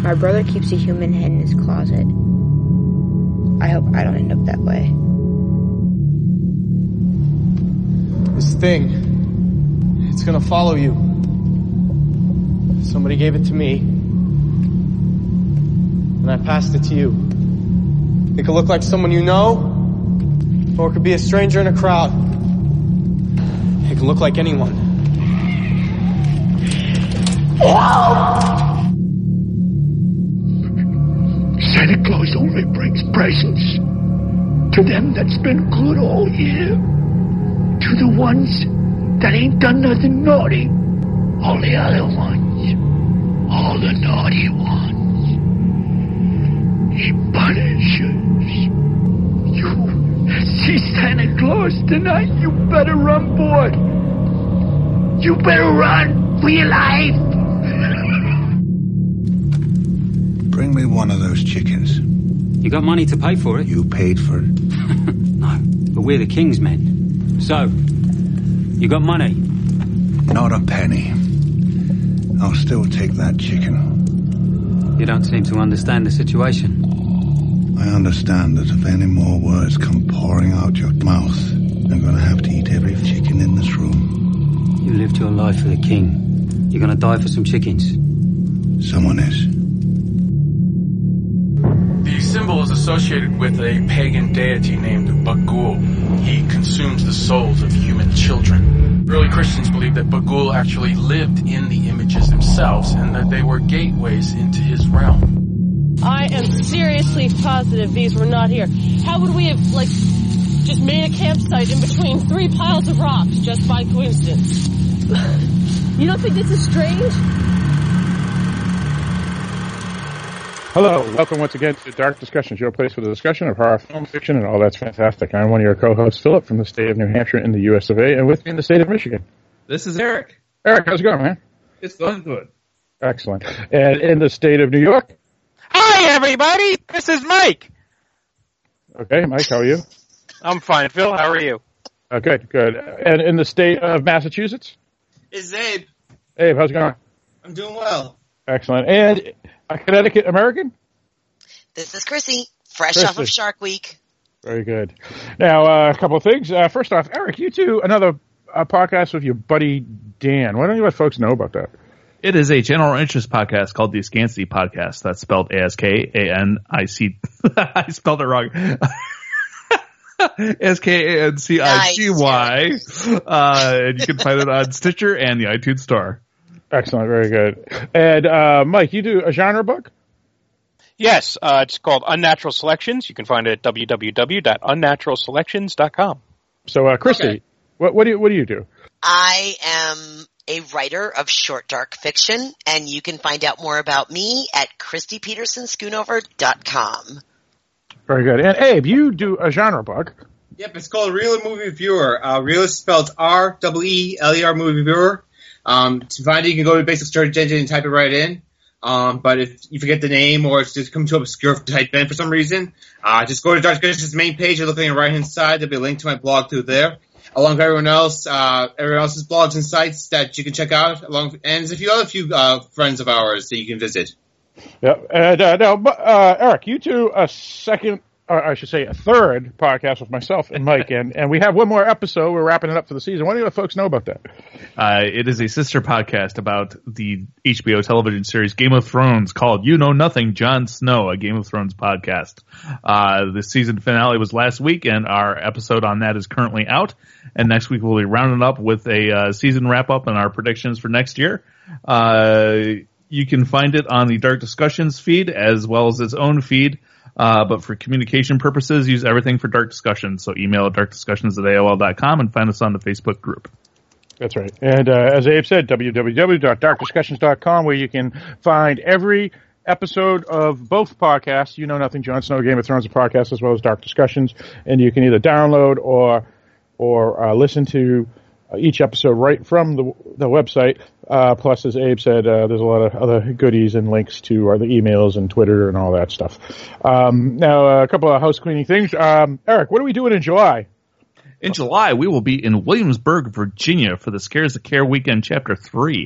My brother keeps a human head in his closet. I hope I don't end up that way. This thing, it's gonna follow you. Somebody gave it to me, and I passed it to you. It could look like someone you know, or it could be a stranger in a crowd. It can look like anyone. Santa Claus only brings presents to them that's been good all year. To the ones that ain't done nothing naughty. All the other ones. All the naughty ones. He punishes. You see Santa Claus tonight, you better run, boy. You better run for your life. Bring me one of those chickens. You got money to pay for it? You paid for it? No, but we're the King's men. So, you got money? Not a penny. I'll still take that chicken. You don't seem to understand the situation. I understand that if any more words come pouring out your mouth, I'm going to have to eat every chicken in this room. You lived your life for the King. You're going to die for some chickens. Someone is. The symbol is associated with a pagan deity named Bagul. He consumes the souls of human children. Early Christians believed that Bagul actually lived in the images themselves and that they were gateways into his realm. I am seriously positive these were not here. How would we have, just made a campsite in between 3 piles of rocks just by coincidence? You don't think this is strange? Hello, welcome once again to Dark Discussions, your place for the discussion of horror, film, fiction, and all that's fantastic. I'm one of your co-hosts, Philip, from the state of New Hampshire in the US of A, and with me in the state of Michigan. This is Eric. Eric, how's it going, man? It's going good. Excellent. And in the state of New York? Hi, everybody. This is Mike. Okay, Mike, how are you? I'm fine. Phil, how are you? Good, good. And in the state of Massachusetts? It's Abe. Abe, how's it going? I'm doing well. Excellent. And a Connecticut American? This is Chrissy, fresh off of Shark Week. Very good. Now, a couple of things. First off, Eric, you do another podcast with your buddy Dan. Why don't you let folks know about that? It is a general interest podcast called the Askancity Podcast. That's spelled A-S-K-A-N-I-C. I spelled it wrong. S-K-A-N-C-I-G-Y. And you can find it on Stitcher and the iTunes Store. Excellent, very good. And Mike, you do a genre book? Yes, it's called Unnatural Selections. You can find it at www.unnaturalselections.com. So, Christy, okay. What do you do? I am a writer of short dark fiction, and you can find out more about me at ChristyPetersonSchoonover.com. Very good. And Abe, you do a genre book. Yep, it's called Real Movie Reviewer. Real is spelled R-E-E-L-E-R Movie Reviewer. To find it, you can go to basic search engine and type it right in. But if you forget the name or it's just come too obscure to type in for some reason, just go to Dark Discussions' main page and look on your right-hand side. There'll be a link to my blog through there, along with everyone else's blogs and sites that you can check out, and there's a few friends of ours that you can visit. Yep. And now, Eric, you do a second, or I should say a third podcast with myself and Mike, and we have one more episode. We're wrapping it up for the season. Why don't you let folks know about that? It is a sister podcast about the HBO television series Game of Thrones called You Know Nothing, Jon Snow, a Game of Thrones podcast. The season finale was last week, and our episode on that is currently out. And next week we'll be rounding up with a season wrap-up and our predictions for next year. You can find it on the Dark Discussions feed as well as its own feed. But for communication purposes, use everything for Dark Discussions. So email at darkdiscussions@AOL.com and find us on the Facebook group. That's right. And as Abe said, www.darkdiscussions.com, where you can find every episode of both podcasts, You Know Nothing, Jon Snow, Game of Thrones, a podcast, as well as Dark Discussions. And you can either download or listen to each episode right from the website. Plus, as Abe said, there's a lot of other goodies and links to the emails and Twitter and all that stuff. Now, a couple of house cleaning things. Eric, what are we doing in July? In July, we will be in Williamsburg, Virginia for the Scares of Care Weekend Chapter 3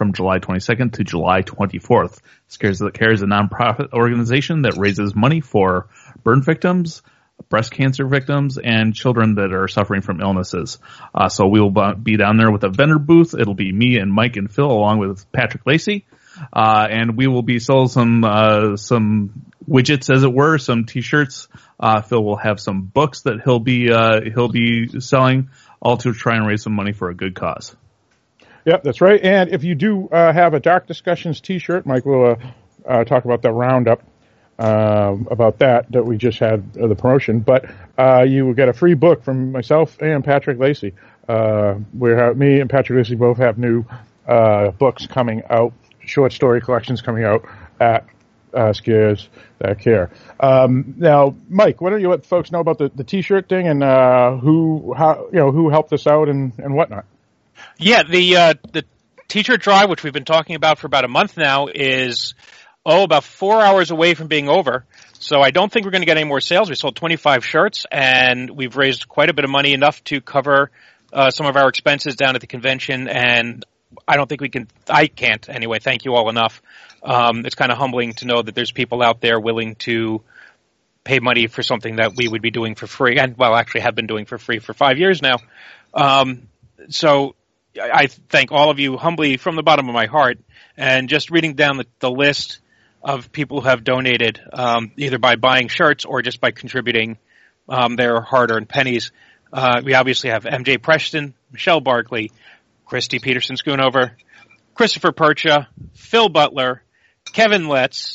from July 22nd to July 24th. CARE is a nonprofit organization that raises money for burn victims, breast cancer victims, and children that are suffering from illnesses. So we will be down there with a vendor booth. It'll be me and Mike and Phil along with Patrick Lacey. And we will be selling some widgets, as it were, some t-shirts. Phil will have some books that he'll be selling, all to try and raise some money for a good cause. Yep, that's right. And if you do have a Dark Discussions t-shirt, Mike will talk about the roundup about that we just had the promotion. But you will get a free book from myself and Patrick Lacey. Me and Patrick Lacey both have new books coming out, short story collections coming out at Scares That Care. Now, Mike, why don't you let folks know about the t-shirt thing and who helped us out and whatnot? Yeah, the t-shirt drive, which we've been talking about for about a month now, is about 4 hours away from being over. So I don't think we're going to get any more sales. We sold 25 shirts, and we've raised quite a bit of money, enough to cover some of our expenses down at the convention, and I don't think I can't anyway, thank you all enough. It's kind of humbling to know that there's people out there willing to pay money for something that we would be doing for free, and actually have been doing for free for 5 years now. So I thank all of you humbly from the bottom of my heart, and just reading down the list of people who have donated, either by buying shirts or just by contributing their hard-earned pennies. We obviously have MJ Preston, Michelle Barkley, Christy Peterson Schoonover, Christopher Percha, Phil Butler, Kevin Letts,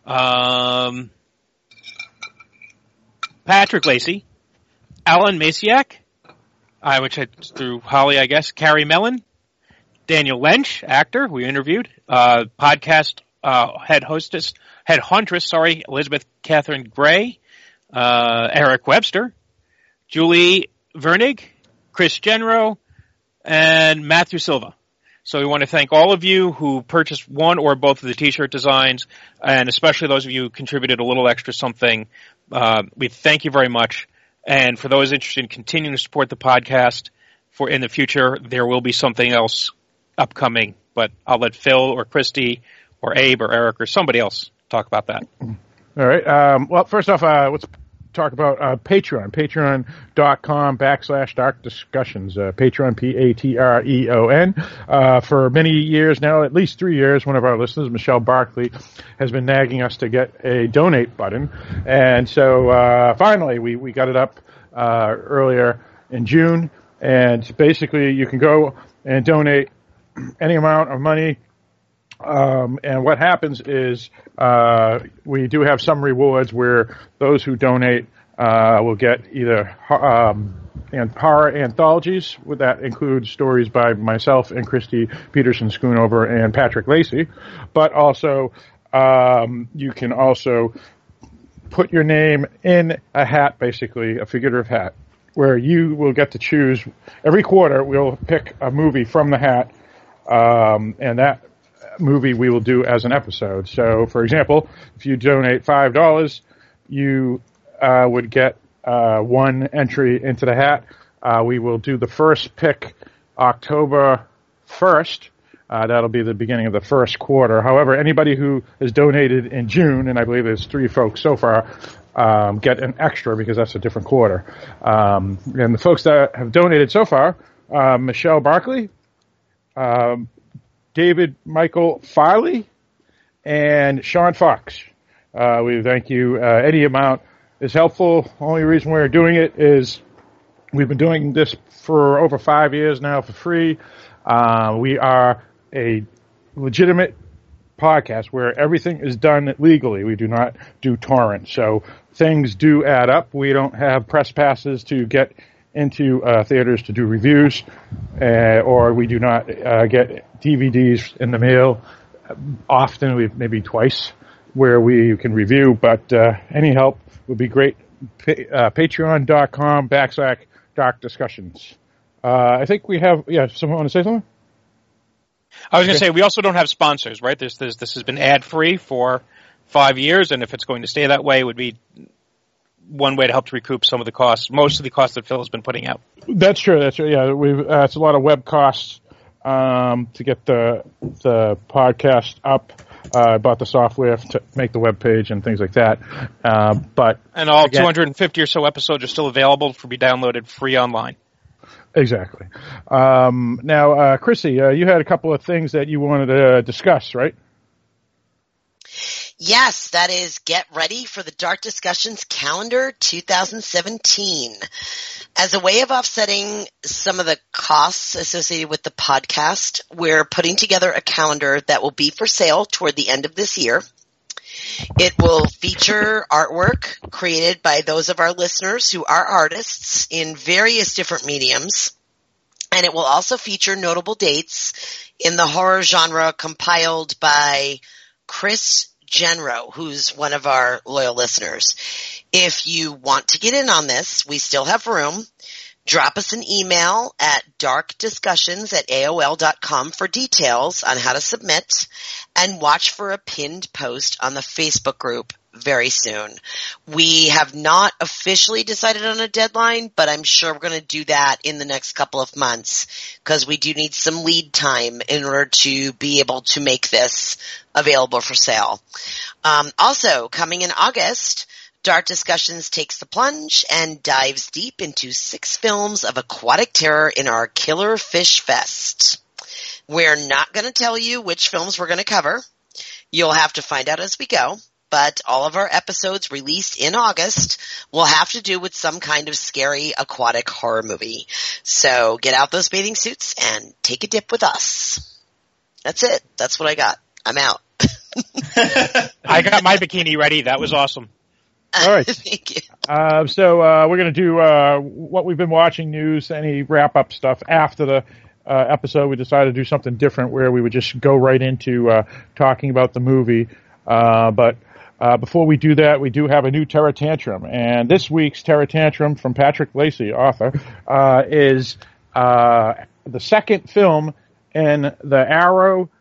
Patrick Lacey, Alan Masiak, which I through Holly, I guess, Carrie Mellon, Daniel Lench, actor, who we interviewed, podcast head huntress, Elizabeth Catherine Gray, Eric Webster, Julie Vernig, Chris Genro, and Matthew Silva. So we want to thank all of you who purchased one or both of the t-shirt designs, and especially those of you who contributed a little extra something. We thank you very much. And for those interested in continuing to support the podcast in the future, there will be something else upcoming, but I'll let Phil or Christy or Abe or Eric or somebody else talk about that. All right. Well, first off, let's talk about Patreon. Patreon.com/Dark Discussions. Patreon, Patreon. For many years now, at least 3 years, one of our listeners, Michelle Barkley, has been nagging us to get a donate button. And so finally, we got it up earlier in June. And basically, you can go and donate any amount of money. And what happens is we do have some rewards where those who donate will get either horror anthologies, that includes stories by myself and Christy Peterson Schoonover and Patrick Lacey, but also you can also put your name in a hat, basically a figurative hat, where you will get to choose. Every quarter we'll pick a movie from the hat, and that movie we will do as an episode. So, for example, if you donate $5, you would get one entry into the hat. We will do the first pick October 1st. That'll be the beginning of the first quarter. However, anybody who has donated in June, and I believe there's 3 folks so far, get an extra because that's a different quarter. And the folks that have donated so far, Michelle Barkley, David Michael Farley, and Sean Fox. We thank you. Any amount is helpful. Only reason we're doing it is we've been doing this for over 5 years now for free. We are a legitimate podcast where everything is done legally. We do not do torrent. So things do add up. We don't have press passes to get into theaters to do reviews, or we do not get DVDs in the mail often, maybe twice, where we can review, but any help would be great. Patreon.com/Dark Discussions. I think we have, someone want to say something? I was going to say, we also don't have sponsors, right? This has been ad-free for 5 years, and if it's going to stay that way, it would be one way to help to recoup some of the costs, most of the costs that Phil has been putting out. That's true. Yeah, it's a lot of web costs to get the podcast up. I bought the software to make the web page and things like that. But all 250 or so episodes are still available to be downloaded free online. Exactly. Now, Chrissy, you had a couple of things that you wanted to discuss, right? Yes, that is get ready for the Dark Discussions calendar 2017. As a way of offsetting some of the costs associated with the podcast, we're putting together a calendar that will be for sale toward the end of this year. It will feature artwork created by those of our listeners who are artists in various different mediums. And it will also feature notable dates in the horror genre compiled by Chris Genro, who's one of our loyal listeners. If you want to get in on this, we still have room. Drop us an email at darkdiscussions@aol.com for details on how to submit, and watch for a pinned post on the Facebook group very soon. We have not officially decided on a deadline, but I'm sure we're going to do that in the next couple of months because we do need some lead time in order to be able to make this available for sale. Also, coming in August, Dark Discussions takes the plunge and dives deep into 6 films of aquatic terror in our Killer Fish Fest. We're not going to tell you which films we're going to cover. You'll have to find out as we go. But all of our episodes released in August will have to do with some kind of scary aquatic horror movie. So get out those bathing suits and take a dip with us. That's it. That's what I got. I'm out. I got my bikini ready. That was awesome. All right. Thank you. So we're going to do what we've been watching news, any wrap-up stuff after the episode. We decided to do something different where we would just go right into talking about the movie. But before we do that, we do have a new Terror Tantrum. And this week's Terror Tantrum from Patrick Lacey, author, is the second film in the Arrow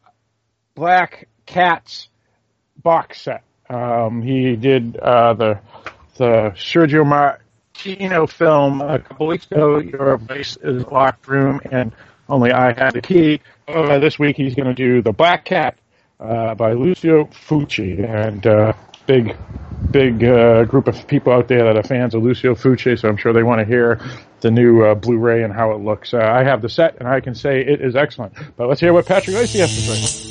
Black Cats box set. He did the Sergio Martino film a couple weeks ago, Your Vice is a Locked Room, and Only I Have the Key. This week he's going to do The Black Cat by Lucio Fulci, and big group of people out there that are fans of Lucio Fulci, so I'm sure they want to hear the new Blu-ray and how it looks. I have the set, and I can say it is excellent. But let's hear what Patrick Lacey has to say.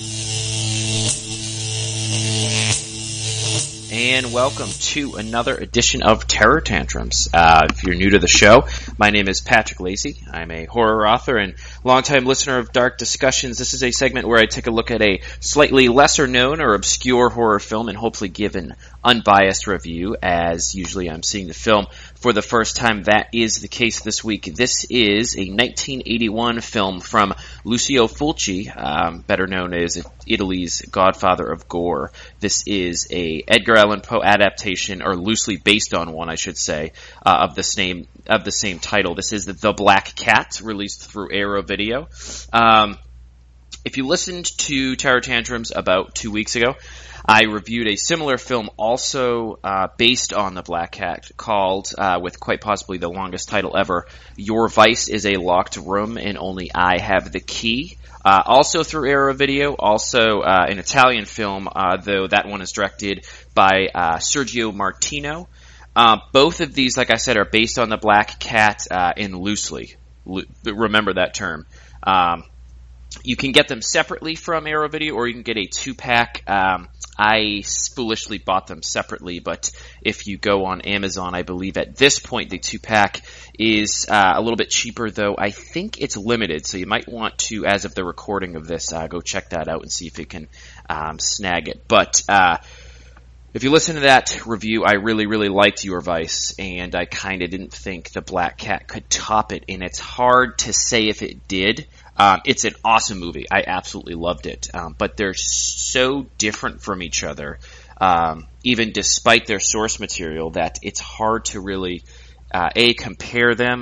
And welcome to another edition of Terror Tantrums. If you're new to the show, my name is Patrick Lacey. I'm a horror author and longtime listener of Dark Discussions. This is a segment where I take a look at a slightly lesser known or obscure horror film and hopefully give an unbiased review, as usually I'm seeing the film for the first time. That is the case this week. This is a 1981 film from Lucio Fulci, better known as Italy's Godfather of Gore. This is a Edgar Allan Poe adaptation, or loosely based on one, I should say, of the same title. This is The Black Cat, released through Arrow Video. If you listened to Terror Tantrums about 2 weeks ago, I reviewed a similar film also based on The Black Cat called, with quite possibly the longest title ever, Your Vice is a Locked Room and Only I Have the Key. Also through Arrow Video, also an Italian film, though that one is directed by Sergio Martino. Both of these, like I said, are based on The Black Cat and loosely. Remember that term. You can get them separately from Arrow Video, or you can get a 2-pack. I foolishly bought them separately, but if you go on Amazon, I believe at this point the 2-pack is a little bit cheaper, though I think it's limited, so you might want to, as of the recording of this, go check that out and see if you can snag it. But if you listen to that review, I really, really liked Your Vice, and I kind of didn't think The Black Cat could top it, and it's hard to say if it did. It's an awesome movie. I absolutely loved it. But they're so different from each other, even despite their source material, that it's hard to really, compare them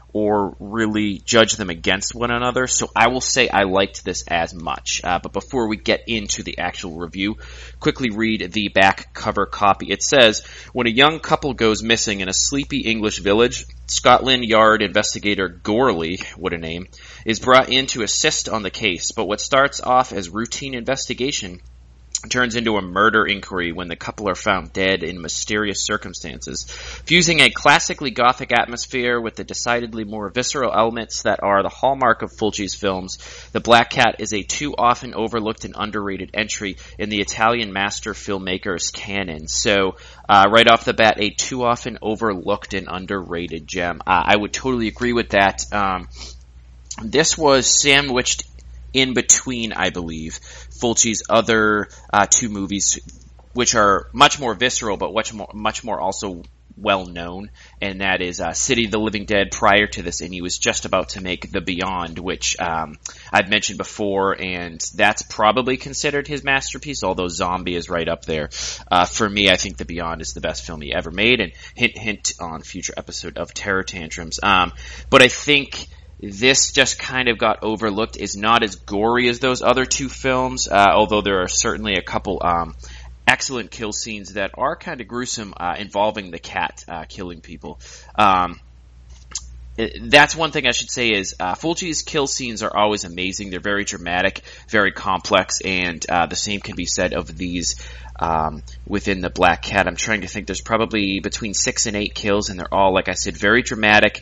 or really judge them against one another, so I will say I liked this as much. But before we get into the actual review, quickly read the back cover copy. It says, when a young couple goes missing in a sleepy English village, Scotland Yard investigator Gourley, what a name, is brought in to assist on the case. But what starts off as routine investigation turns into a murder inquiry when the couple are found dead in mysterious circumstances. Fusing a classically gothic atmosphere with the decidedly more visceral elements that are the hallmark of Fulci's films, The Black Cat is a too often overlooked and underrated entry in the Italian master filmmaker's canon. So, right off the bat, a too often overlooked and underrated gem. I would totally agree with that. This was sandwiched in between, I believe, Fulci's other two movies, which are much more visceral, but much more also well known, and that is City of the Living Dead prior to this, and he was just about to make The Beyond, which I've mentioned before, and that's probably considered his masterpiece, although Zombie is right up there. For me, I think The Beyond is the best film he ever made, and hint on future episode of Terror Tantrums. But I think this just kind of got overlooked, is not as gory as those other two films, although there are certainly a couple excellent kill scenes that are kind of gruesome involving the cat killing people. That's one thing I should say is Fulci's kill scenes are always amazing. They're very dramatic, very complex, and the same can be said of these within The Black Cat. I'm trying to think. There's probably between 6 and 8 kills, and they're all, like I said, very dramatic.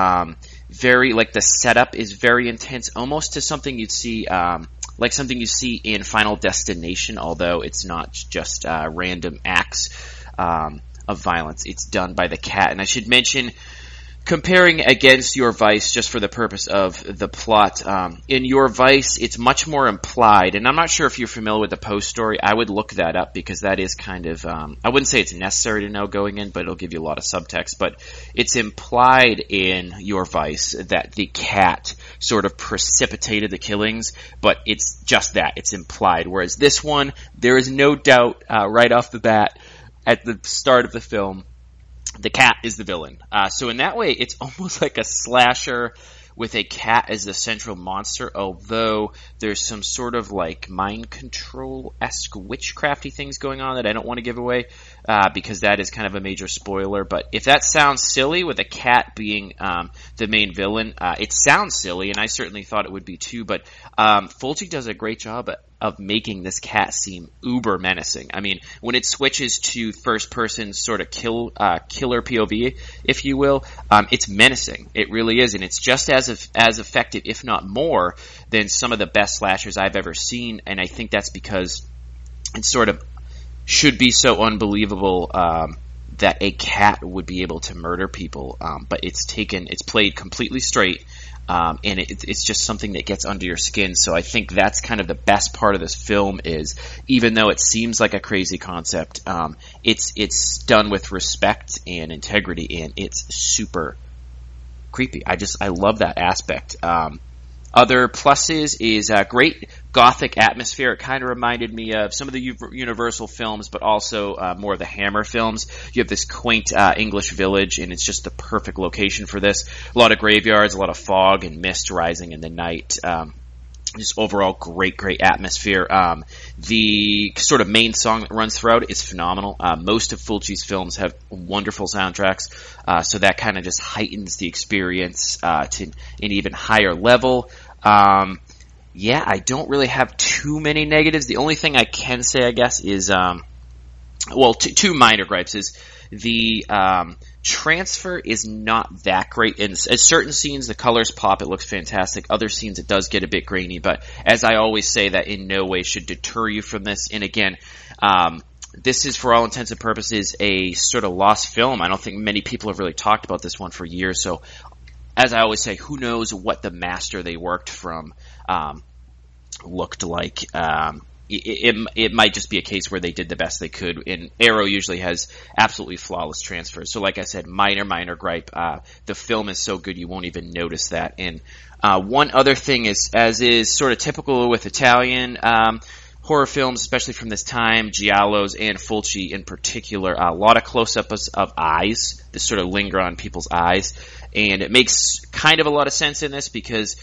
Very, like, the setup is very intense, almost to something you'd see, like something you see in Final Destination, although it's not just random acts of violence. It's done by the cat. And I should mention, comparing against Your Vice, just for the purpose of the plot, in Your Vice, it's much more implied, and I'm not sure if you're familiar with the Poe story. I would look that up, because that is kind of, I wouldn't say it's necessary to know going in, but it'll give you a lot of subtext, but it's implied in Your Vice that the cat sort of precipitated the killings, but it's just that, it's implied, whereas this one, there is no doubt right off the bat, at the start of the film, the cat is the villain. So in that way, it's almost like a slasher with a cat as the central monster, although there's some sort of like mind control-esque witchcrafty things going on that I don't want to give away, because that is kind of a major spoiler. But if that sounds silly with a cat being the main villain, it sounds silly, and I certainly thought it would be too, but Fulci does a great job of making this cat seem uber menacing. I mean, when it switches to first-person sort of killer POV, if you will, it's menacing. It really is, and it's just as effective, if not more, than some of the best slashers I've ever seen, and I think that's because it sort of should be so unbelievable that a cat would be able to murder people, but it's played completely straight, and it's just something that gets under your skin. So I think that's kind of the best part of this film is, even though it seems like a crazy concept, it's done with respect and integrity, and it's super creepy. I love that aspect. Other pluses is a great gothic atmosphere. It kind of reminded me of some of the Universal films, but also more of the Hammer films. You have this quaint English village, and it's just the perfect location for this. A lot of graveyards, a lot of fog and mist rising in the night. Just overall great atmosphere. The sort of main song that runs throughout is phenomenal. Most of Fulci's films have wonderful soundtracks, so that kind of just heightens the experience to an even higher level. Yeah, I don't really have too many negatives. The only thing I can say, I guess, is two minor gripes is the transfer is not that great. In certain scenes, the colors pop, it looks fantastic. Other scenes, it does get a bit grainy, but as I always say, that in no way should deter you from this. And again, this is, for all intents and purposes, a sort of lost film. I don't think many people have really talked about this one for years, so as I always say, who knows what the master they worked from looked like. It might just be a case where they did the best they could, and Arrow usually has absolutely flawless transfers. So like I said, minor gripe. The film is so good you won't even notice that. And one other thing is, as is sort of typical with Italian horror films, especially from this time, giallos and Fulci in particular. A lot of close-ups of eyes, that sort of linger on people's eyes, and it makes kind of a lot of sense in this because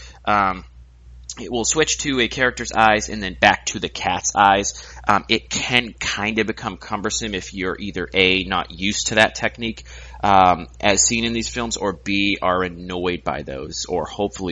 it will switch to a character's eyes and then back to the cat's eyes. It can kind of become cumbersome if you're either A, not used to that technique as seen in these films, or B, are annoyed by those, or hopefully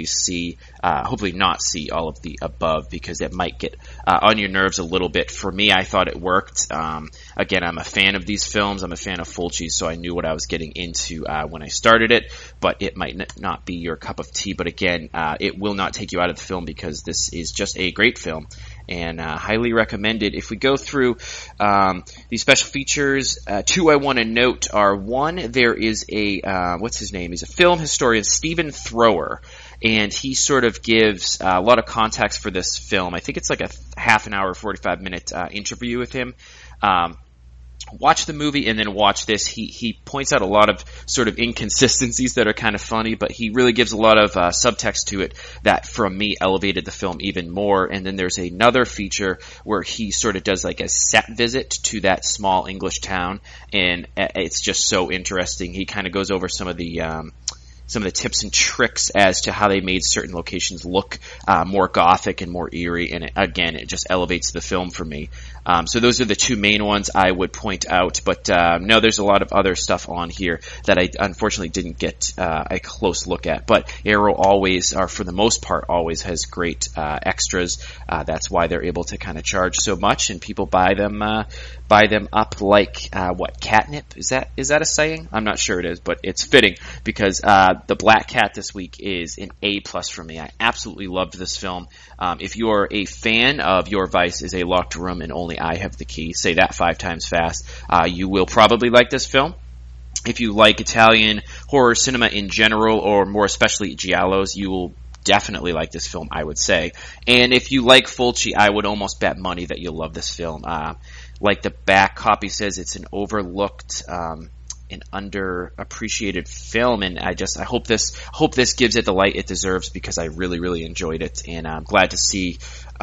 not see all of the above, because it might get on your nerves a little bit. For me, I thought it worked. Again, I'm a fan of these films. I'm a fan of Fulci, so I knew what I was getting into when I started it, but it might not be your cup of tea. But again, it will not take you out of the film, because this is just a great film and highly recommended. If we go through these special features, two I want to note are, one, there is a, what's his name? He's a film historian, Stephen Thrower, and he sort of gives a lot of context for this film. I think it's like a half an hour, 45-minute interview with him. Watch the movie and then watch this. He points out a lot of sort of inconsistencies that are kind of funny, but he really gives a lot of subtext to it that, from me, elevated the film even more. And then there's another feature where he sort of does like a set visit to that small English town, and it's just so interesting. He kind of goes over some of the tips and tricks as to how they made certain locations look more gothic and more eerie, and it just elevates the film for me. So those are the two main ones I would point out, but no, there's a lot of other stuff on here that I unfortunately didn't get a close look at. But Arrow always, or for the most part, always has great extras. That's why they're able to kind of charge so much, and people buy them up like catnip? Is that a saying? I'm not sure it is, but it's fitting, because The Black Cat this week is an A+ for me. I absolutely loved this film. If you are a fan of Your Vice is a Locked Room and Only I Have the Key, say that 5 times fast, you will probably like this film. If you like Italian horror cinema in general, or more especially giallos, you will definitely like this film, I would say. And if you like Fulci, I would almost bet money that you'll love this film. Like the back copy says, it's an overlooked an underappreciated film, and I hope this gives it the light it deserves, because I really, really enjoyed it, and I'm glad to see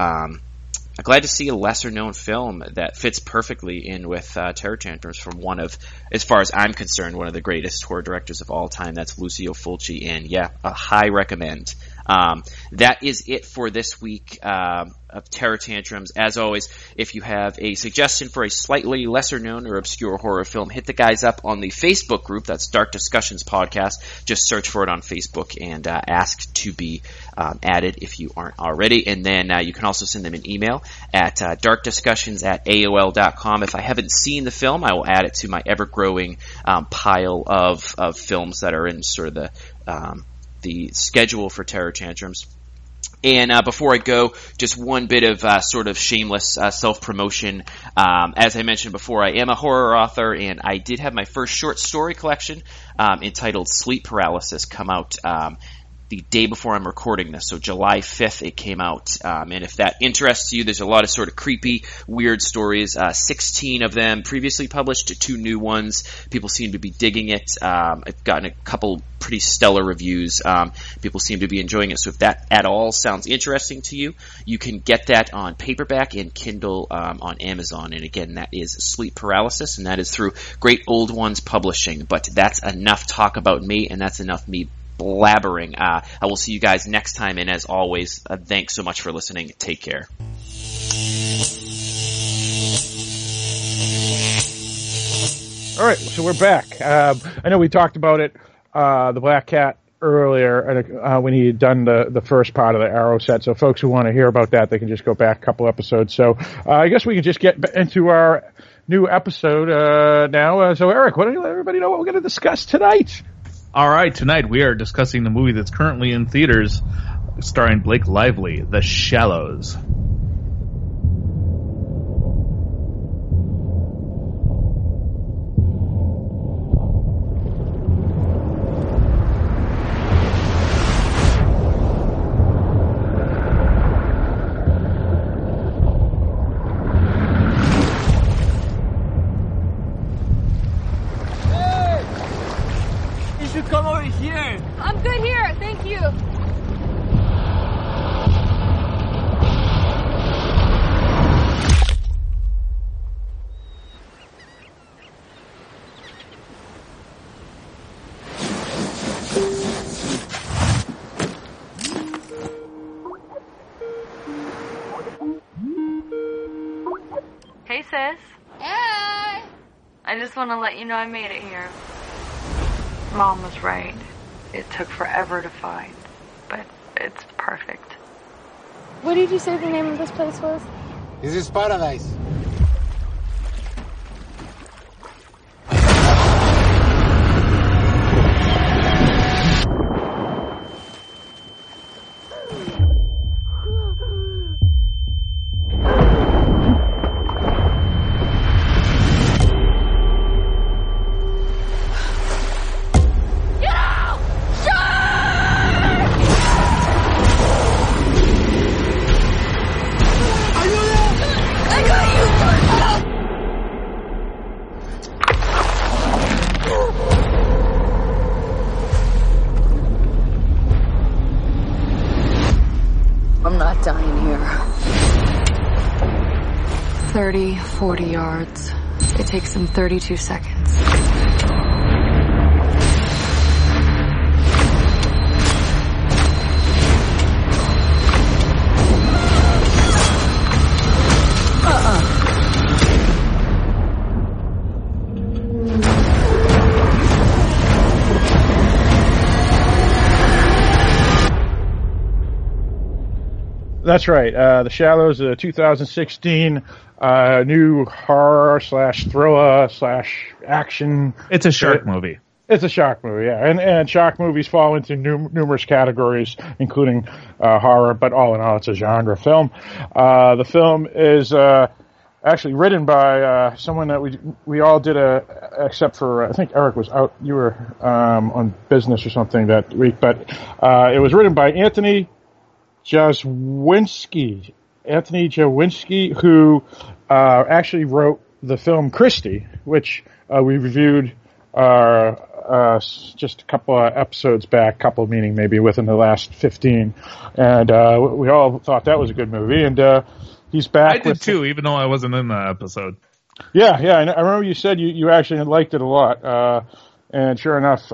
a lesser known film that fits perfectly in with Terror Tantrums from one of, as far as I'm concerned, one of the greatest horror directors of all time. That's Lucio Fulci, and yeah, a high recommend. That is it for this week of Terror Tantrums. As always, if you have a suggestion for a slightly lesser known or obscure horror film, hit the guys up on the Facebook group. That's Dark Discussions Podcast. Just search for it on Facebook and ask to be added if you aren't already. And then you can also send them an email at darkdiscussions@aol.com. If I haven't seen the film, I will add it to my ever-growing pile of films that are in sort of the schedule for Terror Tantrums. And before I go, just one bit of sort of shameless self-promotion. As I mentioned before, I am a horror author, and I did have my first short story collection entitled Sleep Paralysis come out the day before I'm recording this, so July 5th it came out. And if that interests you, there's a lot of sort of creepy, weird stories. 16 of them previously published, 2 new ones. People seem to be digging it. I've gotten a couple pretty stellar reviews. People seem to be enjoying it. So if that at all sounds interesting to you, you can get that on paperback and Kindle on Amazon. And again, that is Sleep Paralysis, and that is through Great Old Ones Publishing. But that's enough talk about me, and that's enough me blabbering. I will see you guys next time, and as always, thanks so much for listening. Take care. All right, so we're back. I know we talked about it, The Black Cat, earlier when he had done the first part of the Arrow set. So folks who want to hear about that, they can just go back a couple episodes. So I guess we can just get into our new episode now. So Eric, why don't you let everybody know what we're going to discuss tonight? All right, tonight we are discussing the movie that's currently in theaters, starring Blake Lively, The Shallows. Come over here. I'm good here. Thank you. sis. Hey! I just want to let you know I made it here. Mom was right. It took forever to find, but it's perfect. What did you say the name of this place was? This is paradise. I'm not dying here. 30, 40 yards. It takes them 32 seconds. That's right. The Shallows, a 2016 new horror / thriller / action. It's a shark movie. It's a shark movie, yeah. And shark movies fall into numerous categories, including horror, but all in all, it's a genre film. The film is actually written by someone that we all did except for, I think Eric was out, you were on business or something that week, but it was written by Anthony Jawinski, who actually wrote the film Christie, which we reviewed just a couple of episodes back, couple meaning maybe within the last 15, and we all thought that was a good movie, and he's back. I did too, even though I wasn't in the episode. Yeah, I remember you said you actually liked it a lot, and sure enough,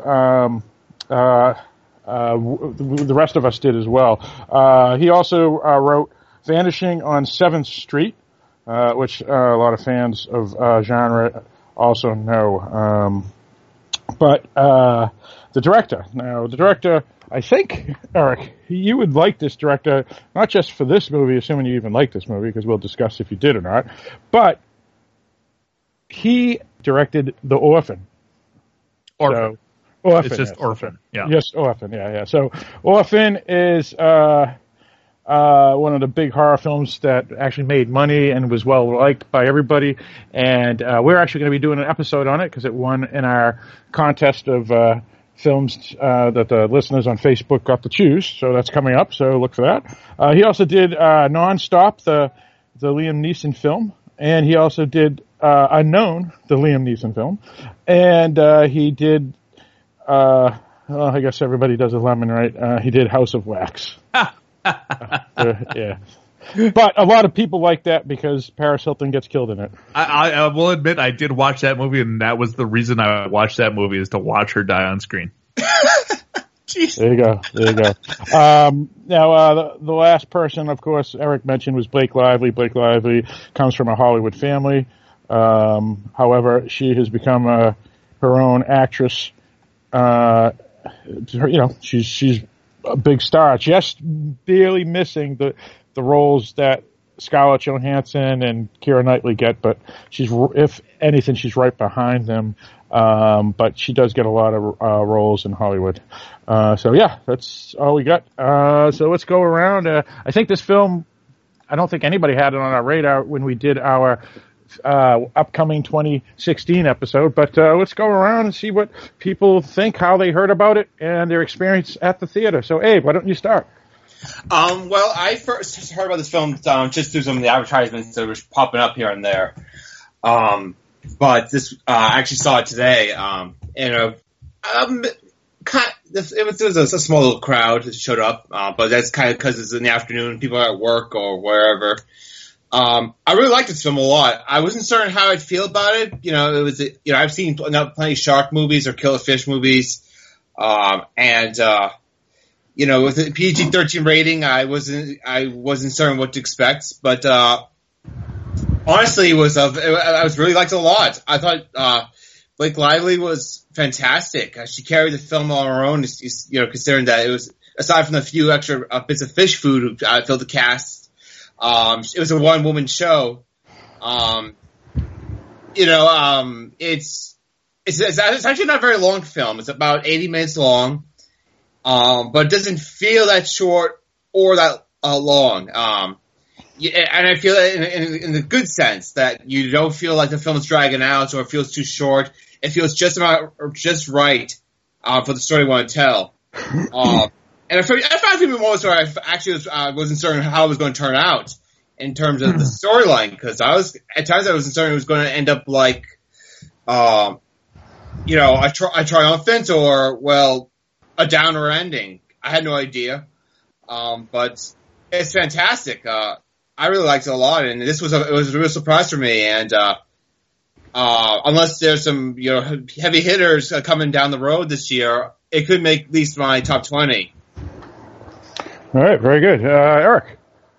the rest of us did as well. He also wrote Vanishing on 7th Street, which a lot of fans of genre also know. But the director, I think, Eric, you would like this director, not just for this movie, assuming you even like this movie, because we'll discuss if you did or not, but he directed The Orphan. Orphan. Orphan, it's just yes. Orphan, yeah. Yes, Orphan, yeah. So Orphan is one of the big horror films that actually made money and was well liked by everybody. And we're actually going to be doing an episode on it because it won in our contest of films that the listeners on Facebook got to choose. So that's coming up, so look for that. He also did Nonstop, the Liam Neeson film. And he also did Unknown, the Liam Neeson film. And he did... I guess everybody does a lemon, right? He did House of Wax. Yeah. But a lot of people like that because Paris Hilton gets killed in it. I will admit I did watch that movie, and that was the reason I watched that movie, is to watch her die on screen. Jeez. There you go. Now, the last person, of course, Eric mentioned was Blake Lively. Blake Lively comes from a Hollywood family. However, she has become her own actress. She's a big star, just barely missing the roles that Scarlett Johansson and Keira Knightley get, but if anything, she's right behind them. But she does get a lot of roles in Hollywood. So yeah, that's all we got. So let's go around. I think this film, I don't think anybody had it on our radar when we did our upcoming 2016 episode, but let's go around and see what people think, how they heard about it, and their experience at the theater. So, Abe, why don't you start? Well, I first heard about this film just through some of the advertisements that were popping up here and there. But this, I actually saw it today, and it was a small little crowd that showed up, but that's kind of because it's in the afternoon, people are at work or wherever. I really liked this film a lot. I wasn't certain how I'd feel about it. I've seen plenty of shark movies or killer fish movies. With the PG-13 rating, I wasn't certain what to expect, but, honestly, I was really liked it a lot. I thought Blake Lively was fantastic. She carried the film on her own. Considering that it was, aside from the few extra bits of fish food filled the cast, it was a one-woman show. It's actually not a very long film. It's about 80 minutes long, but it doesn't feel that short or that long. And I feel that in the good sense, that you don't feel like the film is dragging out or it feels too short. It feels just right for the story you want to tell. And I found a few moments where I actually wasn't certain how it was going to turn out in terms of the storyline, because at times I was concerned it was going to end up like, a triumphant or, well, a downer ending. I had no idea. But it's fantastic. I really liked it a lot, and it was a real surprise for me. And unless there's some heavy hitters coming down the road this year, it could make at least my top 20. All right, very good, Eric.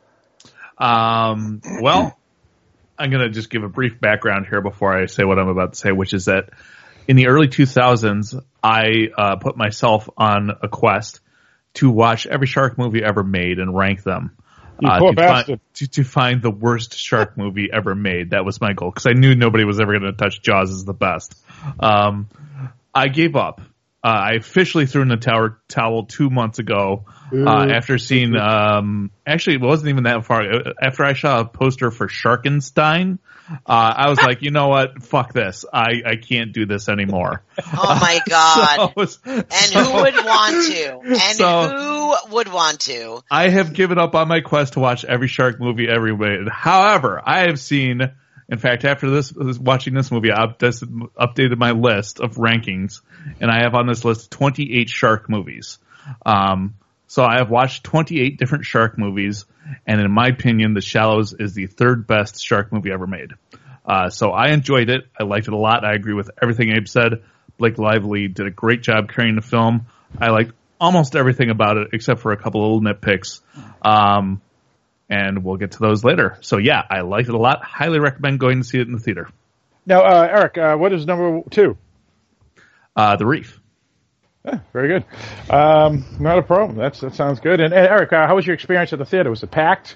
Well, I'm going to just give a brief background here before I say what I'm about to say, which is that in the early 2000s, I put myself on a quest to watch every shark movie ever made and rank them. To find the worst shark movie ever made. That was my goal, because I knew nobody was ever going to touch Jaws as the best. I gave up. I officially threw in the towel 2 months ago after seeing, actually it wasn't even that far. After I saw a poster for Sharkenstein, I was like, you know what? Fuck this. I can't do this anymore. Oh my God. Who would want to? Who would want to? I have given up on my quest to watch every shark movie ever made. However, I have seen, in fact, after watching this movie, I updated my list of rankings, and I have on this list 28 shark movies. So I have watched 28 different shark movies, and in my opinion, The Shallows is the third best shark movie ever made. So I enjoyed it. I liked it a lot. I agree with everything Abe said. Blake Lively did a great job carrying the film. I liked almost everything about it, except for a couple of little nitpicks. And we'll get to those later. So yeah, I liked it a lot. Highly recommend going to see it in the theater. Now, Eric, what is number 2? The Reef. Yeah, very good. Not a problem. That sounds good. And Eric, how was your experience at the theater? Was it packed?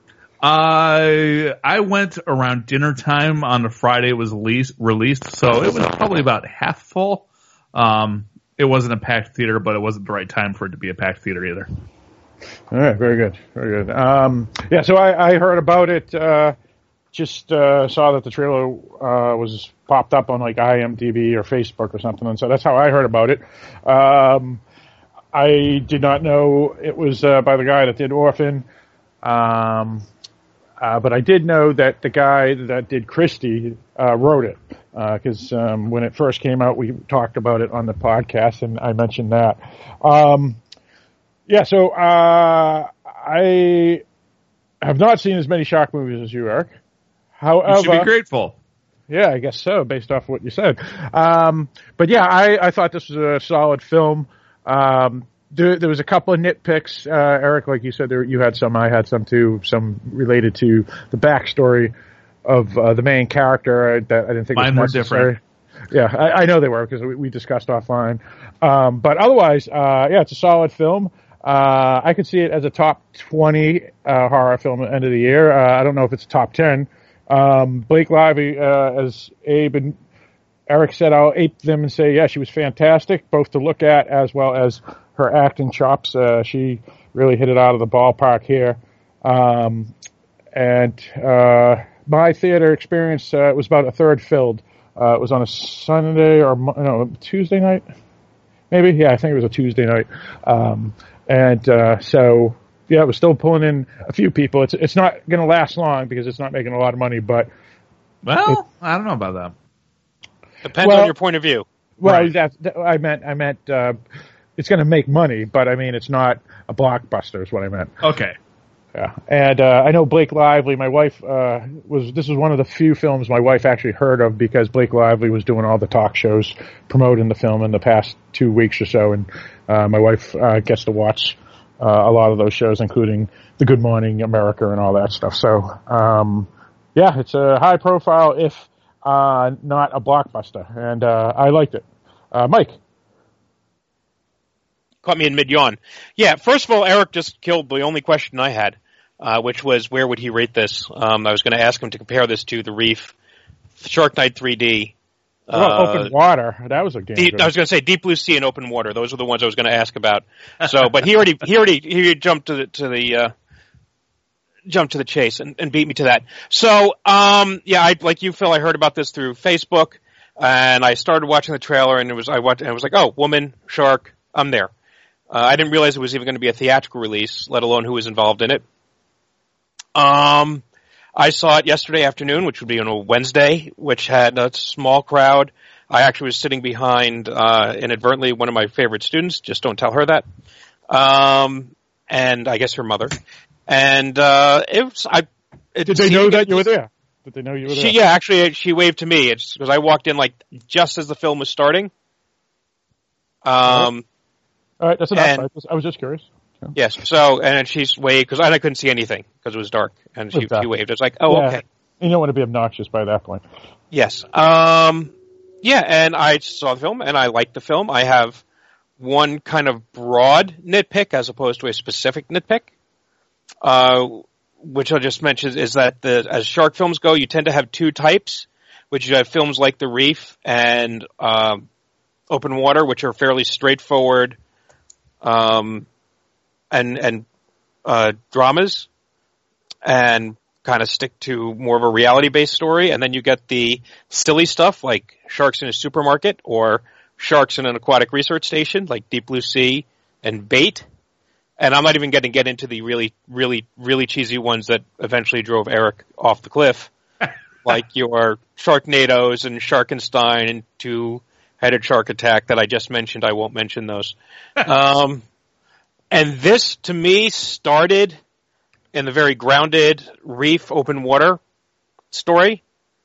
I went around dinner time on the Friday it was released, so it was probably about half full. It wasn't a packed theater, but it wasn't the right time for it to be a packed theater either. All right, very good, very good. So I heard about it. Just saw that the trailer was popped up on like IMDb or Facebook or something, and so that's how I heard about it. I did not know it was by the guy that did Orphan, but I did know that the guy that did Christie wrote it, because when it first came out, we talked about it on the podcast, and I mentioned that. So I have not seen as many shark movies as you, Eric. However, you should be grateful. Yeah, I guess so, based off what you said. But yeah, I thought this was a solid film. There was a couple of nitpicks, Eric, like you said, you had some, I had some too, some related to the backstory of the main character that I didn't think Mine was necessary. Yeah, I know they were, because we discussed offline. But otherwise, it's a solid film. I could see it as a top 20 horror film at the end of the year. I don't know if it's a top 10. Blake Lively, as Abe and Eric said, I'll ape them and say, yeah, she was fantastic, both to look at as well as her acting chops. She really hit it out of the ballpark here. My theater experience was about a third filled. It was on a Sunday or Tuesday night, maybe. Yeah, I think it was a Tuesday night. So yeah, it was still pulling in a few people. It's not going to last long because it's not making a lot of money, but I don't know about that. Depends on your point of view. Well, Right. I meant it's going to make money, but I mean it's not a blockbuster is what I meant. Okay. Yeah, and I know Blake Lively. My wife this was one of the few films my wife actually heard of because Blake Lively was doing all the talk shows promoting the film in the past 2 weeks or so, and my wife gets to watch a lot of those shows, including the Good Morning America and all that stuff. So Yeah, it's a high profile, if not a blockbuster, and I liked it. Mike. Caught me in mid-yawn. Yeah, first of all, Eric just killed the only question I had, which was where would he rate this? I was going to ask him to compare this to The Reef, Shark Night 3D. Open Water. That was a game. I was going to say Deep Blue Sea and Open Water. Those are the ones I was going to ask about. So, but he already jumped to the chase and beat me to that. So, I like you, Phil. I heard about this through Facebook, and I started watching the trailer, and I was like, oh, woman, shark, I'm there. I didn't realize it was even going to be a theatrical release, let alone who was involved in it. I saw it yesterday afternoon, which would be on a Wednesday, which had a small crowd. I actually was sitting behind, inadvertently, one of my favorite students. Just don't tell her that. And I guess her mother. And did they know that you were there? Did they know you were there? Yeah, actually, she waved to me. It's because I walked in like just as the film was starting. All right, that's enough. I was just curious. Yeah. Yes. So, and then she's waved because I couldn't see anything because it was dark, and she waved. It's like, oh, okay. You don't want to be obnoxious by that point. Yes. Yeah, and I saw the film, and I liked the film. I have one kind of broad nitpick as opposed to a specific nitpick, which I'll just mention is that as shark films go, you tend to have two types, which you have films like The Reef and Open Water, which are fairly straightforward and dramas, and kind of stick to more of a reality-based story. And then you get the silly stuff like Sharks in a Supermarket or Sharks in an Aquatic Research Station like Deep Blue Sea and Bait. And I'm not even going to get into the really, really, really cheesy ones that eventually drove Eric off the cliff, like your Sharknadoes and Sharkenstein and Two-Headed Shark Attack that I just mentioned. I won't mention those. And this, to me, started in the very grounded Reef, Open Water story.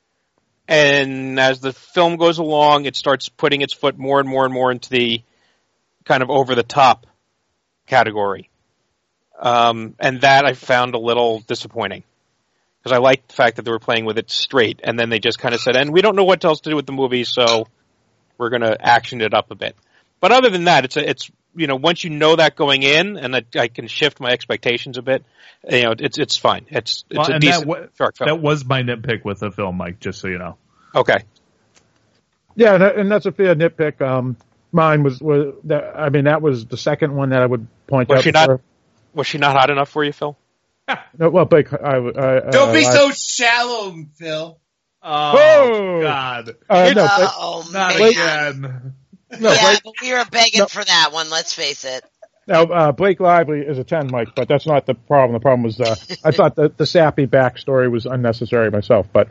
And as the film goes along, it starts putting its foot more and more and more into the kind of over-the-top category. And that I found a little disappointing. Because I liked the fact that they were playing with it straight. And then they just kind of said, and we don't know what else to do with the movie, so we're going to action it up a bit. But other than that, it's once you know that going in, and I can shift my expectations a bit, it's fine. It's a decent shark film. That was my nitpick with the film, Mike, just so you know. Okay. Yeah, and that's a fair nitpick. Mine was that. I mean, that was the second one that I would point out. Was she not hot enough for you, Phil? No, well, Blake, don't be so shallow, Phil. Oh, God. Not Blake, again. No, yeah, but we were begging for that one, let's face it. Now, Blake Lively is a 10, Mike, but that's not the problem. The problem was I thought the sappy backstory was unnecessary myself, but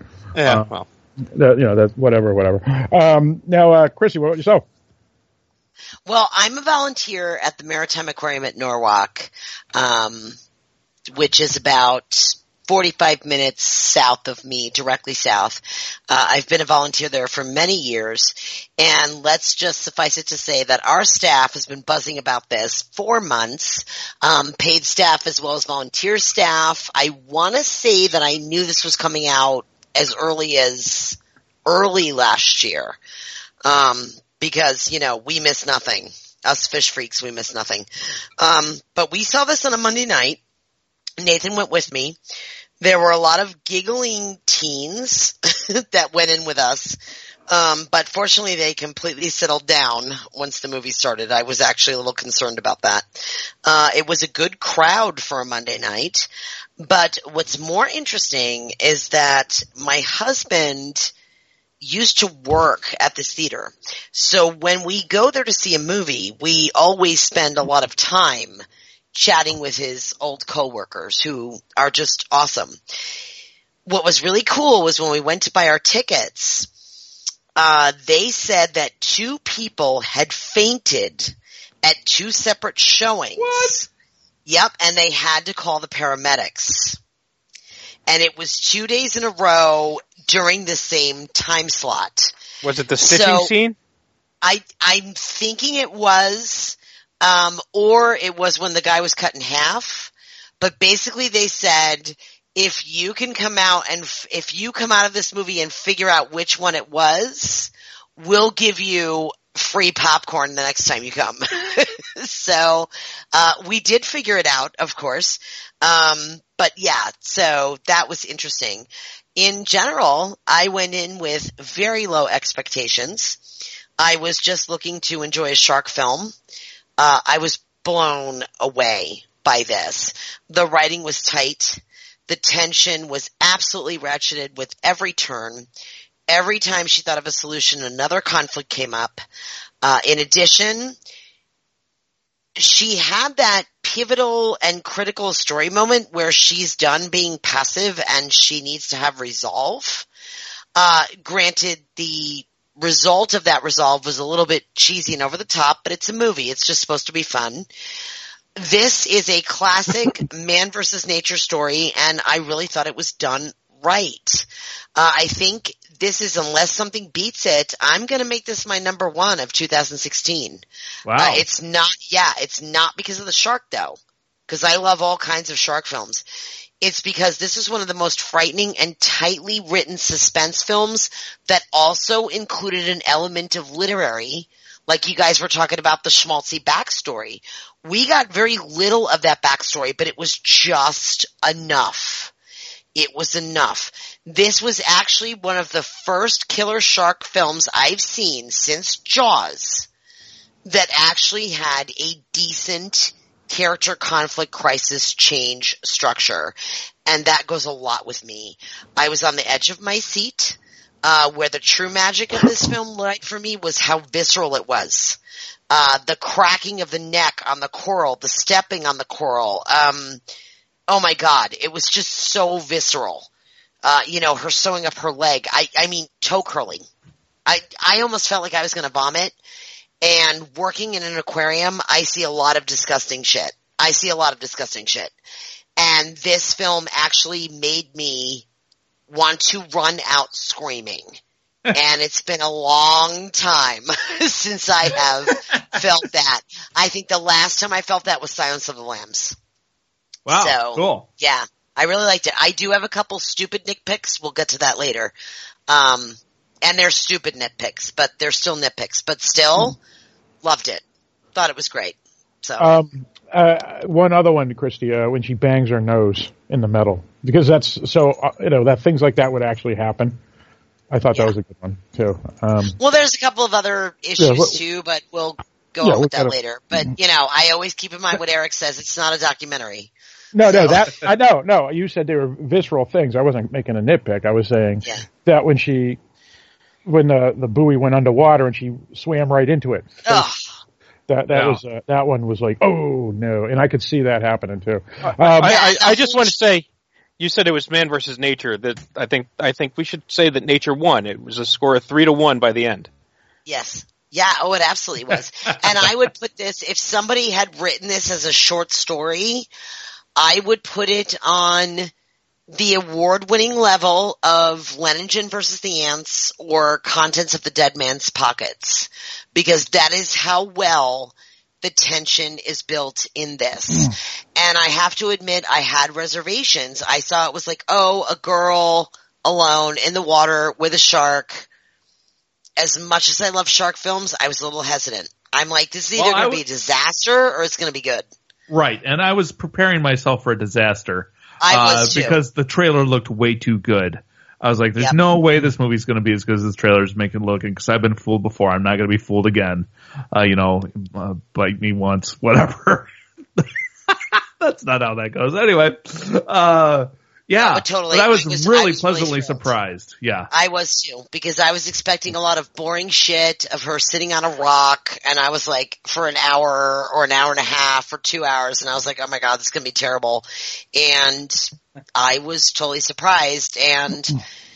that's whatever. Now, Chrissy, what about yourself? Well, I'm a volunteer at the Maritime Aquarium at Norwalk, which is about 45 minutes south of me, directly south. I've been a volunteer there for many years, and let's just suffice it to say that our staff has been buzzing about this for months, paid staff as well as volunteer staff. I want to say that I knew this was coming out as early last year, because, we miss nothing. Us fish freaks, we miss nothing. But we saw this on a Monday night. Nathan went with me. There were a lot of giggling teens that went in with us. But fortunately they completely settled down once the movie started. I was actually a little concerned about that. It was a good crowd for a Monday night. But what's more interesting is that my husband used to work at this theater. So when we go there to see a movie, we always spend a lot of time chatting with his old coworkers who are just awesome. What was really cool was when we went to buy our tickets, they said that 2 people had fainted at 2 separate showings. What? Yep, and they had to call the paramedics. And it was 2 days in a row during the same time slot. Was it the stitching scene? I'm thinking it was, or it was when the guy was cut in half. But basically they said if you can come out and if you come out of this movie and figure out which one it was, we'll give you free popcorn the next time you come. So, we did figure it out, of course. But yeah, so that was interesting. In general, I went in with very low expectations. I was just looking to enjoy a shark film. I was blown away by this. The writing was tight. The tension was absolutely ratcheted with every turn. Every time she thought of a solution, another conflict came up. In addition, she had that pivotal and critical story moment where she's done being passive and she needs to have resolve. Granted, the result of that resolve was a little bit cheesy and over the top, but it's a movie. It's just supposed to be fun. This is a classic man versus nature story, and I really thought it was done right. I think this is, unless something beats it, I'm going to make this my number one of 2016. Wow. It's not because of the shark though, because I love all kinds of shark films. It's because this is one of the most frightening and tightly written suspense films that also included an element of literary, like you guys were talking about the schmaltzy backstory. We got very little of that backstory, but it was just enough. It was enough. This was actually one of the first killer shark films I've seen since Jaws that actually had a decent character conflict crisis change structure. And that goes a lot with me. I was on the edge of my seat, where the true magic of this film light for me was how visceral it was. The cracking of the neck on the coral, the stepping on the coral, oh my God, it was just so visceral. Her sewing up her leg. I mean, toe curling. I almost felt like I was going to vomit. And working in an aquarium, I see a lot of disgusting shit. And this film actually made me want to run out screaming. And it's been a long time since I have felt that. I think the last time I felt that was Silence of the Lambs. Wow, so, cool. Yeah, I really liked it. I do have a couple stupid nitpicks. We'll get to that later. And they're stupid nitpicks, but they're still nitpicks. But still, loved it. Thought it was great. So, one other one, Christy, when she bangs her nose in the metal, because that's so that things like that would actually happen. I thought that was a good one too. Well, there's a couple of other issues too, but we'll go on with that later. But I always keep in mind what Eric says. It's not a documentary. No, I know. No, you said they were visceral things. I wasn't making a nitpick. I was saying that when the buoy went underwater and she swam right into it. That one was like, oh no, and I could see that happening too. I just want to say, you said it was man versus nature. That I think we should say that nature won. It was a score of 3-1 by the end. Yes. Yeah. Oh, it absolutely was. And I would put this, if somebody had written this as a short story, I would put it on the award-winning level of Leningen versus the Ants or Contents of the Dead Man's Pockets, because that is how well the tension is built in this. And I have to admit, I had reservations. I saw it was like, oh, a girl alone in the water with a shark. As much as I love shark films, I was a little hesitant. I'm like, this is either going to be a disaster or it's going to be good. Right, and I was preparing myself for a disaster. I was too. Because the trailer looked way too good. I was like, there's no way this movie's going to be as good as this trailer is making it look, because I've been fooled before. I'm not going to be fooled again. Bite me once, whatever. That's not how that goes. Anyway, but totally. But I was really pleasantly surprised. Yeah. I was too, because I was expecting a lot of boring shit of her sitting on a rock, and I was like, for an hour or an hour and a half or 2 hours, and I was like, oh my God, this is going to be terrible. And I was totally surprised. And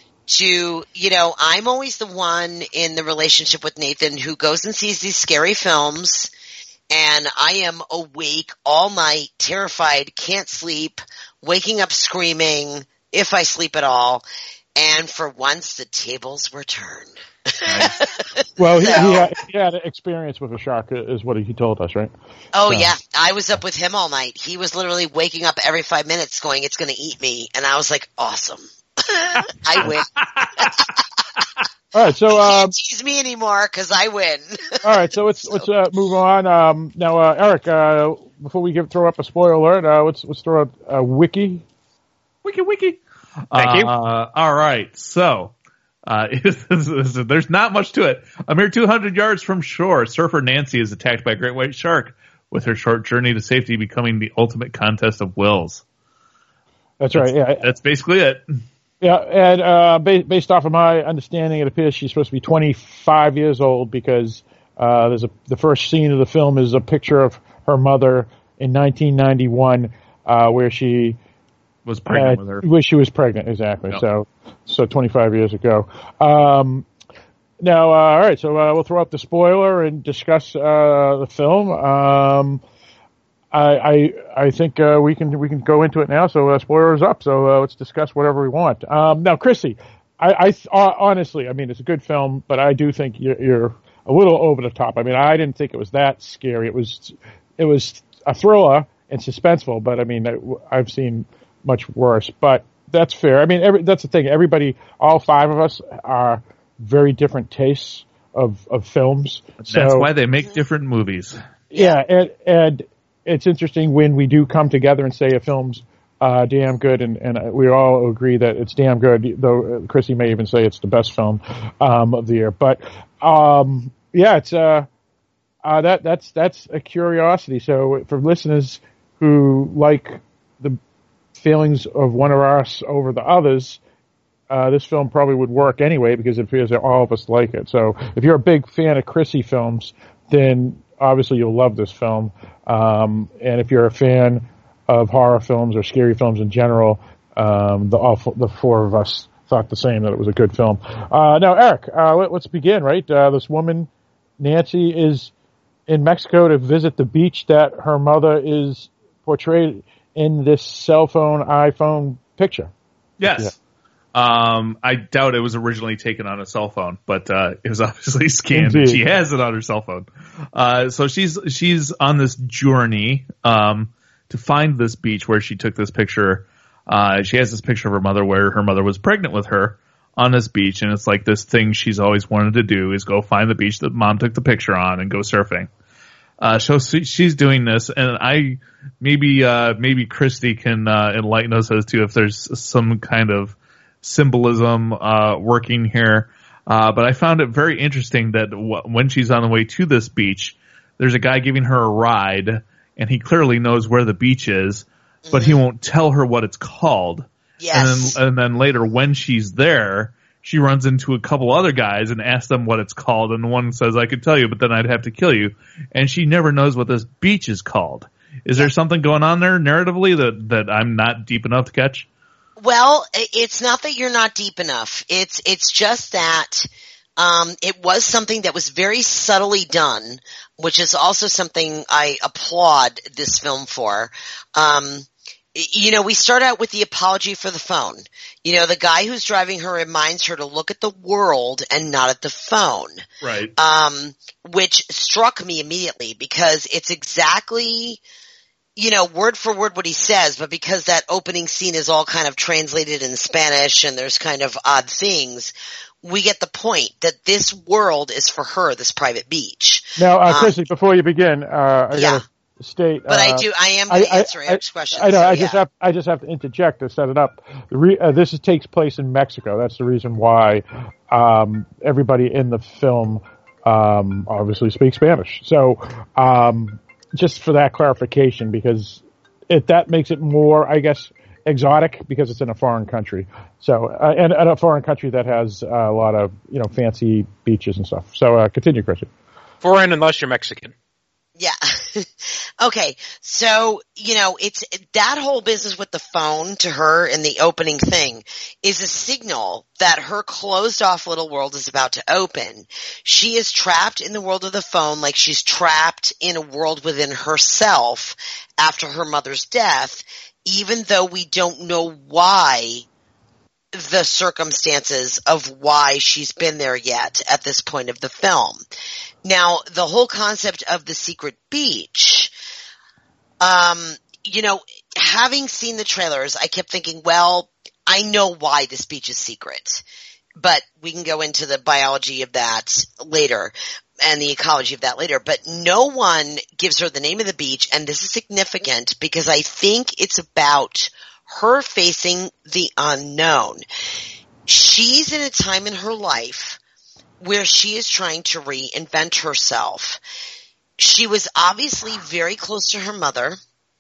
I'm always the one in the relationship with Nathan who goes and sees these scary films, and I am awake all night, terrified, can't sleep, waking up screaming, if I sleep at all. And for once, the tables were turned. Well, he had experience with a shark, is what he told us, right? Oh, yeah. I was up with him all night. He was literally waking up every 5 minutes going, it's going to eat me. And I was like, awesome. I win. All right, so you can't tease me anymore because I win. All right, so let's move on. Now, Eric, before we throw up a spoiler alert, let's throw out a wiki. Wiki. Thank you. All right, so there's not much to it. A mere 200 yards from shore, surfer Nancy is attacked by a great white shark, with her short journey to safety becoming the ultimate contest of wills. That's right. Yeah, that's basically it. Yeah, and based off of my understanding, it appears she's supposed to be 25 years old because the first scene of the film is a picture of her mother in 1991, where she was pregnant with her. Where she was pregnant, exactly. Yep. So 25 years ago. Now, all right, so we'll throw up the spoiler and discuss the film. I think we can go into it now. So spoilers up. So let's discuss whatever we want. Now, Chrissy, I honestly, I mean, it's a good film, but I do think you're a little over the top. I mean, I didn't think it was that scary. It was a thriller and suspenseful, but I mean, I've seen much worse. But that's fair. I mean, that's the thing. Everybody, all five of us, are very different tastes of films. That's why they make different movies. Yeah, and it's interesting when we do come together and say a film's damn good, and we all agree that it's damn good, though Chrissy may even say it's the best film of the year. But yeah, it's that's a curiosity. So for listeners who like the feelings of one of us over the others, this film probably would work anyway because it appears that all of us like it. So if you're a big fan of Chrissy films, then obviously you'll love this film. And if you're a fan of horror films or scary films in general, the four of us thought the same, that it was a good film. Now, Eric, let's begin, right? This woman, Nancy, is in Mexico to visit the beach that her mother is portrayed in this iPhone picture. Yes. Yeah. I doubt it was originally taken on a cell phone, but it was obviously scanned. Indeed. She has it on her cell phone. So she's on this journey to find this beach where she took this picture. She has this picture of her mother where her mother was pregnant with her on this beach, and it's like this thing she's always wanted to do is go find the beach that mom took the picture on and go surfing. So she's doing this, and maybe Christy can enlighten us as to if there's some kind of symbolism working here, but I found it very interesting that when she's on the way to this beach, there's a guy giving her a ride, and he clearly knows where the beach is, but he won't tell her what it's called. Yes. And then later, when she's there, she runs into a couple other guys and asks them what it's called, and one says, "I could tell you, but then I'd have to kill you," and she never knows what this beach is called. Is there something going on there narratively that I'm not deep enough to catch? Well, it's not that you're not deep enough. It's just that it was something that was very subtly done, which is also something I applaud this film for. We start out with the apology for the phone. The guy who's driving her reminds her to look at the world and not at the phone. Right. Which struck me immediately because it's exactly word for word what he says, but because that opening scene is all kind of translated in Spanish and there's kind of odd things, we get the point that this world is for her, this private beach. Now, Chrissy, before you begin, I gotta state. But I am going to answer Eric's question. I know. So, I just have to interject to set it up. This takes place in Mexico. That's the reason why everybody in the film obviously speaks Spanish. So. Just for that clarification, because that makes it more, I guess, exotic because it's in a foreign country. So, and a foreign country that has a lot of, fancy beaches and stuff. So, continue, Christian. Foreign unless you're Mexican. Yeah. Okay. So, it's that whole business with the phone to her in the opening thing is a signal that her closed off little world is about to open. She is trapped in the world of the phone like she's trapped in a world within herself after her mother's death, even though we don't know why the circumstances of why she's been there yet at this point of the film. Now, the whole concept of the secret beach, you know, having seen the trailers, I kept thinking, well, I know why this beach is secret, but we can go into the biology of that later and the ecology of that later. But no one gives her the name of the beach, and this is significant because I think it's about her facing the unknown. She's in a time in her life where she is trying to reinvent herself. She was obviously very close to her mother,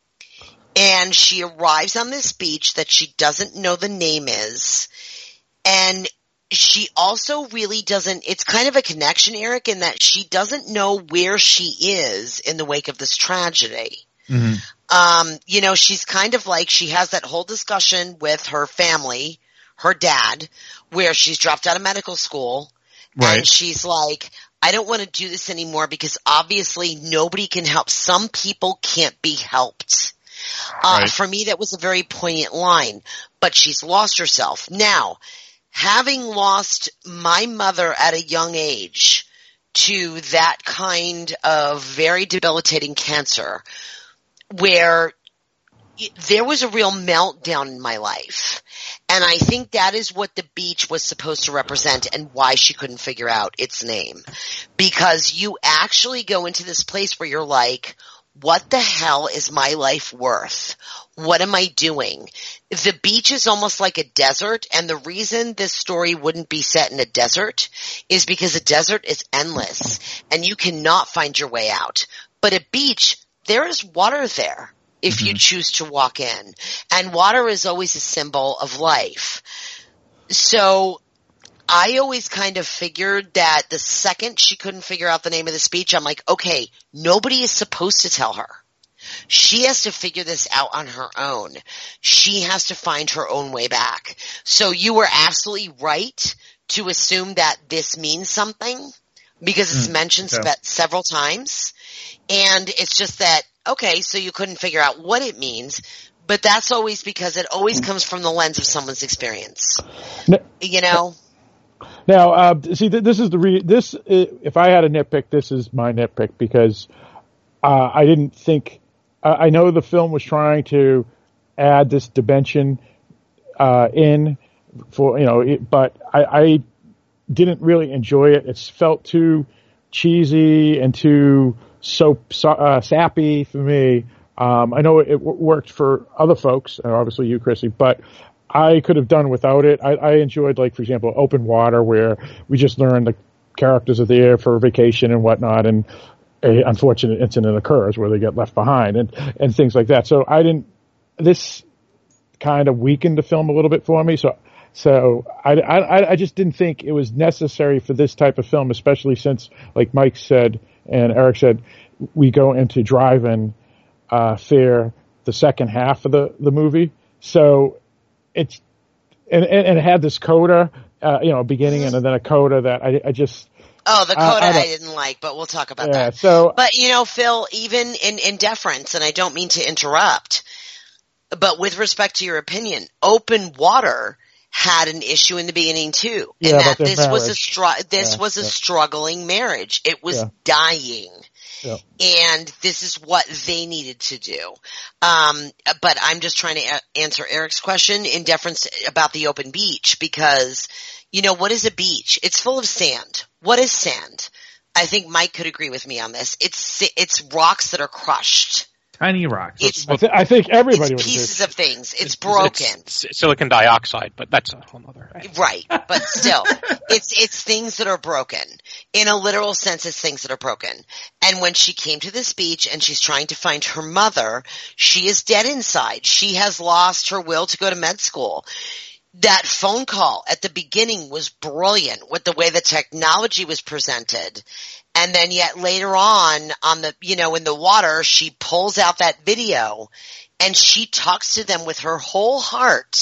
and she arrives on this beach that she doesn't know the name is, and she also really doesn't – it's kind of a connection, Eric, in that she doesn't know where she is in the wake of this tragedy. Mm-hmm. You know, she's kind of like, she has that whole discussion with her family, her dad, where she's dropped out of medical school. Right. And she's like, I don't want to do this anymore because obviously nobody can help. Some people can't be helped. Right. For me, that was a very poignant line, but she's lost herself. Now, having lost my mother at a young age to that kind of very debilitating cancer, where there was a real meltdown in my life. And I think that is what the beach was supposed to represent and why she couldn't figure out its name. Because you actually go into this place where you're like, what the hell is my life worth? What am I doing? The beach is almost like a desert, and the reason this story wouldn't be set in a desert is because a desert is endless, and you cannot find your way out. But a beach, there is water there if you choose to walk in. And water is always a symbol of life. So I always kind of figured that the second she couldn't figure out the name of the speech, I'm like, okay, nobody is supposed to tell her. She has to figure this out on her own. She has to find her own way back. So you were absolutely right to assume that this means something because it's mentioned several times. And it's just that, okay, so you couldn't figure out what it means, but that's always because it always comes from the lens of someone's experience. You know? Now, see, this is if I had a nitpick, this is my nitpick because I didn't think I know the film was trying to add this dimension in for, you know, but I didn't really enjoy it. It felt too cheesy and too sappy for me. I know it worked for other folks, obviously you, Chrissy, but I could have done without it. I enjoyed, like, for example, Open Water, where we just learned the characters are there for vacation and whatnot, and a unfortunate incident occurs where they get left behind and things like that. So this kind of weakened the film a little bit for me. So I just didn't think it was necessary for this type of film, especially since, like Mike said and Eric said, we go into drive-in fare the second half of the movie. So it's and it had this coda, beginning and then a coda that I just. Oh, the coda I didn't like, but we'll talk about that. But, you know, Phil, even in deference, and I don't mean to interrupt, but with respect to your opinion, Open Water had an issue in the beginning too, and that this was a struggling marriage. It was dying. Yeah. And this is what they needed to do. But I'm just trying to answer Eric's question in deference about the open beach because, you know, what is a beach? It's full of sand. What is sand? I think Mike could agree with me on this. It's rocks that are crushed. Tiny rocks. I think everybody it's pieces of things. It's broken. It's silicon dioxide, but that's a whole other. Right, but still, it's things that are broken. In a literal sense, it's things that are broken. And when she came to this beach and she's trying to find her mother, she is dead inside. She has lost her will to go to med school. That phone call at the beginning was brilliant with the way the technology was presented. And then yet later on the, you know, in the water, she pulls out that video and she talks to them with her whole heart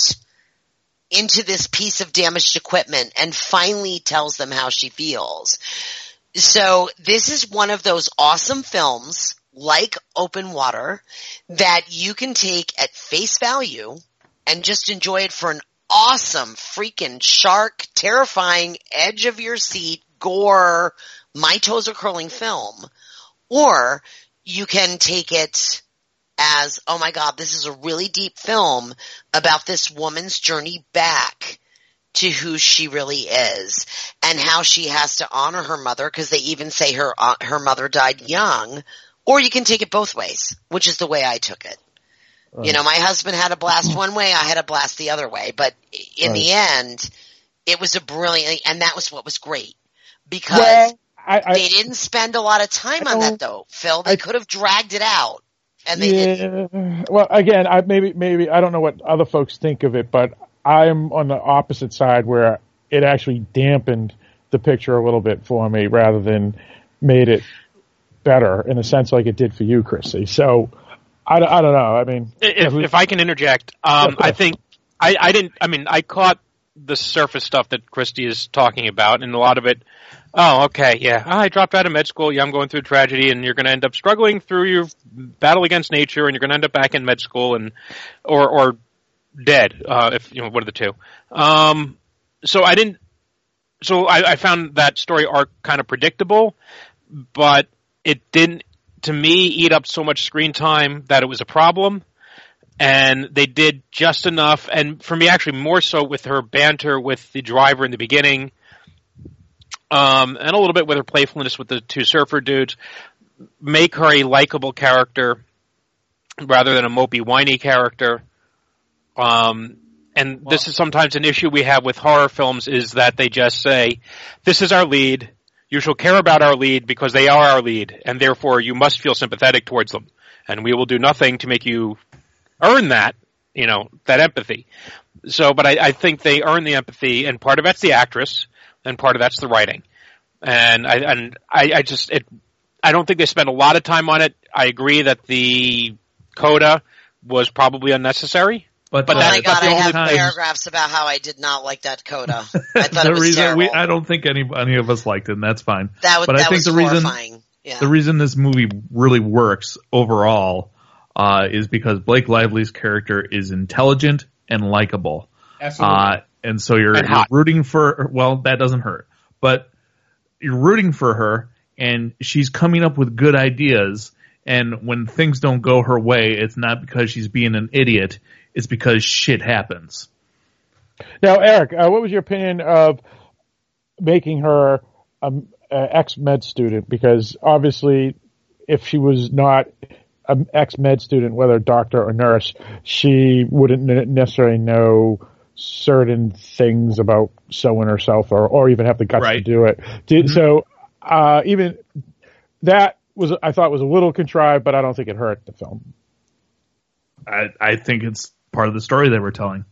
into this piece of damaged equipment and finally tells them how she feels. So this is one of those awesome films like Open Water that you can take at face value and just enjoy it for an awesome freaking shark, terrifying, edge of your seat, gore, my toes are curling film. Or you can take it as, oh my God, this is a really deep film about this woman's journey back to who she really is and how she has to honor her mother, because they even say her mother died young. Or you can take it both ways, which is the way I took it. Right. You know, my husband had a blast one way, I had a blast the other way. But in the end, it was a brilliant, and that was what was great. Because they didn't spend a lot of time on that, though, Phil. They could have dragged it out. And they didn't. Well, again, maybe I don't know what other folks think of it, but I'm on the opposite side where it actually dampened the picture a little bit for me rather than made it better in a sense like it did for you, Chrissy. So I don't know. I mean, if I can interject, I think I caught the surface stuff that Christy is talking about, and a lot of it. Oh, okay, yeah. I dropped out of med school. Yeah, I'm going through tragedy, and you're going to end up struggling through your battle against nature, and you're going to end up back in med school, and or dead, if you know, one of the two. So I found that story arc kind of predictable, but it didn't, to me, eat up so much screen time that it was a problem. And they did just enough, and for me, actually more so with her banter with the driver in the beginning, and a little bit with her playfulness with the two surfer dudes, make her a likable character rather than a mopey, whiny character. And this is sometimes an issue we have with horror films, is that they just say, this is our lead, you shall care about our lead because they are our lead, and therefore you must feel sympathetic towards them. And we will do nothing to make you earn that, you know, that empathy. So, but I think they earn the empathy, and part of that's the actress, and part of that's the writing. And I don't think they spent a lot of time on it. I agree that the coda was probably unnecessary. But oh my God, I have paragraphs about how I did not like that coda. I thought it was terrible. I don't think any of us liked it, and that's fine. But I think the horrifying. The reason this movie really works overall is because Blake Lively's character is intelligent and likable. Absolutely. And so you're rooting for, well, that doesn't hurt, but you're rooting for her, and she's coming up with good ideas, and when things don't go her way, it's not because she's being an idiot, it's because shit happens. Now, Eric, what was your opinion of making her an ex-med student? Because obviously, if she was not an ex-med student, whether doctor or nurse, she wouldn't necessarily know certain things about sewing herself or even have the guts to do it. So even that was, I thought, was a little contrived, but I don't think it hurt the film. I think it's part of the story they were telling.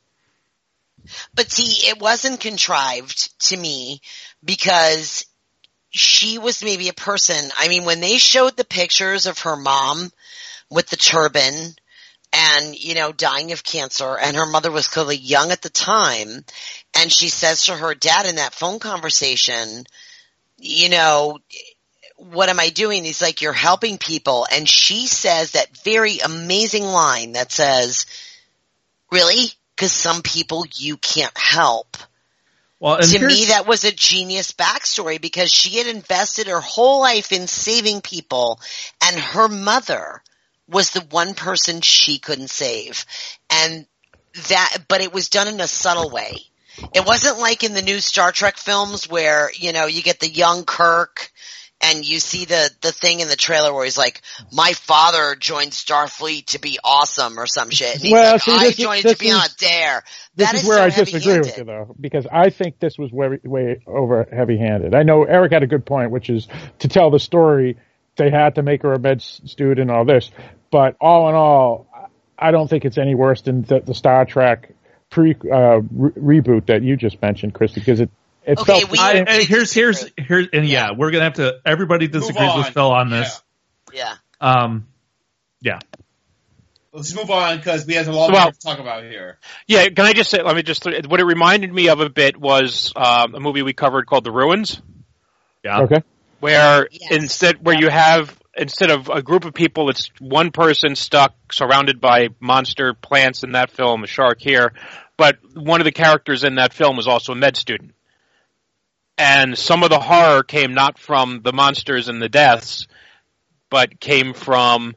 But see, it wasn't contrived to me because she was maybe a person. I mean, when they showed the pictures of her mom with the turban and, you know, dying of cancer, and her mother was clearly young at the time, and she says to her dad in that phone conversation, you know, what am I doing? He's like, you're helping people. And she says that very amazing line that says, really? Because some people you can't help. Well, and to me, that was a genius backstory, because she had invested her whole life in saving people, and her mother was the one person she couldn't save. And but it was done in a subtle way. It wasn't like in the new Star Trek films where, you know, you get the young Kirk and you see the thing in the trailer where he's like, my father joined Starfleet to be awesome or some shit. And he's I joined to be on a dare. This is where I disagree with you, though, because I think this was way over heavy-handed. I know Eric had a good point, which is to tell the story, they had to make her a med student and all this. But all in all, I don't think it's any worse than the Star Trek reboot that you just mentioned, Christy, because it felt... Here's and yeah, we're going to have to... Everybody disagrees with Phil on this. Yeah. Yeah. Let's move on, because we have a lot more to talk about here. Yeah, can I just say, what it reminded me of a bit was a movie we covered called The Ruins. Yeah. Okay. Where you have, instead of a group of people, it's one person stuck, surrounded by monster plants in that film, a shark here. but one of the characters in that film was also a med student. And some of the horror came not from the monsters and the deaths, but came from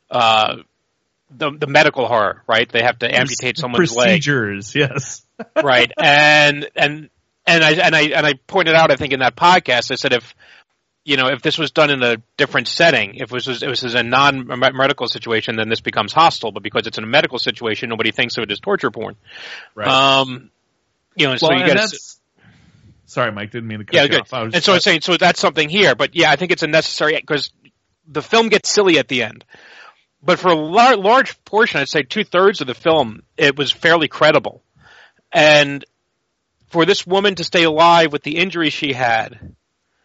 the medical horror, right? They have to amputate someone's leg. Procedures, yes. Right. And I pointed out, I think in that podcast, I said if this was done in a different setting, if it was a non-medical situation, then this becomes hostile. But because it's in a medical situation, nobody thinks of it as torture porn. Right. So you get. Sorry, Mike, didn't mean to cut you off. And so I was saying, so that's something here. But yeah, I think it's a necessary, because the film gets silly at the end. But for a large portion, I'd say 2/3 of the film, it was fairly credible. And for this woman to stay alive with the injury she had,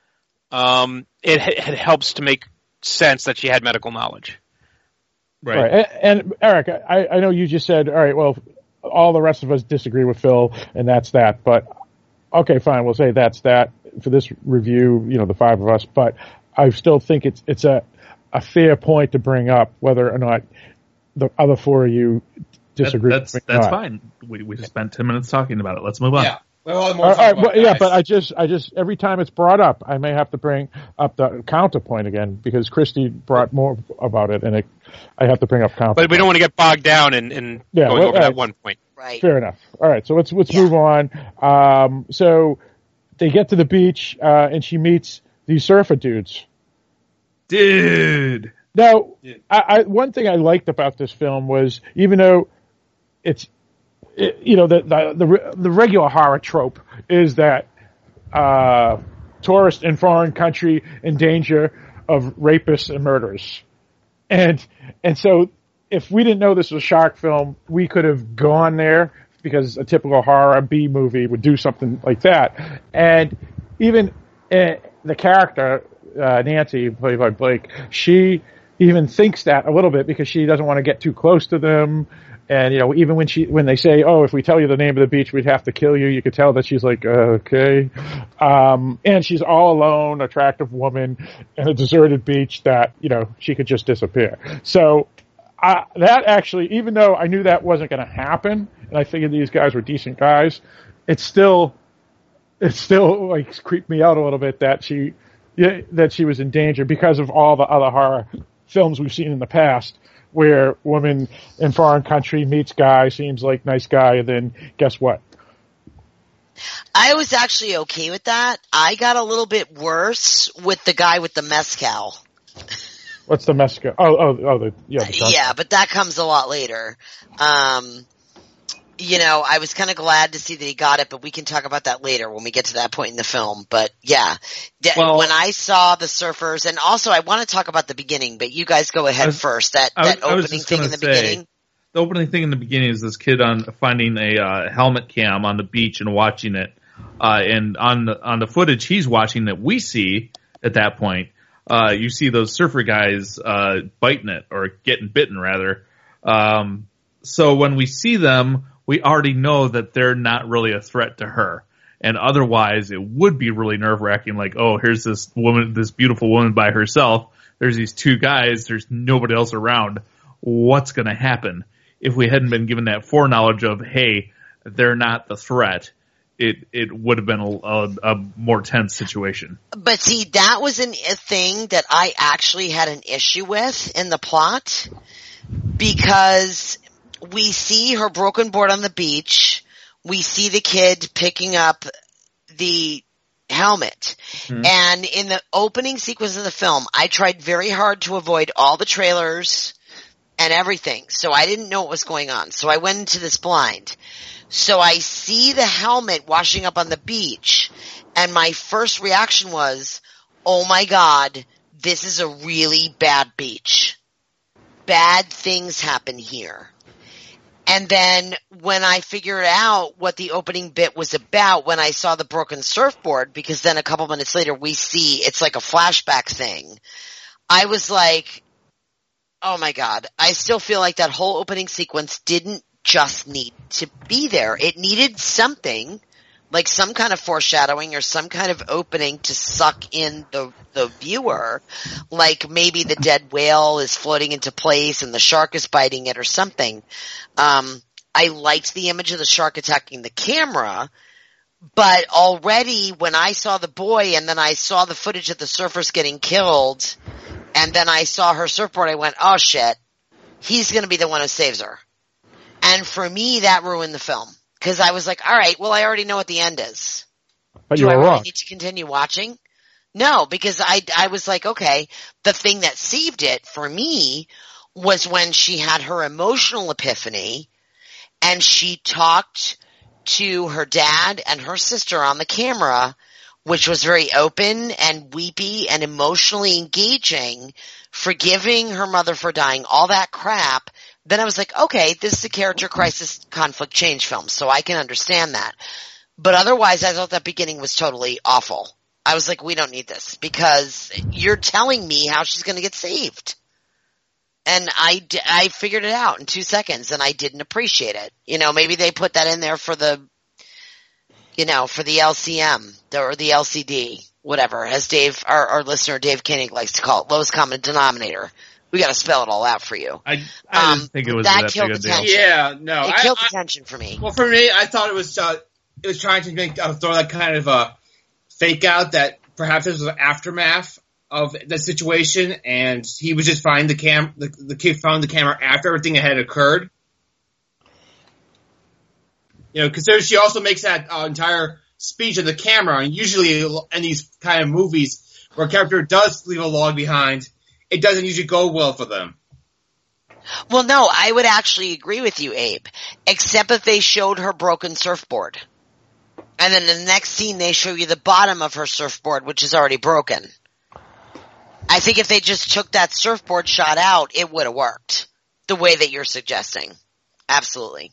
it helps to make sense that she had medical knowledge. Right. And Eric, I know you just said, all right, well, all the rest of us disagree with Phil, and that's that. But okay, fine, we'll say that's that for this review, the five of us. But I still think it's a fair point to bring up, whether or not the other four of you disagree. That's fine. We just spent 10 minutes talking about it. Let's move on. Yeah. But I just every time it's brought up, I may have to bring up the counterpoint again, because Christy brought more about it, and I have to bring up counterpoint. But we don't want to get bogged down in going over that one point. Right. Fair enough. All right, so let's move on. So they get to the beach, and she meets these surfer dudes. Dude. Now, one thing I liked about this film was, even though the regular horror trope is that tourist in foreign country in danger of rapists and murderers, and so if we didn't know this was a shark film, we could have gone there, because a typical horror B movie would do something like that. And even the character Nancy, played by Blake, she even thinks that a little bit, because she doesn't want to get too close to them. And, even when they say, oh, if we tell you the name of the beach, we'd have to kill you, you could tell that she's like, okay. And she's all alone, attractive woman, in a deserted beach that, she could just disappear. So, that actually, even though I knew that wasn't going to happen, and I figured these guys were decent guys, it still like creeped me out a little bit that she was in danger, because of all the other horror films we've seen in the past, where woman in foreign country meets guy, seems like nice guy, and then guess what? I was actually okay with that. I got a little bit worse with the guy with the mezcal. What's the mezcal? Yeah, but that comes a lot later. I was kind of glad to see that he got it, but we can talk about that later when we get to that point in the film. But yeah, when I saw the surfers, and also I want to talk about the beginning, but you guys go ahead first. That opening thing in the beginning. The opening thing in the beginning is this kid finding a helmet cam on the beach and watching it. And on the footage he's watching that we see at that point, you see those surfer guys biting it, or getting bitten rather. So when we see them, we already know that they're not really a threat to her. And otherwise, it would be really nerve-wracking, like, oh, here's this woman, this beautiful woman by herself. There's these two guys. There's nobody else around. What's going to happen? If we hadn't been given that foreknowledge of, hey, they're not the threat, it would have been a more tense situation. But see, that was a thing that I actually had an issue with in the plot, because we see her broken board on the beach. We see the kid picking up the helmet. Mm-hmm. And in the opening sequence of the film, I tried very hard to avoid all the trailers and everything. So I didn't know what was going on. So I went into this blind. So I see the helmet washing up on the beach. And my first reaction was, oh my God, this is a really bad beach. Bad things happen here. And then when I figured out what the opening bit was about, when I saw the broken surfboard, because then a couple minutes later we see it's like a flashback thing, I was like, oh my God, I still feel like that whole opening sequence didn't just need to be there. It needed something, like some kind of foreshadowing or some kind of opening to suck in the viewer, like maybe the dead whale is floating into place and the shark is biting it or something. I liked the image of the shark attacking the camera, but already when I saw the boy and then I saw the footage of the surfers getting killed and then I saw her surfboard, I went, oh shit, he's going to be the one who saves her. And for me, that ruined the film. Because I was like, all right, well, I already know what the end is. But Do you I were really wrong. need to continue watching? No, because I was like, okay, the thing that saved it for me was when she had her emotional epiphany and she talked to her dad and her sister on the camera, which was very open and weepy and emotionally engaging, forgiving her mother for dying, all that crap. Then I was like, okay, this is a character crisis conflict change film, so I can understand that. But otherwise, I thought that beginning was totally awful. I was like, we don't need this because you're telling me how she's going to get saved. And I figured it out in 2 seconds and I didn't appreciate it. You know, maybe they put that in there for the, you know, for the LCM or the LCD, whatever, as Dave, our listener Dave Koenig likes to call it, lowest common denominator. We got to spell it all out for you. I didn't think it was that killed big a the deal. tension. Yeah, no. It killed the tension for me. Well, for me, I thought it was trying to make throw that kind of a fake out that perhaps this was an aftermath of the situation, and he was just finding the kid found the camera after everything had occurred. You know, consider she also makes that entire speech of the camera, and usually in these kind of movies where a character does leave a log behind, it doesn't usually go well for them. Well, no, I would actually agree with you, Abe, except that they showed her broken surfboard. And then the next scene, they show you the bottom of her surfboard, which is already broken. I think if they just took that surfboard shot out, it would have worked the way that you're suggesting. Absolutely.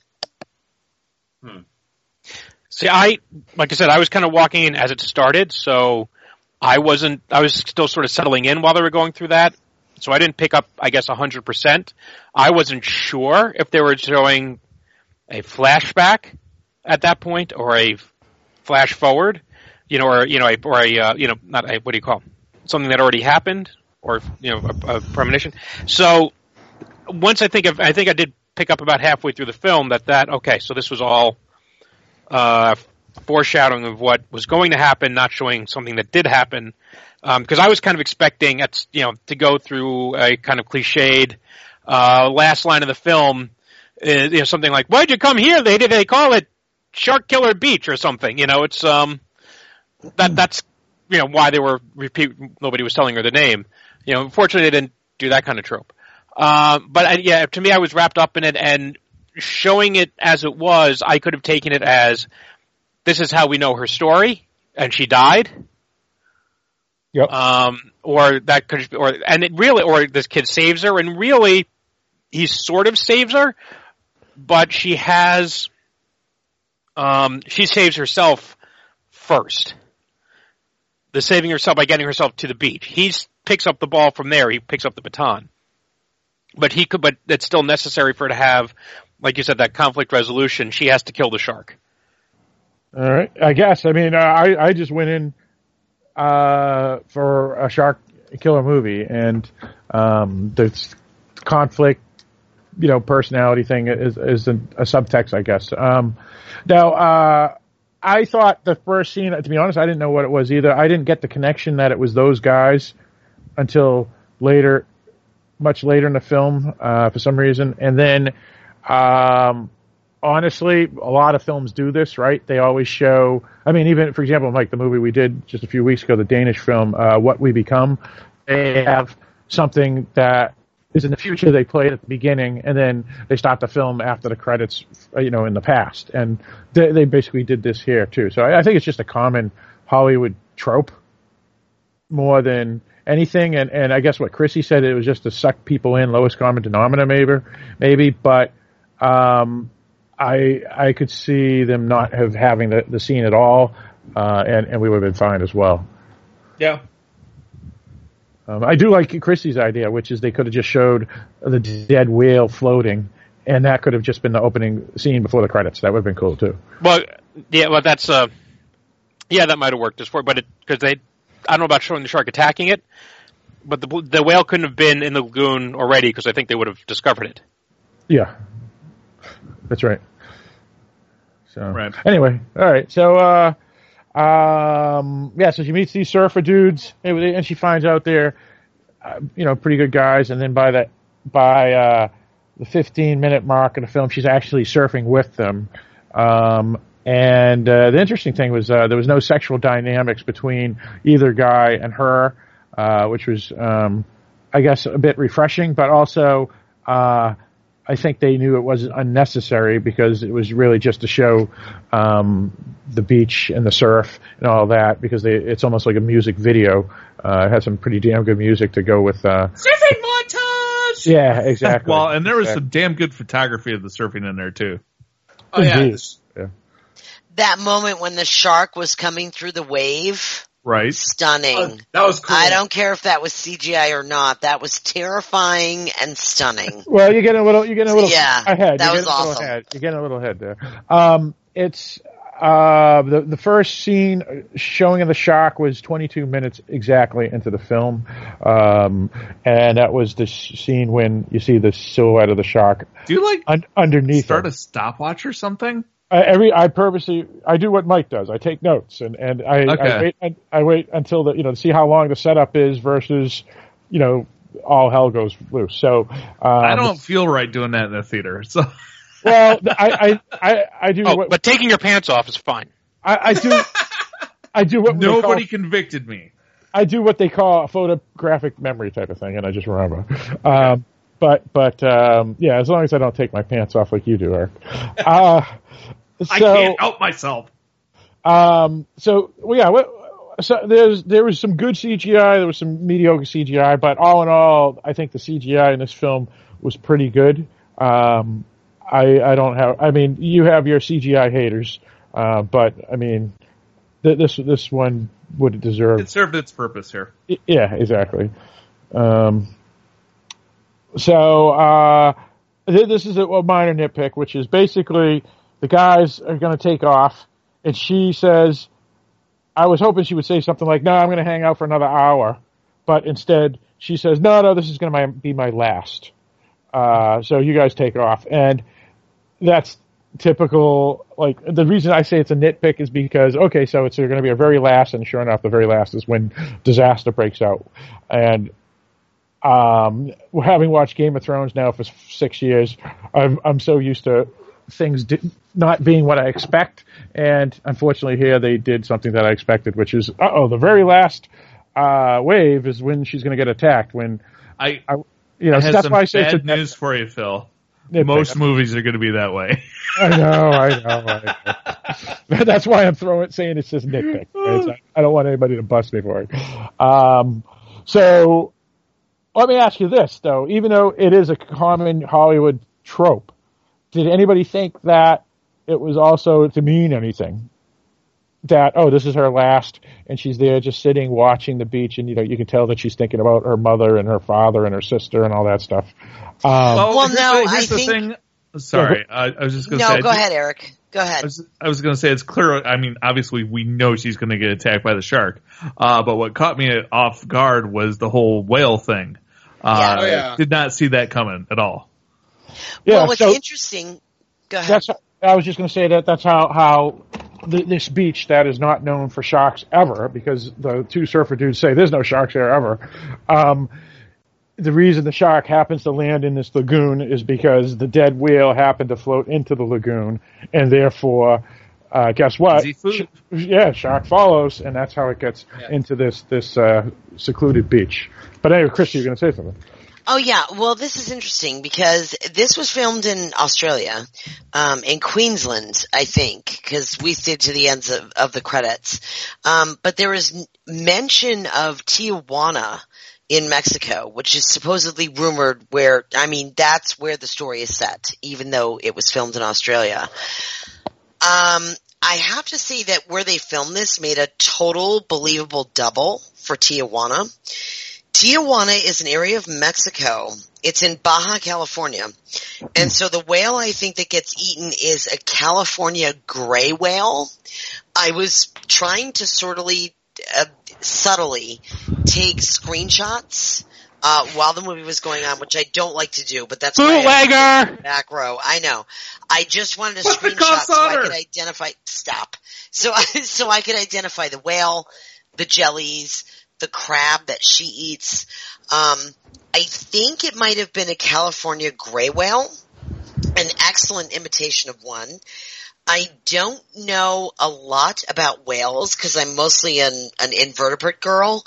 See, like I said, I was kind of walking in as it started, so I was still sort of settling in while they were going through that. So I didn't pick up, I guess, 100%. I wasn't sure if they were showing a flashback at that point or a flash forward, what do you call it? Something that already happened, or a premonition. So once I think I did pick up about halfway through the film that okay, so this was all foreshadowing of what was going to happen, not showing something that did happen. Because I was kind of expecting to go through a kind of cliched last line of the film, something like, "Why'd you come here? They call it Shark Killer Beach or something." It's that's why they were nobody was telling her the name. Unfortunately, they didn't do that kind of trope. But to me, I was wrapped up in it, and showing it as it was, I could have taken it as this is how we know her story, and she died. Yep. Or that could, or this kid saves her, and really, he sort of saves her, but she saves herself first. The saving herself by getting herself to the beach. He picks up the ball from there. He picks up the baton. But it's still necessary for her to have, like you said, that conflict resolution. She has to kill the shark. All right. I guess. I mean, I just went in for a shark killer movie, and the conflict, personality thing is a subtext, I guess. Now, I thought the first scene, to be honest, I didn't know what it was either. I didn't get the connection that it was those guys until later, much later in the film, for some reason. And then, honestly, a lot of films do this, right? They always show, even, for example, like the movie we did just a few weeks ago, the Danish film, What We Become, they have something that is in the future they played at the beginning, and then they start the film after the credits, in the past. And they basically did this here, too. So I think it's just a common Hollywood trope more than anything. And I guess what Chrissy said, it was just to suck people in, lowest common denominator, maybe. But I could see them not having the scene at all, and we would have been fine as well. Yeah. I do like Christie's idea, which is they could have just showed the dead whale floating, and that could have just been the opening scene before the credits. That would have been cool too. That's that might have worked as for, but because I don't know about showing the shark attacking it, but the whale couldn't have been in the lagoon already because I think they would have discovered it. Yeah. That's right. So anyway, all right. So so she meets these surfer dudes, and she finds out they're pretty good guys. And then by the 15-minute mark of the film, she's actually surfing with them. And the interesting thing was there was no sexual dynamics between either guy and her, which was, I guess, a bit refreshing, but also I think they knew it wasn't unnecessary because it was really just to show the beach and the surf and all that, because it's almost like a music video. It had some pretty damn good music to go with. Surfing montage! Yeah, exactly. Well, and there was some damn good photography of the surfing in there, too. Oh, yeah. That moment when the shark was coming through the wave. Right. Stunning. Oh, that was cool. I don't care if that was CGI or not. That was terrifying and stunning. Well, you're getting a little yeah, ahead. That was awesome. You're getting a little ahead there. It's the first scene showing of the shark was 22 minutes exactly into the film, and that was the scene when you see the silhouette of the shark. Do you underneath start a stopwatch or something? I purposely do what Mike does. I take notes and I wait until to see how long the setup is versus all hell goes loose. So I don't feel right doing that in the theater. So well, I do. But taking your pants off is fine. I do what nobody convicted me. I do what they call a photographic memory type of thing, and I just remember. But as long as I don't take my pants off like you do, Eric. I can't help myself. So there was some good CGI, there was some mediocre CGI, but all in all, I think the CGI in this film was pretty good. I don't have. I mean, you have your CGI haters, but I mean, this one would deserve. It served its purpose here. Yeah, exactly. This is a minor nitpick, which is basically the guys are going to take off, and she says, I was hoping she would say something like, no, I'm going to hang out for another hour. But instead, she says, no, this is going to be my last. So you guys take off. And that's typical. Like, the reason I say it's a nitpick is because, okay, so it's going to be a very last, and sure enough, the very last is when disaster breaks out. And having watched Game of Thrones now for 6 years, I'm so used to things not being what I expect, and unfortunately here they did something that I expected, which is the very last wave is when she's going to get attacked. When that's why I say it's news for you, Phil. Most movies are going to be that way. I know. That's why I'm saying it's just nitpick. Right? I don't want anybody to bust me for it. So let me ask you this, though. Even though it is a common Hollywood trope, did anybody think that it was also to mean anything? That, this is her last, and she's there just sitting, watching the beach, and you can tell that she's thinking about her mother and her father and her sister and all that stuff. Here's the thing. Sorry, I was just going to say. No, go ahead, Eric. Go ahead. I was going to say it's clear. I mean, obviously we know she's going to get attacked by the shark. But what caught me off guard was the whole whale thing. Did not see that coming at all. Well, what's interesting. Go ahead. I was just going to say that's how this beach that is not known for sharks ever, because the two surfer dudes say there's no sharks there ever. The reason the shark happens to land in this lagoon is because the dead whale happened to float into the lagoon, and therefore, guess what? Shark follows, and that's how it gets into this secluded beach. But anyway, Chris, you're going to say something. Oh yeah, well this is interesting because this was filmed in Australia, in Queensland, I think, because we stayed to the ends of the credits. But there is mention of Tijuana in Mexico, which is supposedly rumored that's where the story is set, even though it was filmed in Australia. I have to say that where they filmed this made a total believable double for Tijuana. Tijuana is an area of Mexico. It's in Baja California. And so the whale I think that gets eaten is a California gray whale. I was trying to subtly take screenshots while the movie was going on, which I don't like to do, but that's bootlegger back row. I know. I just wanted a screenshot so I could identify. Stop. So I could identify the whale, the jellies, the crab that she eats. I think it might have been a California gray whale, an excellent imitation of one. I don't know a lot about whales because I'm mostly an invertebrate girl.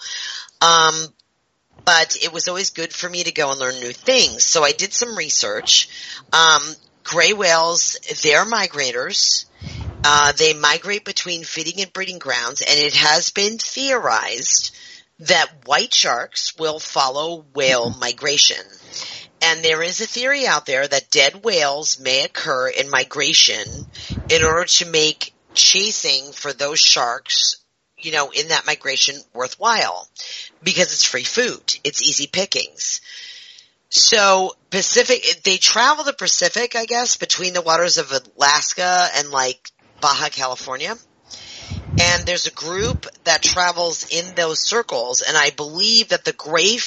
But it was always good for me to go and learn new things. So I did some research. Gray whales, they're migrators. They migrate between feeding and breeding grounds, and it has been theorized that white sharks will follow whale migration. And there is a theory out there that dead whales may occur in migration in order to make chasing for those sharks, in that migration worthwhile, because it's free food. It's easy pickings. So they travel the Pacific, I guess, between the waters of Alaska and Baja California. And there's a group that travels in those circles, and I believe that the gray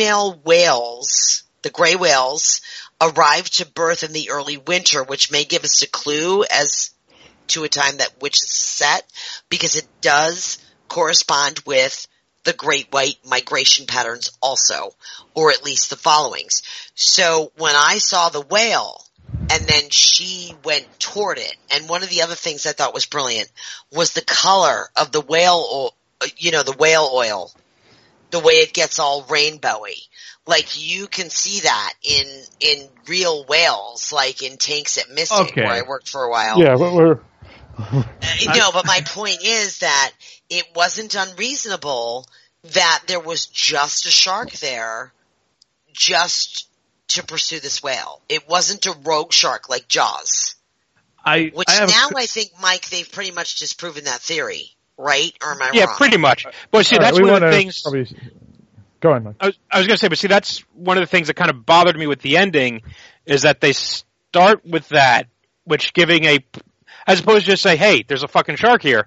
whales arrive to birth in the early winter, which may give us a clue as to a time which is set, because it does correspond with the great white migration patterns also, or at least the followings. So when I saw the whale, and then she went toward it, and one of the other things I thought was brilliant was the color of the whale, the whale oil, the way it gets all rainbowy. You can see that in real whales, in tanks at Mystic, where I worked for a while. Yeah, but no, but my point is that it wasn't unreasonable that there was just a shark there just to pursue this whale. It wasn't a rogue shark like Jaws. I think, Mike, they've pretty much disproven that theory, right? Or am I wrong? Yeah, pretty much. But see, that's one of the things... Go on, Mike. I was going to say, but see, that's one of the things that kind of bothered me with the ending, is that they start with that, which giving as opposed to just say, hey, there's a fucking shark here.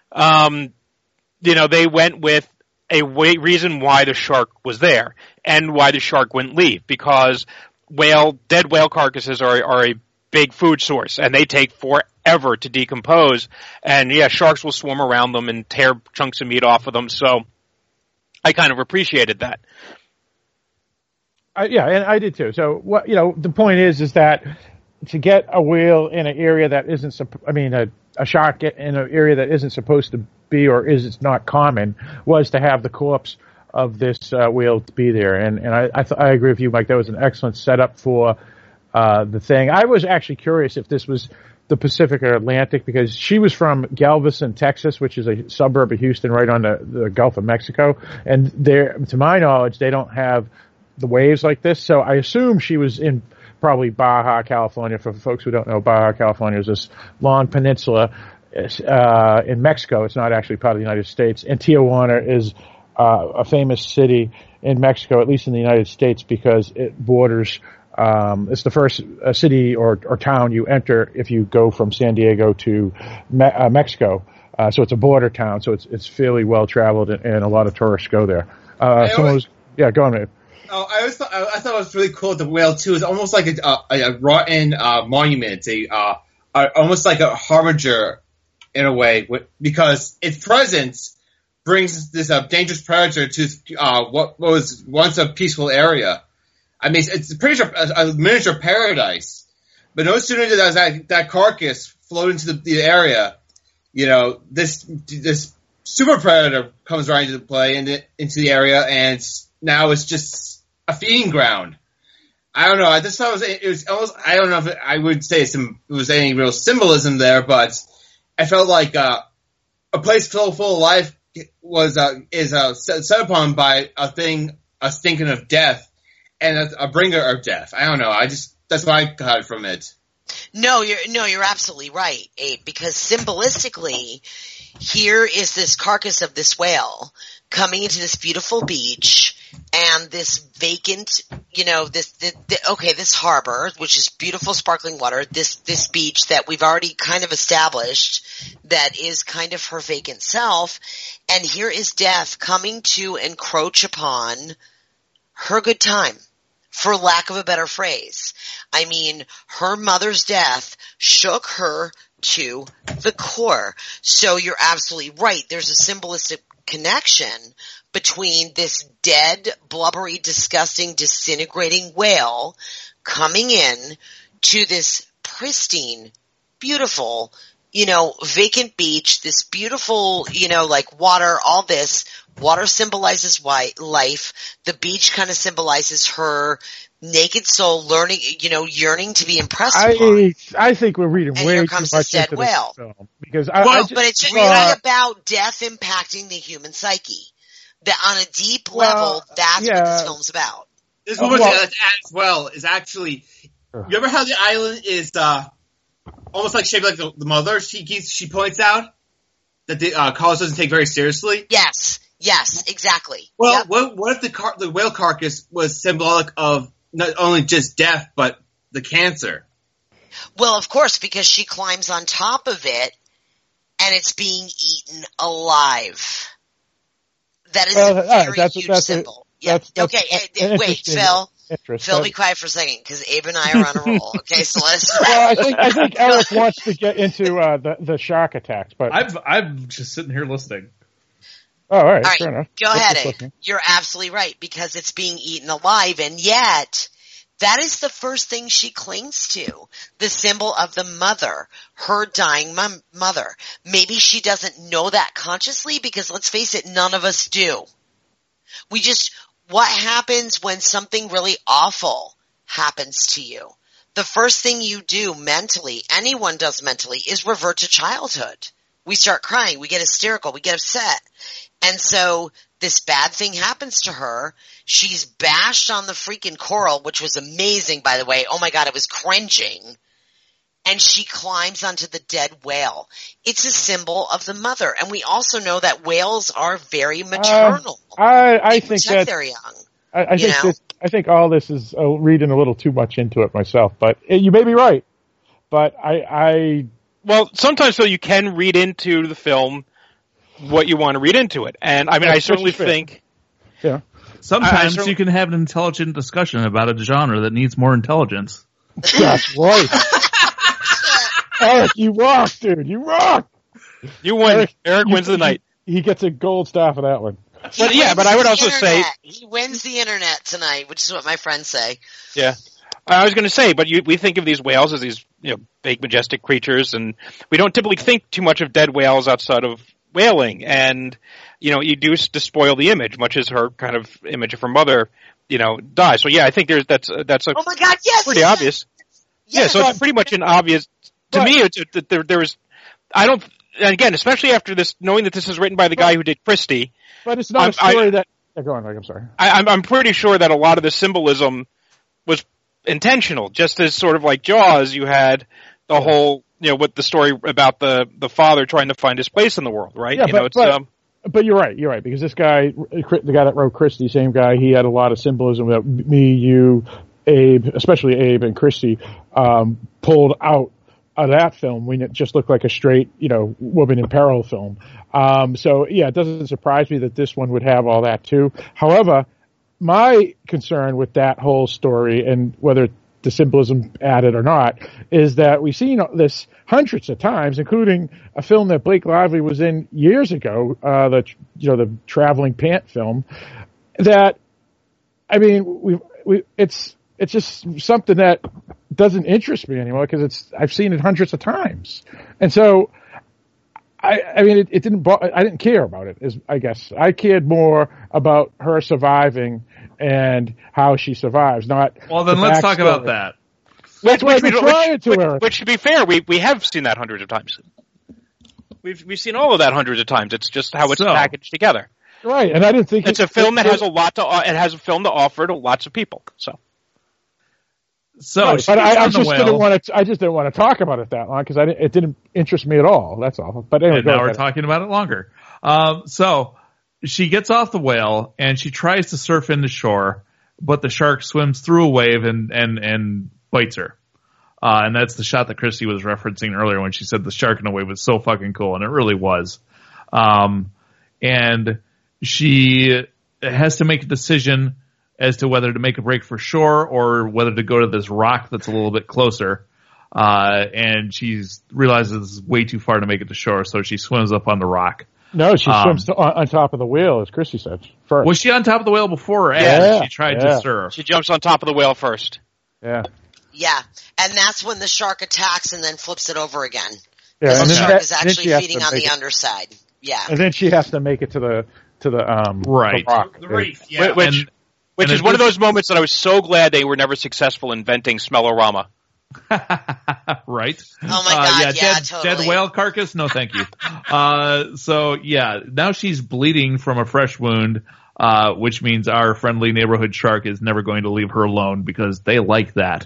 They went with a reason why the shark was there and why the shark wouldn't leave, because dead whale carcasses are a big food source, and they take forever to decompose, and sharks will swarm around them and tear chunks of meat off of them, so I kind of appreciated that. And I did too. So the point is that to get a whale in an area that isn't, a shark in an area that isn't supposed to be, or is not common, was to have the corpse of this whale to be there. And I agree with you, Mike. That was an excellent setup for the thing. I was actually curious if this was the Pacific or Atlantic, because she was from Galveston, Texas, which is a suburb of Houston right on the Gulf of Mexico. And there, to my knowledge, they don't have the waves like this. So I assume she was in probably Baja California. For folks who don't know, Baja California is this long peninsula in Mexico. It's not actually part of the United States. And Tijuana is a famous city in Mexico, at least in the United States, because it borders it's the first city or town you enter if you go from San Diego to Mexico. So it's a border town, so it's fairly well traveled, and a lot of tourists go there. Go on, Dave. Oh, I thought it was really cool. The whale too is almost like a rotten monument, almost like a harbinger in a way, because its presence brings this dangerous predator to what was once a peaceful area. I mean, it's pretty much a miniature paradise. But no sooner does that carcass float into the area, this super predator comes right into play into the area, and now it's just a feeding ground. I don't know. I just thought it was almost. I don't know if I would say it was any real symbolism there, but I felt like a place full of life is set upon by a stinking of death. And a bringer of death. I don't know. That's what I got from it. No, you're absolutely right, Abe, because symbolistically, here is this carcass of this whale coming into this beautiful beach, and this vacant, this harbor, which is beautiful sparkling water, this beach that we've already kind of established that is kind of her vacant self, and here is death coming to encroach upon her good time, for lack of a better phrase. I mean, her mother's death shook her to the core. So you're absolutely right. There's a symbolistic connection between this dead, blubbery, disgusting, disintegrating whale coming in to this pristine, beautiful, vacant beach, this beautiful, like water, all this. Water symbolizes life. The beach kind of symbolizes her naked soul yearning to be impressed upon. I think we're reading and way here too comes much this dead into whale. this film because but it's really about death impacting the human psyche. That on a deep level, that's what this film's about. This one as well is actually. You ever how the island is almost like shaped like the mother? She points out that the Carlos doesn't take very seriously. Yes, exactly. Well, what if the whale carcass was symbolic of not only just death but the cancer? Well, of course, because she climbs on top of it and it's being eaten alive. That is a very huge symbol. Wait, Phil, be quiet for a second, because Abe and I are on a roll. Okay, so let's. Well, I think Eric wants to get into the shark attacks, but I'm just sitting here listening. Oh, all right, fair enough. Go ahead, Abe. You're absolutely right, because it's being eaten alive, and yet that is the first thing she clings to, the symbol of the mother, her dying mother. Maybe she doesn't know that consciously, because let's face it, none of us do. What happens when something really awful happens to you? The first thing you do mentally, anyone does mentally, is revert to childhood. We start crying, we get hysterical, we get upset. And so this bad thing happens to her. She's bashed on the freaking coral, which was amazing, by the way. Oh my God, it was cringing. And she climbs onto the dead whale. It's a symbol of the mother. And we also know that whales are very maternal. I think that they're young. I think all this is reading a little too much into it myself, but you may be right. But well, sometimes though you can read into the film what you want to read into it, and I mean, I certainly think. Yeah. Sometimes you can have an intelligent discussion about a genre that needs more intelligence. That's right. Eric, you rock, dude. You rock. You win. Eric wins the night. He gets a gold star for that one. But I would also say he wins the internet tonight, which is what my friends say. Yeah, I was going to say, but we think of these whales as these big, majestic creatures, and we don't typically think too much of dead whales outside of whaling. And you do despoil the image, much as her kind of image of her mother, dies. So yeah, I think that's oh my God, yes, pretty obvious. Yes, yeah, so it's pretty much an obvious. To me, there was. I don't. And again, especially after this, knowing that this is written by the guy who did Christie. But it's not a story that. Go on, Mike. I'm sorry. I'm pretty sure that a lot of the symbolism was intentional. Just as sort of like Jaws, you had the whole, with the story about the father trying to find his place in the world, right? Yeah, but you're right, because this guy, the guy that wrote Christie, same guy, he had a lot of symbolism that me, you, Abe, especially Abe and Christie, pulled out of that film when it just looked like a straight, woman in peril film. So yeah, it doesn't surprise me that this one would have all that too. However, my concern with that whole story, and whether the symbolism added or not, is that we've seen this hundreds of times, including a film that Blake Lively was in years ago, the Traveling Pant film. That, I mean, it's just something that doesn't interest me anymore because I've seen it hundreds of times, and so I mean it didn't. I didn't care about it. I guess I cared more about her surviving and how she survives. Not well. Then let's talk about that. That's what I've been trying to, Eric. Which, to be fair, we have seen that hundreds of times. We've seen all of that hundreds of times. It's just how it's packaged together. Right, and I didn't think it's a film that has a lot to. It has a film to offer to lots of people. Right, but I just didn't want to. I just didn't want to talk about it that long because it didn't interest me at all. That's all. But anyway, now we're talking about it longer. So she gets off the whale and she tries to surf into shore, but the shark swims through a wave and bites her. And that's the shot that Christy was referencing earlier when she said the shark in a wave was so fucking cool, and it really was. And she has to make a decision as to whether to make a break for shore or whether to go to this rock that's a little bit closer. And she realizes it's way too far to make it to shore, so she swims up on the rock. No, she swims on top of the whale, as Chrissy said, first. Was she on top of the whale before or after she tried to surf? She jumps on top of the whale first. Yeah. Yeah, and that's when the shark attacks and then flips it over again. Yeah, Because and the then shark is actually has feeding to on make the it. underside. Yeah. And then she has to make it to the Right. the rock. The reef, yeah. Which is one of those moments that I was so glad they were never successful inventing Smellorama. Right. Oh my God, dead, totally. dead whale carcass? No, thank you. So yeah, now she's bleeding from a fresh wound, which means our friendly neighborhood shark is never going to leave her alone because they like that.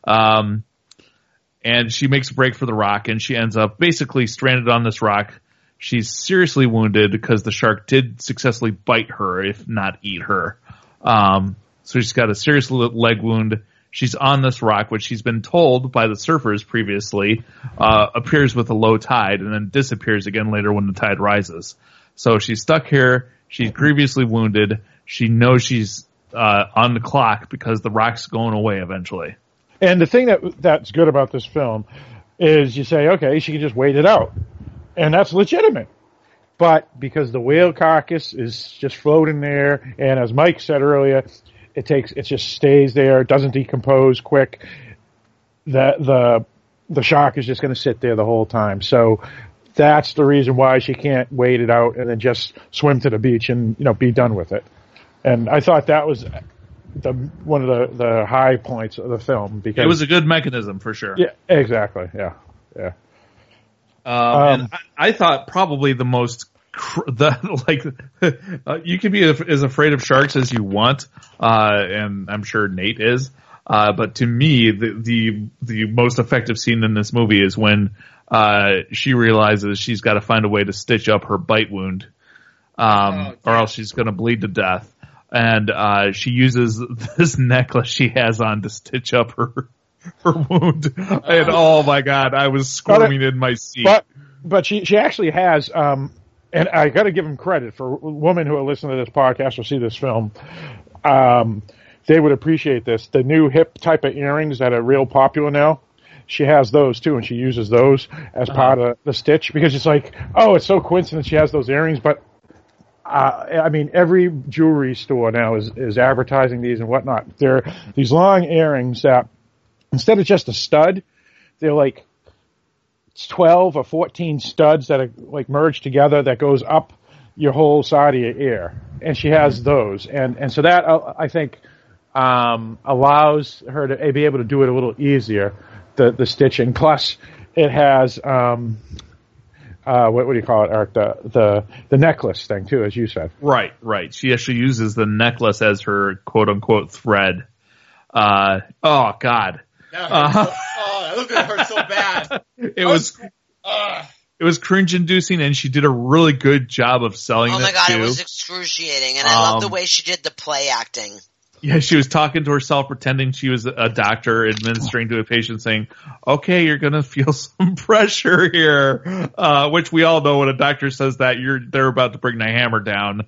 And she makes a break for the rock, and she ends up basically stranded on this rock. She's seriously wounded because the shark did successfully bite her, if not eat her. So she's got a serious leg wound. She's on this rock, which she's been told by the surfers previously appears with a low tide and then disappears again later when the tide rises. So she's stuck here. She's grievously wounded. She knows she's on the clock because the rock's going away eventually. And the thing that's good about this film is you say, okay, she can just wait it out. And that's legitimate. But because the whale carcass is just floating there, and as Mike said earlier, it just stays there, it doesn't decompose quick, the shark is just going to sit there the whole time. So that's the reason why she can't wait it out and then just swim to the beach and, be done with it. And I thought that was one of the high points of the film, because it was a good mechanism for sure. Yeah, exactly. Yeah. And I thought probably the most you can be as afraid of sharks as you want, and I'm sure Nate is. But to me, the most effective scene in this movie is when she realizes she's got to find a way to stitch up her bite wound, or else she's going to bleed to death. And she uses this necklace she has on to stitch up her wound. And oh my God, I was squirming in my seat. But she actually has, and I got to give them credit for women who are listening to this podcast or see this film. They would appreciate this. The new hip type of earrings that are real popular now, she has those too, and she uses those as part of the stitch, because it's like, oh, it's so coincident she has those earrings, but every jewelry store now is advertising these and whatnot. They're these long earrings that, instead of just a stud, they're like 12 or 14 studs that are like merged together that goes up your whole side of your ear. And she has those. And so that, I think, allows her to be able to do it a little easier, the stitching. Plus, it has, what do you call it, Eric? The necklace thing too, as you said. Right. She actually uses the necklace as her quote unquote thread. Oh God. That looked at her so bad. It was cringe inducing, and she did a really good job of selling it. Oh my God, too. it was excruciating, and I love the way she did the play acting. Yeah, she was talking to herself, pretending she was a doctor administering to a patient, saying, okay, you're going to feel some pressure here, which we all know when a doctor says that, they're about to bring the hammer down.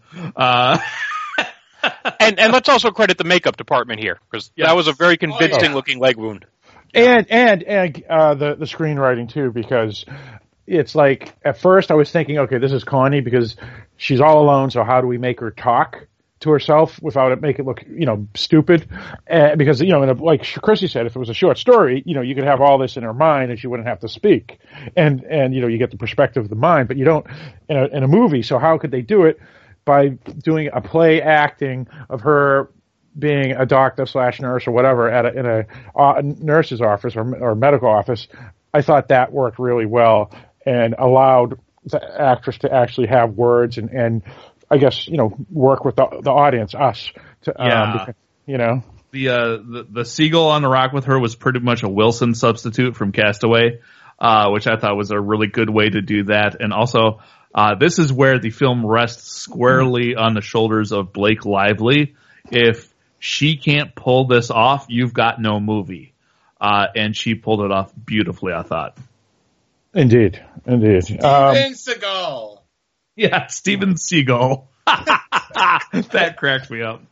And let's also credit the makeup department here, because that was a very convincing looking leg wound. And the screenwriting too, because it's like, at first I was thinking, okay, this is Connie because she's all alone, so how do we make her talk to herself without it make it look, stupid? Because, like Chrissy said, if it was a short story, you could have all this in her mind and she wouldn't have to speak. And you get the perspective of the mind, but you don't in a movie. So how could they do it? By doing a play acting of her being a doctor / nurse or whatever in a nurse's office or medical office. I thought that worked really well and allowed the actress to actually have words and I guess, work with the audience, us. The seagull on the rock with her was pretty much a Wilson substitute from Castaway, which I thought was a really good way to do that. And also, this is where the film rests squarely on the shoulders of Blake Lively. If she can't pull this off, you've got no movie. And she pulled it off beautifully, I thought. Indeed. Steven Seagal. Yeah, Steven Seagal. That cracked me up.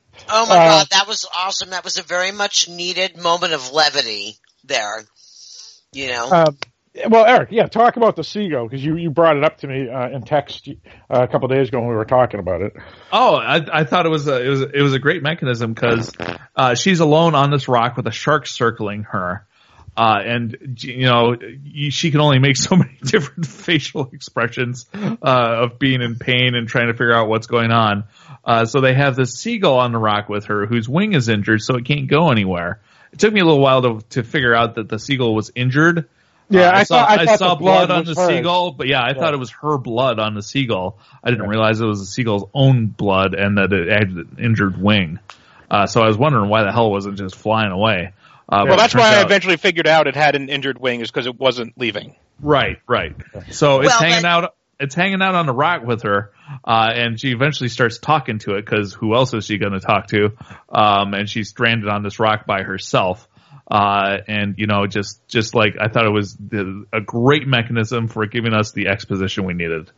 Oh my God, that was awesome. That was a very much needed moment of levity there. You know? Well, Eric, talk about the seagull, because you brought it up to me in text a couple of days ago when we were talking about it. Oh, I thought it was a great mechanism because she's alone on this rock with a shark circling her, and she can only make so many different facial expressions of being in pain and trying to figure out what's going on. So they have this seagull on the rock with her whose wing is injured, so it can't go anywhere. It took me a little while to figure out that the seagull was injured. Yeah, I saw blood on the hers. seagull, but I thought it was her blood on the seagull. I didn't realize it was the seagull's own blood and that it had an injured wing. So I was wondering why the hell it wasn't just flying away. Well, that's why I eventually figured out it had an injured wing, is because it wasn't leaving. Right. So it's hanging out. It's hanging out on the rock with her, and she eventually starts talking to it because who else is she going to talk to? And she's stranded on this rock by herself. And just like I thought it was a great mechanism for giving us the exposition we needed.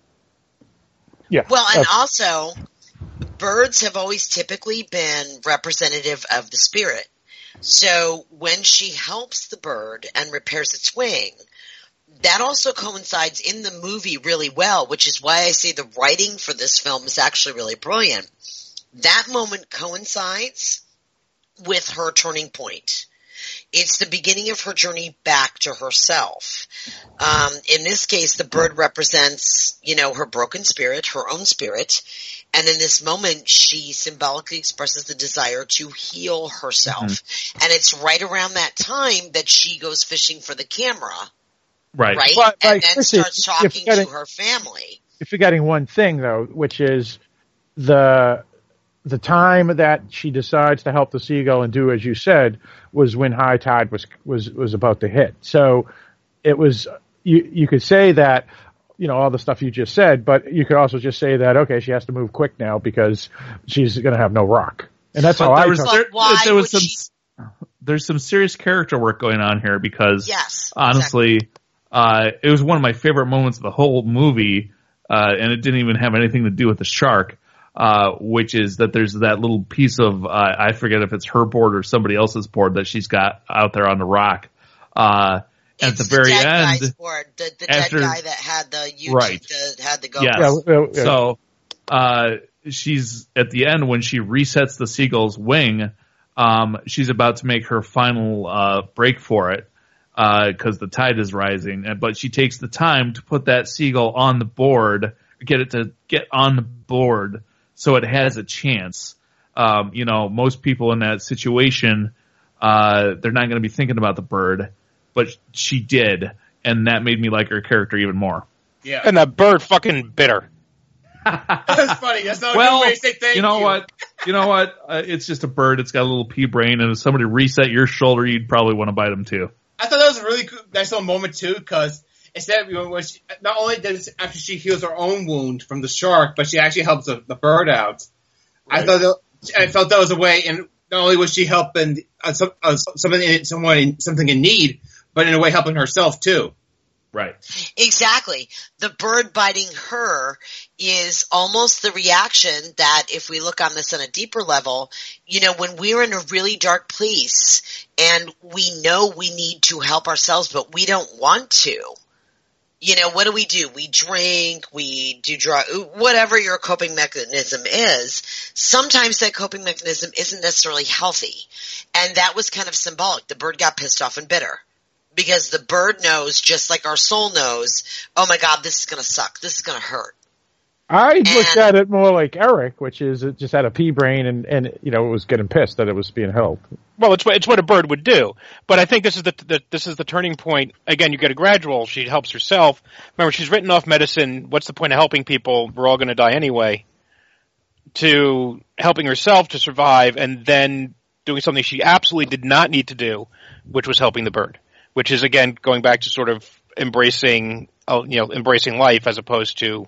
Yeah. Well, and also, birds have always typically been representative of the spirit. So when she helps the bird and repairs its wing, that also coincides in the movie really well, which is why I say the writing for this film is actually really brilliant. That moment coincides with her turning point. It's the beginning of her journey back to herself. In this case, the bird represents, her broken spirit, her own spirit. And in this moment, she symbolically expresses the desire to heal herself. Mm-hmm. And it's right around that time that she goes fishing for the camera. Right. But, and then starts talking to her family. You're forgetting one thing, though, which is the time that she decides to help the seagull and do as you said was when high tide was about to hit. So it was you could say that all the stuff you just said, but you could also just say that okay, she has to move quick now because she's going to have no rock, and that's how there's some serious character work going on here because honestly, exactly. It was one of my favorite moments of the whole movie, and it didn't even have anything to do with the shark. Which is that there's that little piece of, I forget if it's her board or somebody else's board that she's got out there on the rock. At the very end, guy's board, the dead guy that had the YouTube, right. Had the GoPro. Yes. So, she's at the end when she resets the seagull's wing, she's about to make her final, break for it, cause the tide is rising. But she takes the time to put that seagull on the board, get it to get on the board, so it has a chance. Most people in that situation, they're not going to be thinking about the bird, but she did, and that made me like her character even more. Yeah. And that bird fucking bit her. That's funny. That's not a good way to say thank you. You know what? It's just a bird. It's got a little pea brain, and if somebody reset your shoulder, you'd probably want to bite them too. I thought that was a really cool, nice little moment too, because instead, when she, not only does after she heals her own wound from the shark, but she actually helps the bird out. Right. I felt that was a way, and not only was she helping something in need, but in a way helping herself too. Right. Exactly. The bird biting her is almost the reaction that if we look on this on a deeper level, when we're in a really dark place and we know we need to help ourselves, but we don't want to. What do? We drink, we do drug, whatever your coping mechanism is. Sometimes that coping mechanism isn't necessarily healthy. And that was kind of symbolic. The bird got pissed off and bit her. Because the bird knows, just like our soul knows, oh my God, this is going to suck. This is going to hurt. I looked at it more like Eric, which is it just had a pea brain and it was getting pissed that it was being held. Well, it's what a bird would do. But I think this is the turning point. Again, you get a gradual. She helps herself. Remember, she's written off medicine. What's the point of helping people? We're all going to die anyway. To helping herself to survive and then doing something she absolutely did not need to do, which was helping the bird. Which is, again, going back to sort of embracing life as opposed to,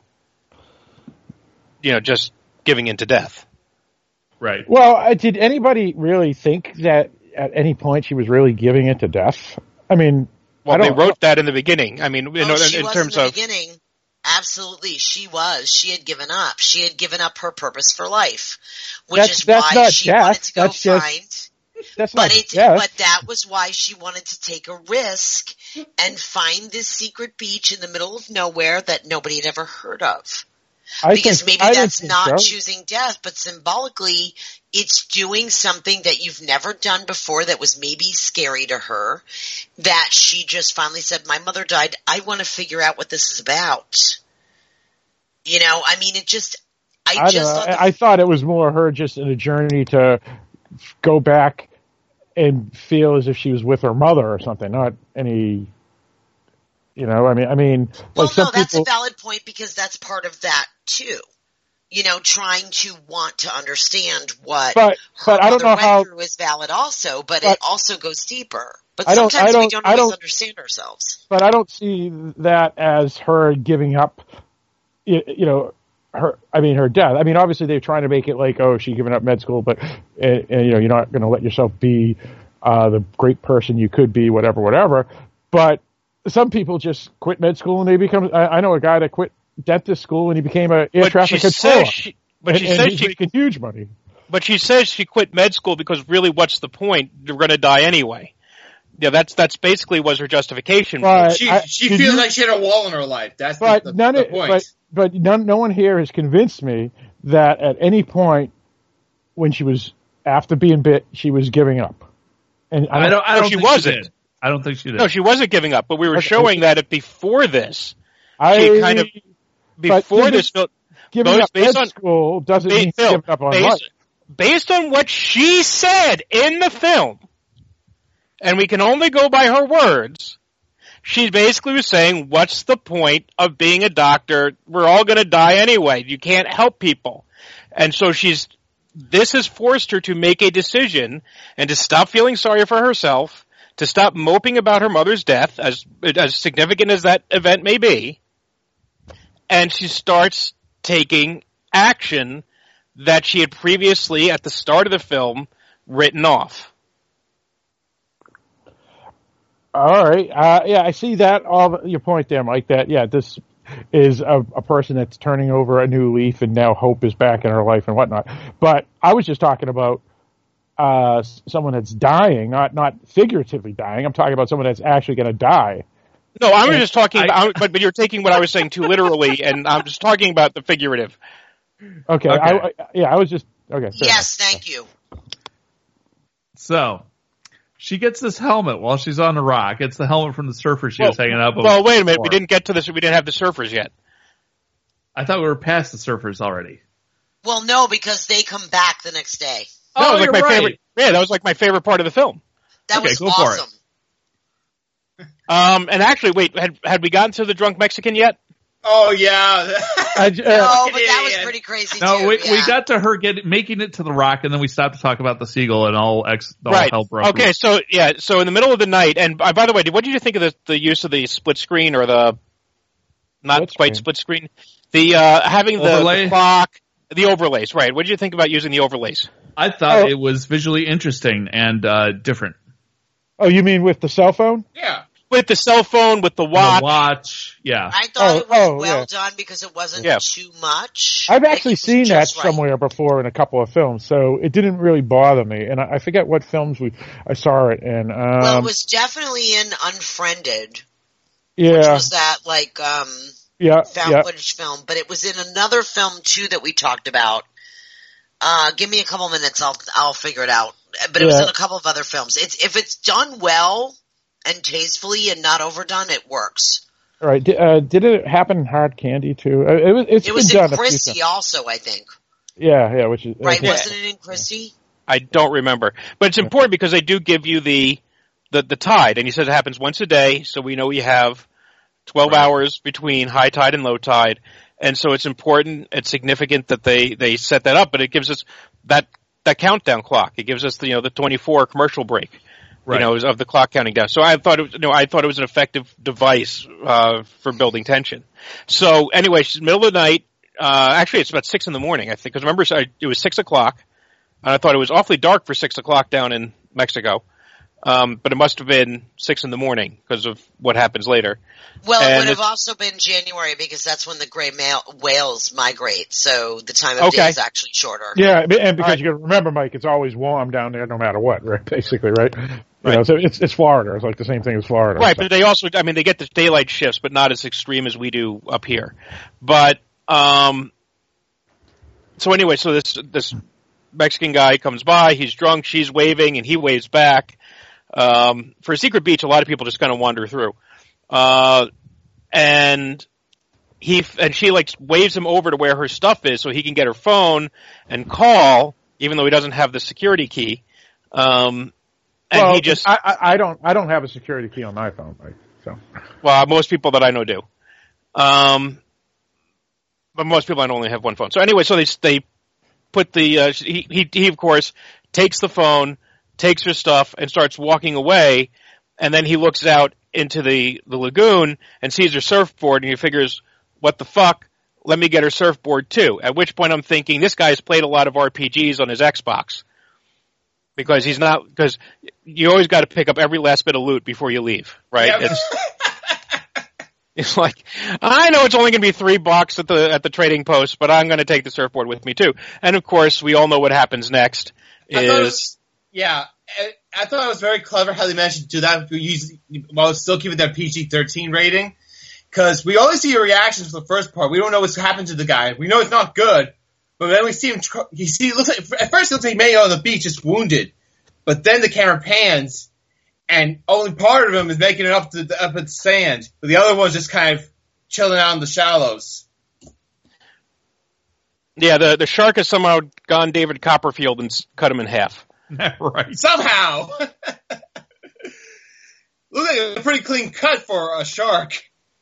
just giving in to death. Right. Well, did anybody really think that at any point she was really giving it to death? I mean, well, they wrote that in the beginning. I mean, in terms of beginning. Absolutely, she was. She had given up. She had given up her purpose for life, which That's is why not she death. wanted to go That's just- find. That's But not death. but that was why she wanted to take a risk and find this secret beach in the middle of nowhere that nobody had ever heard of. Because maybe that's not choosing death, but symbolically it's doing something that you've never done before that was maybe scary to her, that she just finally said, my mother died, I want to figure out what this is about. You know, I mean, it just, I thought it was more her just in a journey to go back and feel as if she was with her mother or something, not any, you know, I mean, well, like some no, that's people, a valid point because that's part of that too. You know, trying to want to understand what but I don't mother know went how through is valid also, but it also goes deeper. But I don't- sometimes I we don't- don't always understand ourselves. but I don't see that as her giving up, you know, her death. I mean, obviously they're trying to make it like, oh, she's giving up med school, but and you know, you're not going to let yourself be the great person you could be, whatever. But some people just quit med school and they become. I know a guy that quit dentist school and he became an air traffic controller. But she says he's she making huge money. But she says she quit med school because really, what's the point? You're going to die anyway. Yeah, that's basically was her justification. But She feels like she had a wall in her life. That's But the point. But no one here has convinced me that at any point when she was after being bit, she was giving up. And I don't she think wasn't. She did. I don't think she did. No, she wasn't giving up. But we were showing that before this, I- she kind of before but this. giving up based med on school doesn't mean Phil, giving up on life. based on what she said in the film, and we can only go by her words. She basically was saying, what's the point of being a doctor? We're all going to die anyway. You can't help people. And so this has forced her to make a decision and to stop feeling sorry for herself, to stop moping about her mother's death, as significant as that event may be. And she starts taking action that she had previously, at the start of the film, written off. All right. Yeah, I see that. Your point there, Mike, that, yeah, this is a person that's turning over a new leaf and now hope is back in her life and whatnot. But I was just talking about someone that's dying, not figuratively dying. I'm talking about someone that's actually going to die. No, I was just talking about, but you're taking what I was saying too literally, and I'm just talking about the figurative. Okay. I was just, okay. Yes, thank you. So, she gets this helmet while she's on the rock. It's the helmet from the surfer she was hanging out with. Well, wait a minute. We didn't get to this. We didn't have the surfers yet. I thought we were past the surfers already. Well, no, because they come back the next day. That was you're like my right. favorite. Yeah, that was like my favorite part of the film. That Okay, was go for it. awesome. And actually, wait, had we gotten to the drunk Mexican yet? Oh yeah. No, but that was pretty crazy No, too. we yeah. got to her making it to the rock, and then we stopped to talk about the seagull, and all Right. hell broke Okay, loose. so in the middle of the night, and by the way, what did you think of the use of the split screen or the not quite split screen? The having Overlay? the clock, the overlays, right? What did you think about using the overlays? I thought it was visually interesting and different. Oh, you mean with the cell phone? Yeah. With the cell phone, with the watch. Yeah. I thought it was well yeah. done because it wasn't Yeah. too much. I've actually seen that just right. somewhere before in a couple of films, so it didn't really bother me. And I forget what films I saw it in. Well, it was definitely in Unfriended, yeah, which was that found yeah. footage film. But it was in another film too that we talked about. Give me a couple minutes, I'll figure it out. But it was in a couple of other films. If it's done well and tastefully and not overdone, it works. All right. Did it happen in Hard Candy too? It's It was been done in a few Christie times. also, I think. Yeah, which is Right? yeah. Wasn't it in Christie? I don't remember, but it's important because they do give you the tide, and he says it happens once a day, so we know we have 12 hours between high tide and low tide, and so it's important, it's significant that they set that up, but it gives us that countdown clock. It gives us the 24 commercial break, Right. of the clock counting down. So I thought it was an effective device for building tension. So anyway, it's middle of the night. Actually, it's about 6 in the morning, I think, because remember it was 6 o'clock. And I thought it was awfully dark for 6 o'clock down in Mexico. But it must have been 6 a.m. because of what happens later. Well, And it would have also been January because that's when the gray whales migrate, so the time of day is actually shorter. Yeah, and because you got to remember, Mike, it's always warm down there no matter what, right? Basically, right? You know, so it's Florida. It's like the same thing as Florida. Right, so. but they also, I mean, they get the daylight shifts, but not as extreme as we do up here. But, so anyway, so this Mexican guy comes by, he's drunk, she's waving, and he waves back. For a secret beach, a lot of people just kind of wander through. And she like waves him over to where her stuff is so he can get her phone and call, even though he doesn't have the security key. And he just, I don't have a security key on my phone, Mike, so. Well, most people that I know do. But most people I know only have one phone. So anyway, so they put the, he of course takes the phone, takes her stuff, and starts walking away, and then he looks out into the lagoon and sees her surfboard, and he figures, what the fuck, let me get her surfboard too. At which point I'm thinking, this guy's played a lot of RPGs on his Xbox. Because because you always got to pick up every last bit of loot before you leave, right? Yep. It's like, I know it's only going to be $3 at the trading post, but I'm going to take the surfboard with me too. And of course, we all know what happens next. I thought it was very clever how they managed to do that while still keeping that PG-13 rating. Because we only see a reaction to the first part. We don't know what's happened to the guy. We know it's not good. But then we see him, at first it looks like he may be on the beach, just wounded. But then the camera pans, and only part of him is making it up at the sand. But the other one's just kind of chilling out in the shallows. Yeah, the shark has somehow gone David Copperfield and cut him in half. Right. Somehow! Looks like a pretty clean cut for a shark.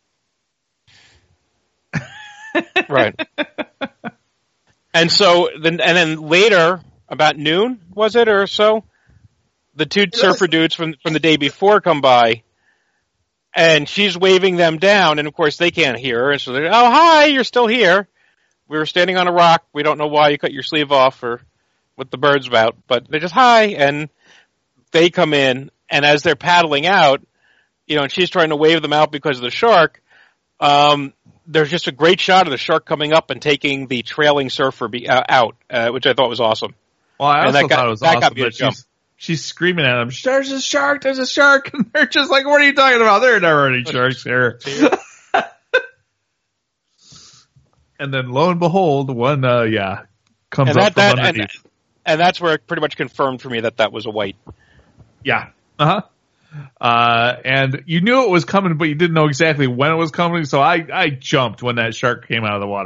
Right. And so, then later, about noon, was it, or so? The two surfer dudes from the day before come by, and she's waving them down, and of course they can't hear her, and so they're, oh, hi, you're still here. We were standing on a rock, we don't know why you cut your sleeve off, or what the bird's about, but they're just, hi, and they come in, and as they're paddling out, and she's trying to wave them out because of the shark, there's just a great shot of the shark coming up and taking the trailing surfer out, which I thought was awesome. Well, I also thought it was awesome that she's screaming at him, there's a shark, and they're just like, what are you talking about? There are never any sharks here. And then lo and behold, one, comes up from underneath. And that's where it pretty much confirmed for me that was a white. Yeah. Uh-huh. And you knew it was coming, but you didn't know exactly when it was coming. So I jumped when that shark came out of the water.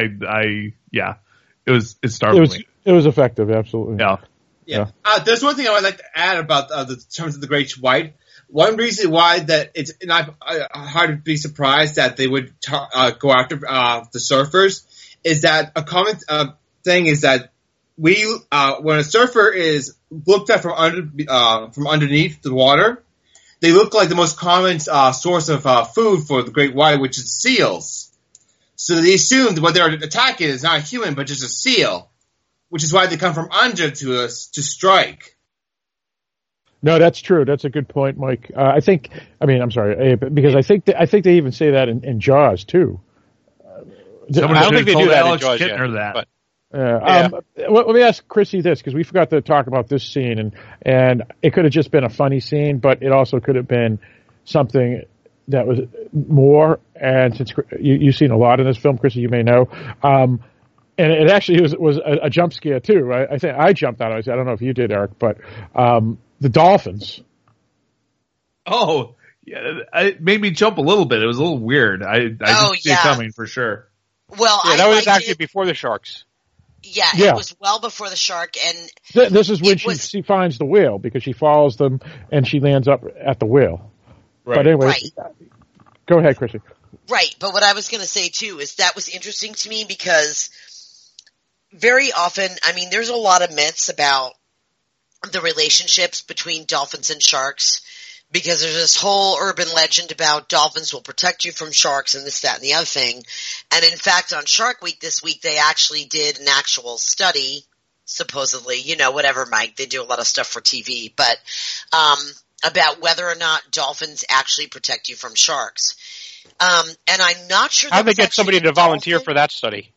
It startled me. It was effective, absolutely. Yeah. There's one thing I would like to add about the terms of the Great White. One reason why that it's not hard to be surprised that they would go after the surfers is that a common thing is that when a surfer is looked at from underneath the water, they look like the most common source of food for the great white, which is seals. So they assume that what they're attacking is not a human, but just a seal, which is why they come from under to us to strike. No, that's true. That's a good point, Mike. I'm sorry, because I think they even say that in Jaws too. I don't think they do that in Jaws yet. But. Let me ask Chrissy this, because we forgot to talk about this scene, and it could have just been a funny scene, but it also could have been something that was more. And since you've seen a lot in this film, Chrissy, you may know, and it actually was a jump scare too, right? I think I jumped out. I don't know if you did, Eric, but the dolphins. Oh, yeah, it made me jump a little bit. It was a little weird. I didn't see it coming for sure. Well, that was actually before the sharks. Yeah, it was well before the shark, and this is when she finds the whale, because she follows them and she lands up at the whale. Right. But anyway, go ahead, Chrissy. Right, but what I was going to say too is that was interesting to me because very often, there's a lot of myths about the relationships between dolphins and sharks, because there's this whole urban legend about dolphins will protect you from sharks and this, that, and the other thing. And in fact, on Shark Week this week, they actually did an actual study supposedly, whatever, Mike, they do a lot of stuff for TV, but, about whether or not dolphins actually protect you from sharks. And I'm not sure. How'd they get somebody to volunteer for that study?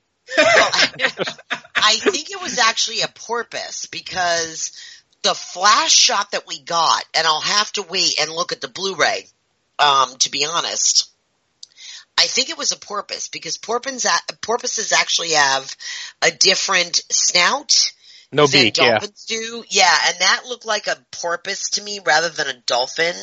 I think it was actually a porpoise, because the flash shot that we got, and I'll have to wait and look at the Blu-ray, to be honest. I think it was a porpoise, because porpoises actually have a different snout than beak, dolphins do. Yeah, and that looked like a porpoise to me rather than a dolphin.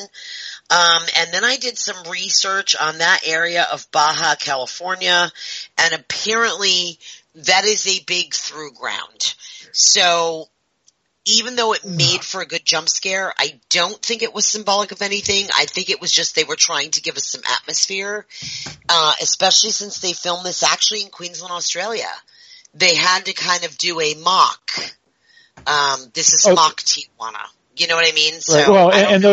And then I did some research on that area of Baja California, and apparently that is a big through ground. So even though it made for a good jump scare, I don't think it was symbolic of anything. I think it was just they were trying to give us some atmosphere, especially since they filmed this actually in Queensland, Australia. They had to kind of do a mock. This is mock Tijuana. You know what I mean? So, right. Well,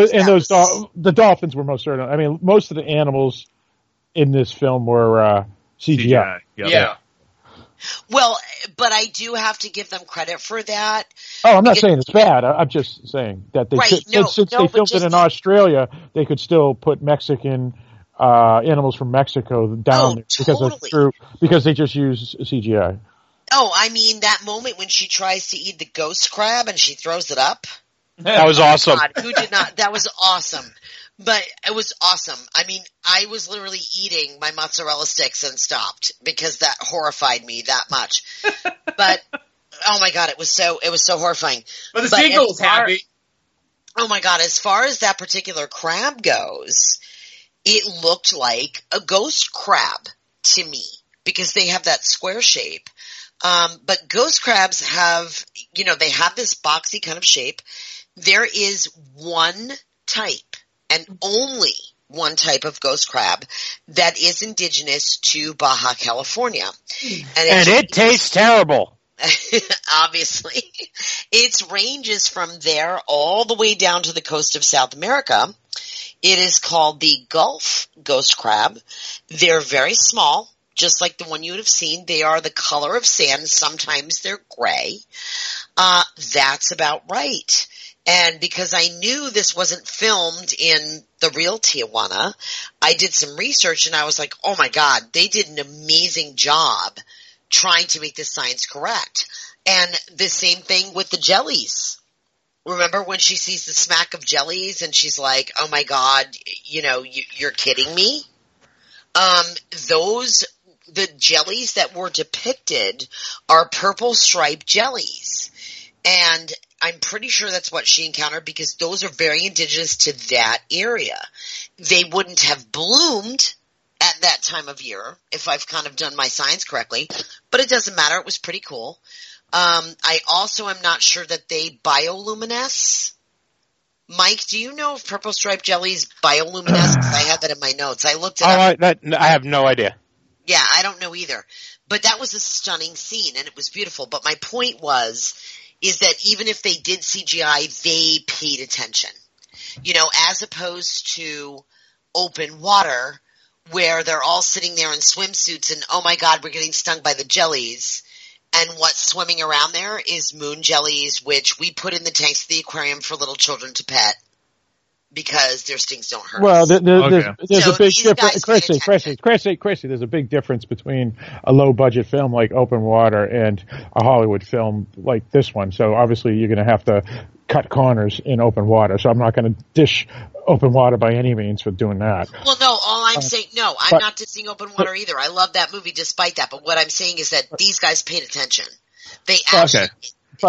the dolphins were most certain. I mean, most of the animals in this film were CGI. Yeah. Well, but I do have to give them credit for that. Oh, I'm not saying it's bad. I'm just saying that they since they filmed it in Australia, they could still put Mexican animals from Mexico down there because they just use CGI. Oh, I mean that moment when she tries to eat the ghost crab and she throws it up. That was awesome. God, who did not? That was awesome. But it was awesome. I mean, I was literally eating my mozzarella sticks and stopped because that horrified me that much. But oh my God, it was so horrifying. But the seagull was happy. Oh my God, as far as that particular crab goes, it looked like a ghost crab to me because they have that square shape. But ghost crabs have, they have this boxy kind of shape. There is one type, and only one type of ghost crab that is indigenous to Baja California. And it tastes terrible. Obviously. Its ranges from there all the way down to the coast of South America. It is called the Gulf ghost crab. They're very small, just like the one you would have seen. They are the color of sand. Sometimes they're gray. That's about right. And because I knew this wasn't filmed in the real Tijuana, I did some research and I was like, oh my God, they did an amazing job trying to make this science correct. And the same thing with the jellies. Remember when she sees the smack of jellies and she's like, oh my God, you're kidding me? The jellies that were depicted are purple striped jellies. And I'm pretty sure that's what she encountered because those are very indigenous to that area. They wouldn't have bloomed at that time of year if I've kind of done my science correctly, but it doesn't matter. It was pretty cool. I also am not sure that they bioluminesce. Mike, do you know if purple striped jellies bioluminesce? I have that in my notes. I looked it up. I have no idea. Yeah, I don't know either. But that was a stunning scene and it was beautiful. But my point is that even if they did CGI, they paid attention. As opposed to open water where they're all sitting there in swimsuits and, oh my God, we're getting stung by the jellies. And what's swimming around there is moon jellies, which we put in the tanks of the aquarium for little children to pet because their stings don't hurt. Well, there's a big difference. Chrissy, there's a big difference between a low-budget film like Open Water and a Hollywood film like this one. So obviously you're going to have to cut corners in Open Water. So I'm not going to dish Open Water by any means for doing that. Well, no, all I'm saying, I'm not dissing Open Water either. I love that movie despite that. But what I'm saying is that these guys paid attention. They actually... Okay.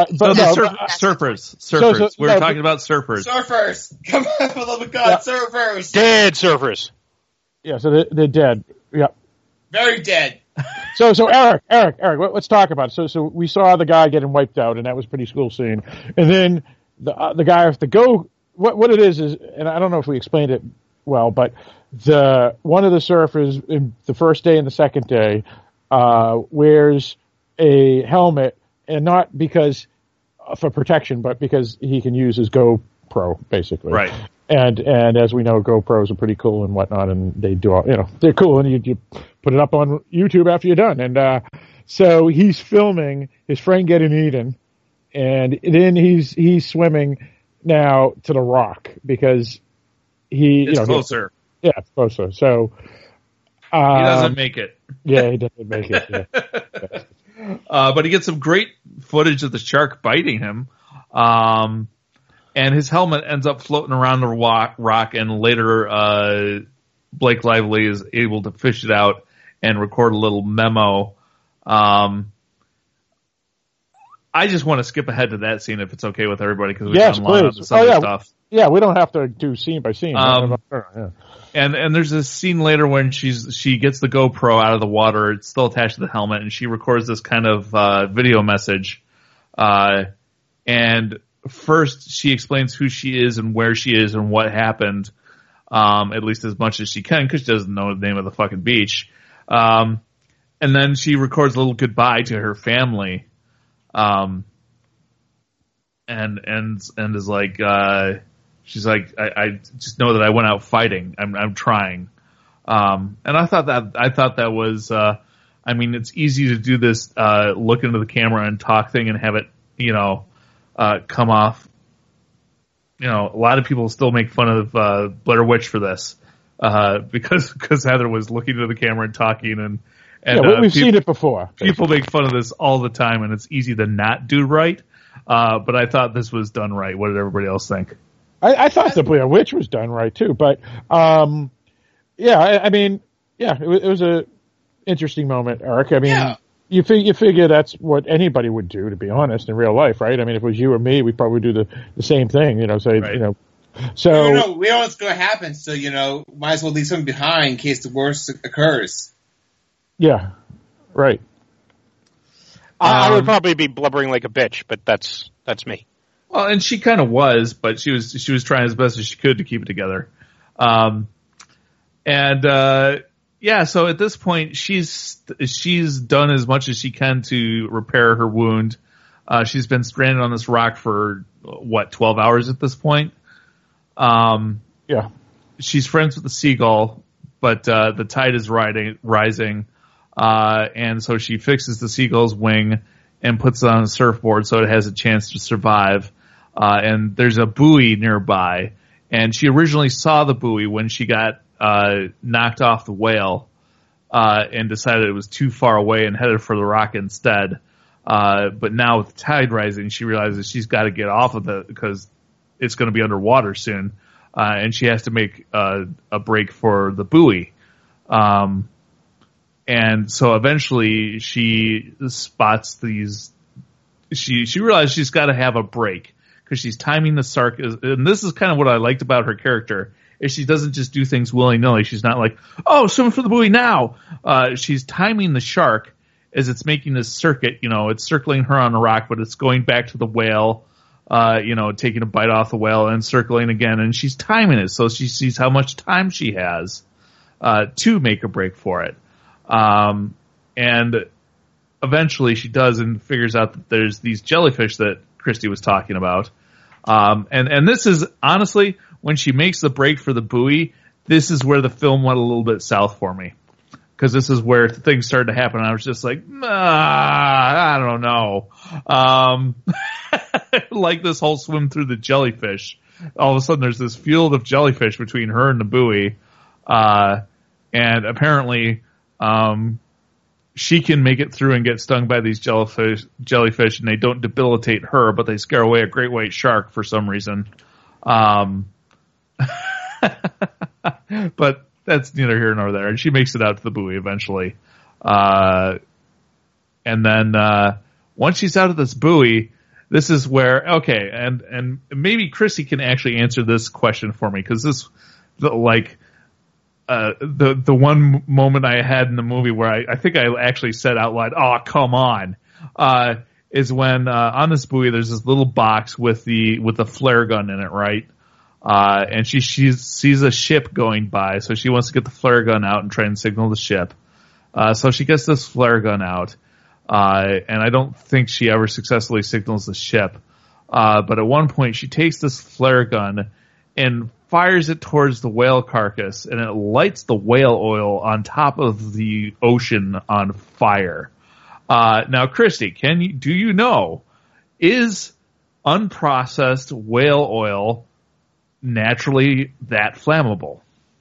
Surfers. We're talking about surfers. Surfers! Come on, for the love of God, surfers! Dead surfers. Yeah, so they're dead. Yeah. Very dead. So Eric, let's talk about it. So we saw the guy getting wiped out, and that was a pretty cool scene. And then the guy has to go. What it is, and I don't know if we explained it well, but one of the surfers in the first day and the second day wears a helmet. And not because for protection, but because he can use his GoPro, basically. Right. And as we know, GoPros are pretty cool and whatnot, and they do all, they're cool, and you put it up on YouTube after you're done. And so he's filming his friend getting eaten, and then he's swimming now to the rock because it's closer. It's closer. So he doesn't make it. Yeah, he doesn't make it. Yeah. But he gets some great footage of the shark biting him. And his helmet ends up floating around the rock, and later Blake Lively is able to fish it out and record a little memo. I just want to skip ahead to that scene if it's okay with everybody, because we've done a lot of this other stuff. Yeah, we don't have to do scene by scene. Yeah. And there's this scene later when she gets the GoPro out of the water. It's still attached to the helmet, and she records this kind of video message. And first she explains who she is and where she is and what happened, at least as much as she can, because she doesn't know the name of the fucking beach. And then she records a little goodbye to her family. And is like, she's like, I just know that I went out fighting. I'm trying. And I thought that was, I mean, it's easy to do this, look into the camera and talk thing and have it, come off. A lot of people still make fun of, Blair Witch for this, because Heather was looking into the camera and talking and we've seen it before. People make fun of this all the time, and it's easy to not do right. But I thought this was done right. What did everybody else think? I thought the Blair Witch was done right too. But it was a interesting moment, Eric. I mean, you figure that's what anybody would do, to be honest, in real life, right? I mean, if it was you or me, we'd probably do the same thing. So. We don't know what's going to happen, so might as well leave something behind in case the worst occurs. Yeah, right. I would probably be blubbering like a bitch, but that's me. Well, and she kind of was, but she was trying as best as she could to keep it together. So at this point, she's done as much as she can to repair her wound. She's been stranded on this rock for 12 hours at this point. Yeah. She's friends with the seagull, but the tide is rising. And so she fixes the seagull's wing and puts it on a surfboard so it has a chance to survive. And there's a buoy nearby. And she originally saw the buoy when she got knocked off the whale and decided it was too far away and headed for the rock instead. But now with the tide rising, she realizes she's got to get off of it because it's going to be underwater soon. And she has to make a break for the buoy. And so eventually she spots these. She realizes she's got to have a break because she's timing the shark. And this is kind of what I liked about her character, is she doesn't just do things willy-nilly. She's not like, oh, swim for the buoy now. She's timing the shark as it's making this circuit. It's circling her on the rock, but it's going back to the whale, taking a bite off the whale and circling again. And she's timing it so she sees how much time she has to make a break for it. And eventually she does and figures out that there's these jellyfish that Christy was talking about. And this is honestly, when she makes the break for the buoy, this is where the film went a little bit south for me. Cause this is where things started to happen. I was just like, I don't know. Like this whole swim through the jellyfish. All of a sudden there's this field of jellyfish between her and the buoy. And apparently, she can make it through and get stung by these jellyfish, and they don't debilitate her, but they scare away a great white shark for some reason. But that's neither here nor there. And she makes it out to the buoy eventually. And then, once she's out of this buoy, this is where, okay, and maybe Chrissy can actually answer this question for me, because this, the one moment I had in the movie where I think I actually said out loud, "Oh, come on," is when on this buoy there's this little box with the flare gun in it, right? And she sees a ship going by, so she wants to get the flare gun out and try and signal the ship. So she gets this flare gun out, and I don't think she ever successfully signals the ship. But at one point she takes this flare gun and fires it towards the whale carcass, and it lights the whale oil on top of the ocean on fire. Now, Christy, do you know is unprocessed whale oil naturally that flammable?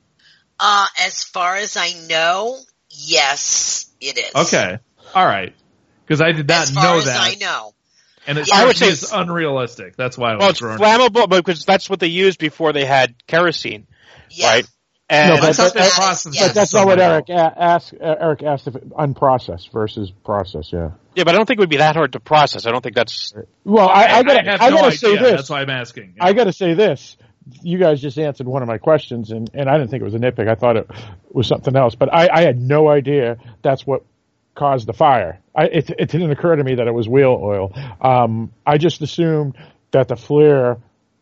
As far as I know, yes, it is. Okay. All right. Because I did not know that. As far as I know. And it I would say it's unrealistic. That's why I was Well, it's throwing flammable because that's what they used before they had kerosene, right? And No, but that's not what Eric asked. Eric asked if it unprocessed versus processed. Yeah. Yeah, but I don't think it would be that hard to process. I don't think that's. Well, I gotta say this. That's why I'm asking. I gotta say this. You guys just answered one of my questions, and I didn't think it was a nitpick. I thought it was something else, but I had no idea that's what caused the fire. It didn't occur to me that it was whale oil. I just assumed that the flare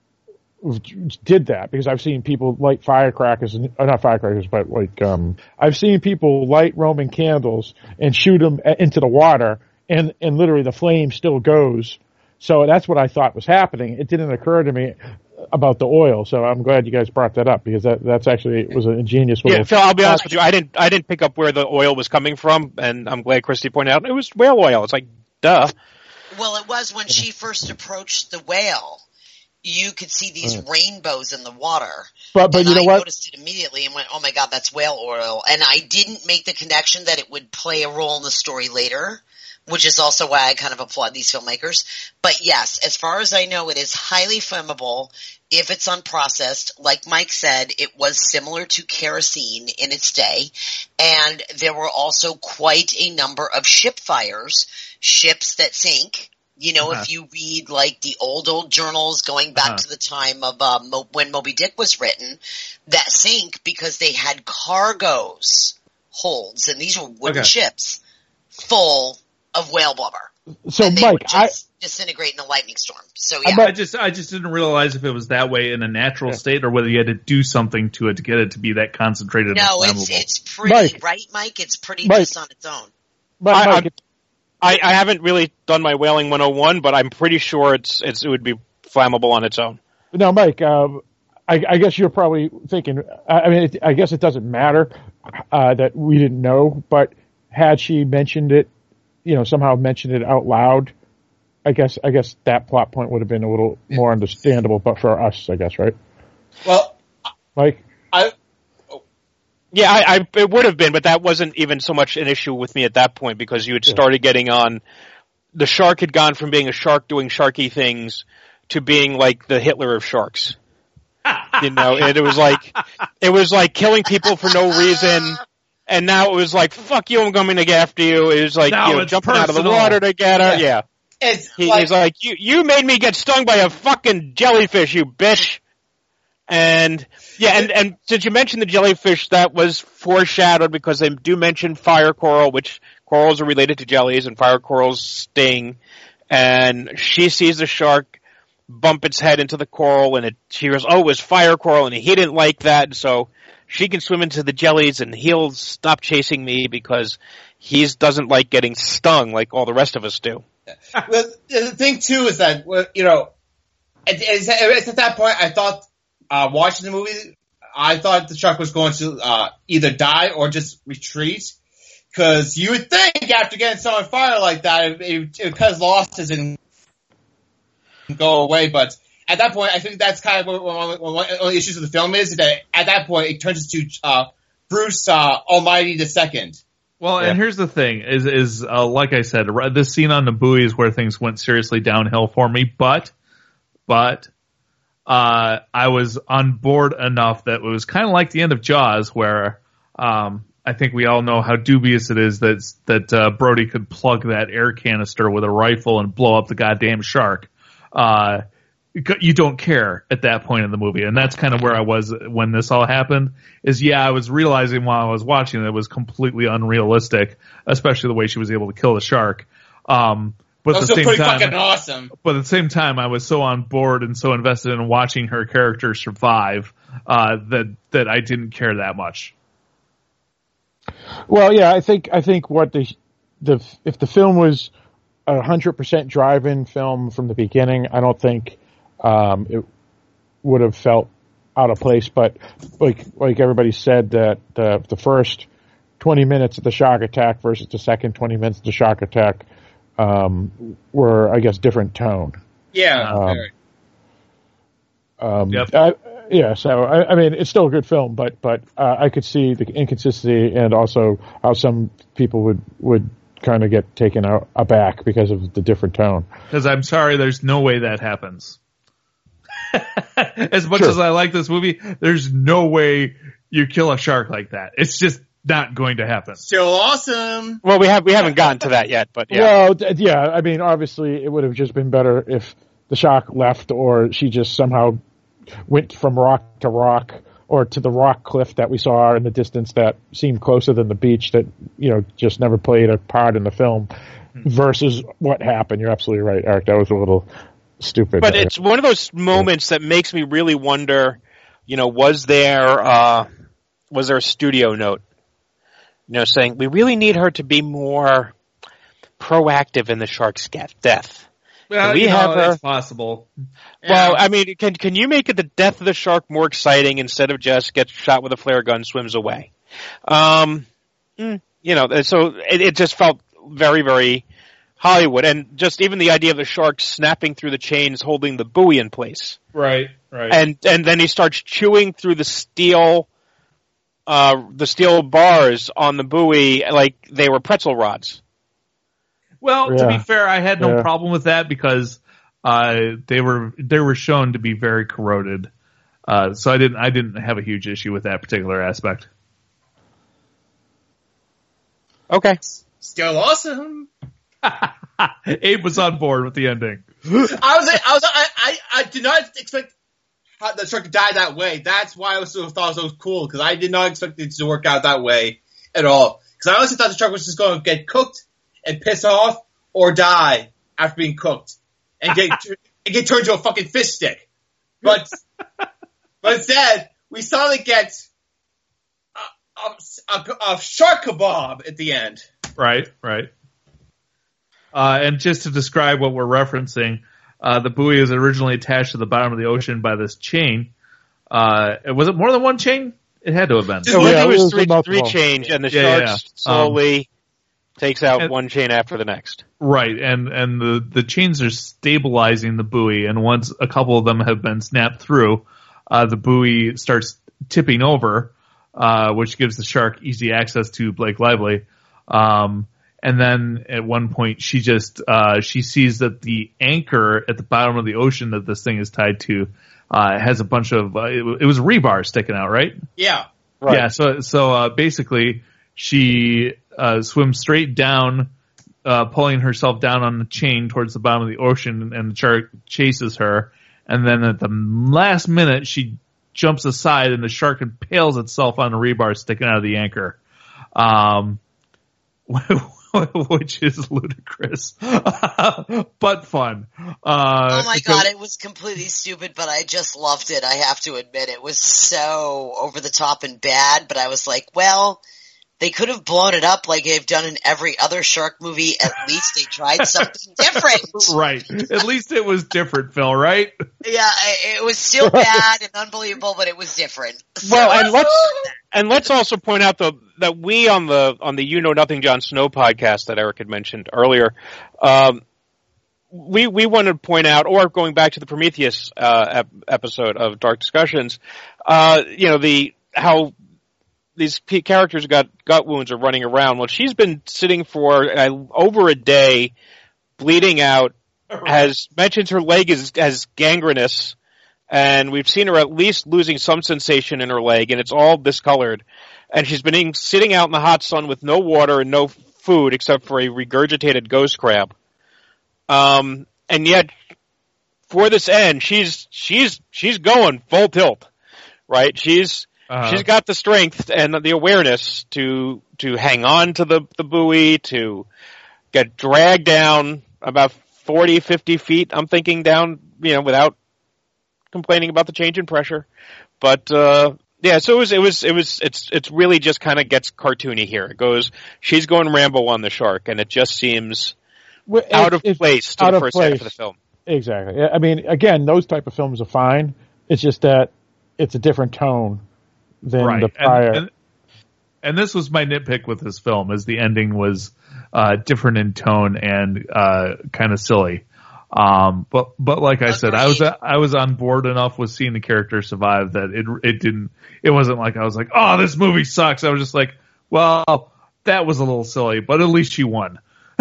did that because I've seen people light firecrackers, not firecrackers, but like I've seen people light Roman candles and shoot them into the water, and literally the flame still goes. So that's what I thought was happening. It didn't occur to me about the oil, so I'm glad you guys brought that up because that's actually was an ingenious little. Yeah, Phil, I'll be honest with you. I didn't pick up where the oil was coming from, and I'm glad Christy pointed out it was whale oil. It's like, duh. Well, it was when she first approached the whale. You could see these rainbows in the water. But you know what? I noticed it immediately and went, oh my God, that's whale oil. And I didn't make the connection that it would play a role in the story later, which is also why I kind of applaud these filmmakers. But yes, as far as I know, it is highly flammable if it's unprocessed. Like Mike said, it was similar to kerosene in its day. And there were also quite a number of ship fires, ships that sink. You know, if you read like the old journals going back to the time of when Moby Dick was written, that sank because they had cargoes holds, and these were wooden ships full of whale blubber. So, and they Mike, would just disintegrate in a lightning storm. So yeah, I just didn't realize if it was that way in a natural state or whether you had to do something to it to get it to be that concentrated. No, and flammable. it's pretty right, Mike. It's pretty just on its own. I haven't really done my whaling 101, but I'm pretty sure it would be flammable on its own. Now, Mike, I guess you're probably thinking. I mean, I guess it doesn't matter that we didn't know, but had she mentioned it, somehow mentioned it out loud, I guess that plot point would have been a little more understandable. But for us, I guess, right? Well, Mike, Yeah, it would have been, but that wasn't even so much an issue with me at that point because you had started getting on. The shark had gone from being a shark doing sharky things to being like the Hitler of sharks. And it was like killing people for no reason. And now it was like, fuck you, I'm coming to get after you. It was like, jumping out of the water to get her. Yeah. He's like, you made me get stung by a fucking jellyfish, you bitch. And since you mentioned the jellyfish, that was foreshadowed because they do mention fire coral, which corals are related to jellies and fire corals sting. And she sees the shark bump its head into the coral and she goes, oh, it was fire coral, and he didn't like that. And so she can swim into the jellies and he'll stop chasing me because he doesn't like getting stung like all the rest of us do. Well, the thing too is that, at that point I thought, watching the movie, I thought the shark was going to either die or just retreat. Because you would think after getting someone on fire like that, it because losses and go away. But at that point, I think that's kind of one of the issues of the film is that at that point it turns into Bruce Almighty II. Well, and here's the thing: is like I said, this scene on the buoy is where things went seriously downhill for me. But I was on board enough that it was kind of like the end of Jaws, where I think we all know how dubious it is that Brody could plug that air canister with a rifle and blow up the goddamn shark. You don't care at that point in the movie, and that's kind of where I was when this all happened. I was realizing while I was watching that it was completely unrealistic, especially the way she was able to kill the shark. But at the same time, fucking awesome. But at the same time, I was so on board and so invested in watching her character survive that I didn't care that much. Well, yeah, I think what if the film was 100% drive-in film from the beginning, I don't think it would have felt out of place. But like everybody said, that the first 20 minutes of the shark attack versus the second 20 minutes of the shark attack were, I guess, different tone. Yeah. So I mean, it's still a good film, but I could see the inconsistency and also how some people would kind of get taken aback because of the different tone. Because I'm sorry, there's no way that happens. As much as I like this movie, there's no way you kill a shark like that. It's just not going to happen. Still awesome. Well, we haven't gotten to that yet, but yeah. Well, I mean, obviously, it would have just been better if the shark left, or she just somehow went from rock to rock, or to the rock cliff that we saw in the distance that seemed closer than the beach that, just never played a part in the film, versus what happened. You're absolutely right, Eric. That was a little stupid. But it's one of those moments that makes me really wonder, was there a studio note, saying we really need her to be more proactive in the shark's death. Well, we have her. It's possible. Well, I mean, can you make it the death of the shark more exciting instead of just gets shot with a flare gun, swims away? So it just felt very, very Hollywood, and just even the idea of the shark snapping through the chains holding the buoy in place. Right. And then he starts chewing through the steel bars on the buoy like they were pretzel rods. Well, to be fair, I had no problem with that because they were shown to be very corroded, so I didn't have a huge issue with that particular aspect. Okay, still awesome. Abe was on board with the ending. I did not expect the shark to die that way. That's why I thought it was so cool, because I did not expect it to work out that way at all. Because I honestly thought the shark was just going to get cooked and piss off or die after being cooked and get turned into a fucking fish stick. But instead, we suddenly get a shark kebab at the end. Right. And just to describe what we're referencing, the buoy is originally attached to the bottom of the ocean by this chain. Was it more than one chain? It had to have been. It was three chains, and the shark slowly takes out one chain after the next. Right, and the chains are stabilizing the buoy, and once a couple of them have been snapped through, the buoy starts tipping over, which gives the shark easy access to Blake Lively. And then at one point she sees that the anchor at the bottom of the ocean that this thing is tied to has a bunch of it was rebar sticking out, right? Yeah. Right. Yeah, so basically she swims straight down, pulling herself down on the chain towards the bottom of the ocean, and the shark chases her. And then at the last minute, she jumps aside, and the shark impales itself on the rebar sticking out of the anchor, which is ludicrous, but fun. Oh my god, it was completely stupid, but I just loved it. I have to admit, it was so over the top and bad, but I was like, well, they could have blown it up like they've done in every other shark movie. At least they tried something different. Right. At least it was different, Phil, right? Yeah, it was still bad and unbelievable, but it was different. Well, and let's also point out that we on the You Know Nothing Jon Snow podcast that Eric had mentioned earlier, we wanted to point out, or going back to the Prometheus episode of Dark Discussions, how these characters got gut wounds or running around. Well, she's been sitting for over a day, bleeding out, has mentioned her leg as gangrenous, and we've seen her at least losing some sensation in her leg, and it's all discolored. And she's been sitting out in the hot sun with no water and no food except for a regurgitated ghost crab. And yet, for this end, she's going full tilt, right? She's got the strength and the awareness to hang on to the buoy, to get dragged down about 40, 50 feet, I'm thinking, down, without complaining about the change in pressure. But, so it's really just kind of gets cartoony here. It goes, she's going Rambo on the shark, and it just seems out of place to the first half of the film. Exactly. I mean, again, those type of films are fine. It's just that it's a different tone than the prior. And this was my nitpick with this film, is the ending was different in tone and kind of silly. But like I said, I was on board enough with seeing the character survive that it wasn't like I was like, oh, this movie sucks. I was just like, well, that was a little silly, but at least she won.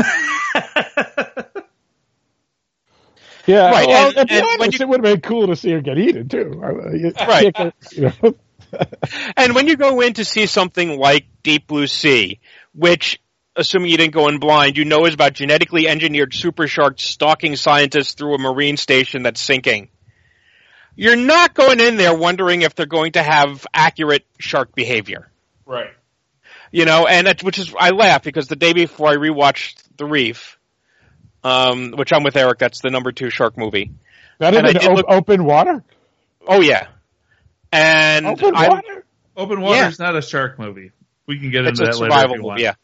Yeah, right. Well, And it would have been cool to see her get eaten too. Right. And when you go in to see something like Deep Blue Sea, which, assuming you didn't go in blind, you know is about genetically engineered super sharks stalking scientists through a marine station that's sinking. You're not going in there wondering if they're going to have accurate shark behavior. Right. Which is, I laugh because the day before I rewatched The Reef, which I'm with Eric, that's the number 2 shark movie. That is open water? Oh, yeah. And Open water? Open water is not a shark movie. We can get into that later. It's a survival movie, yeah.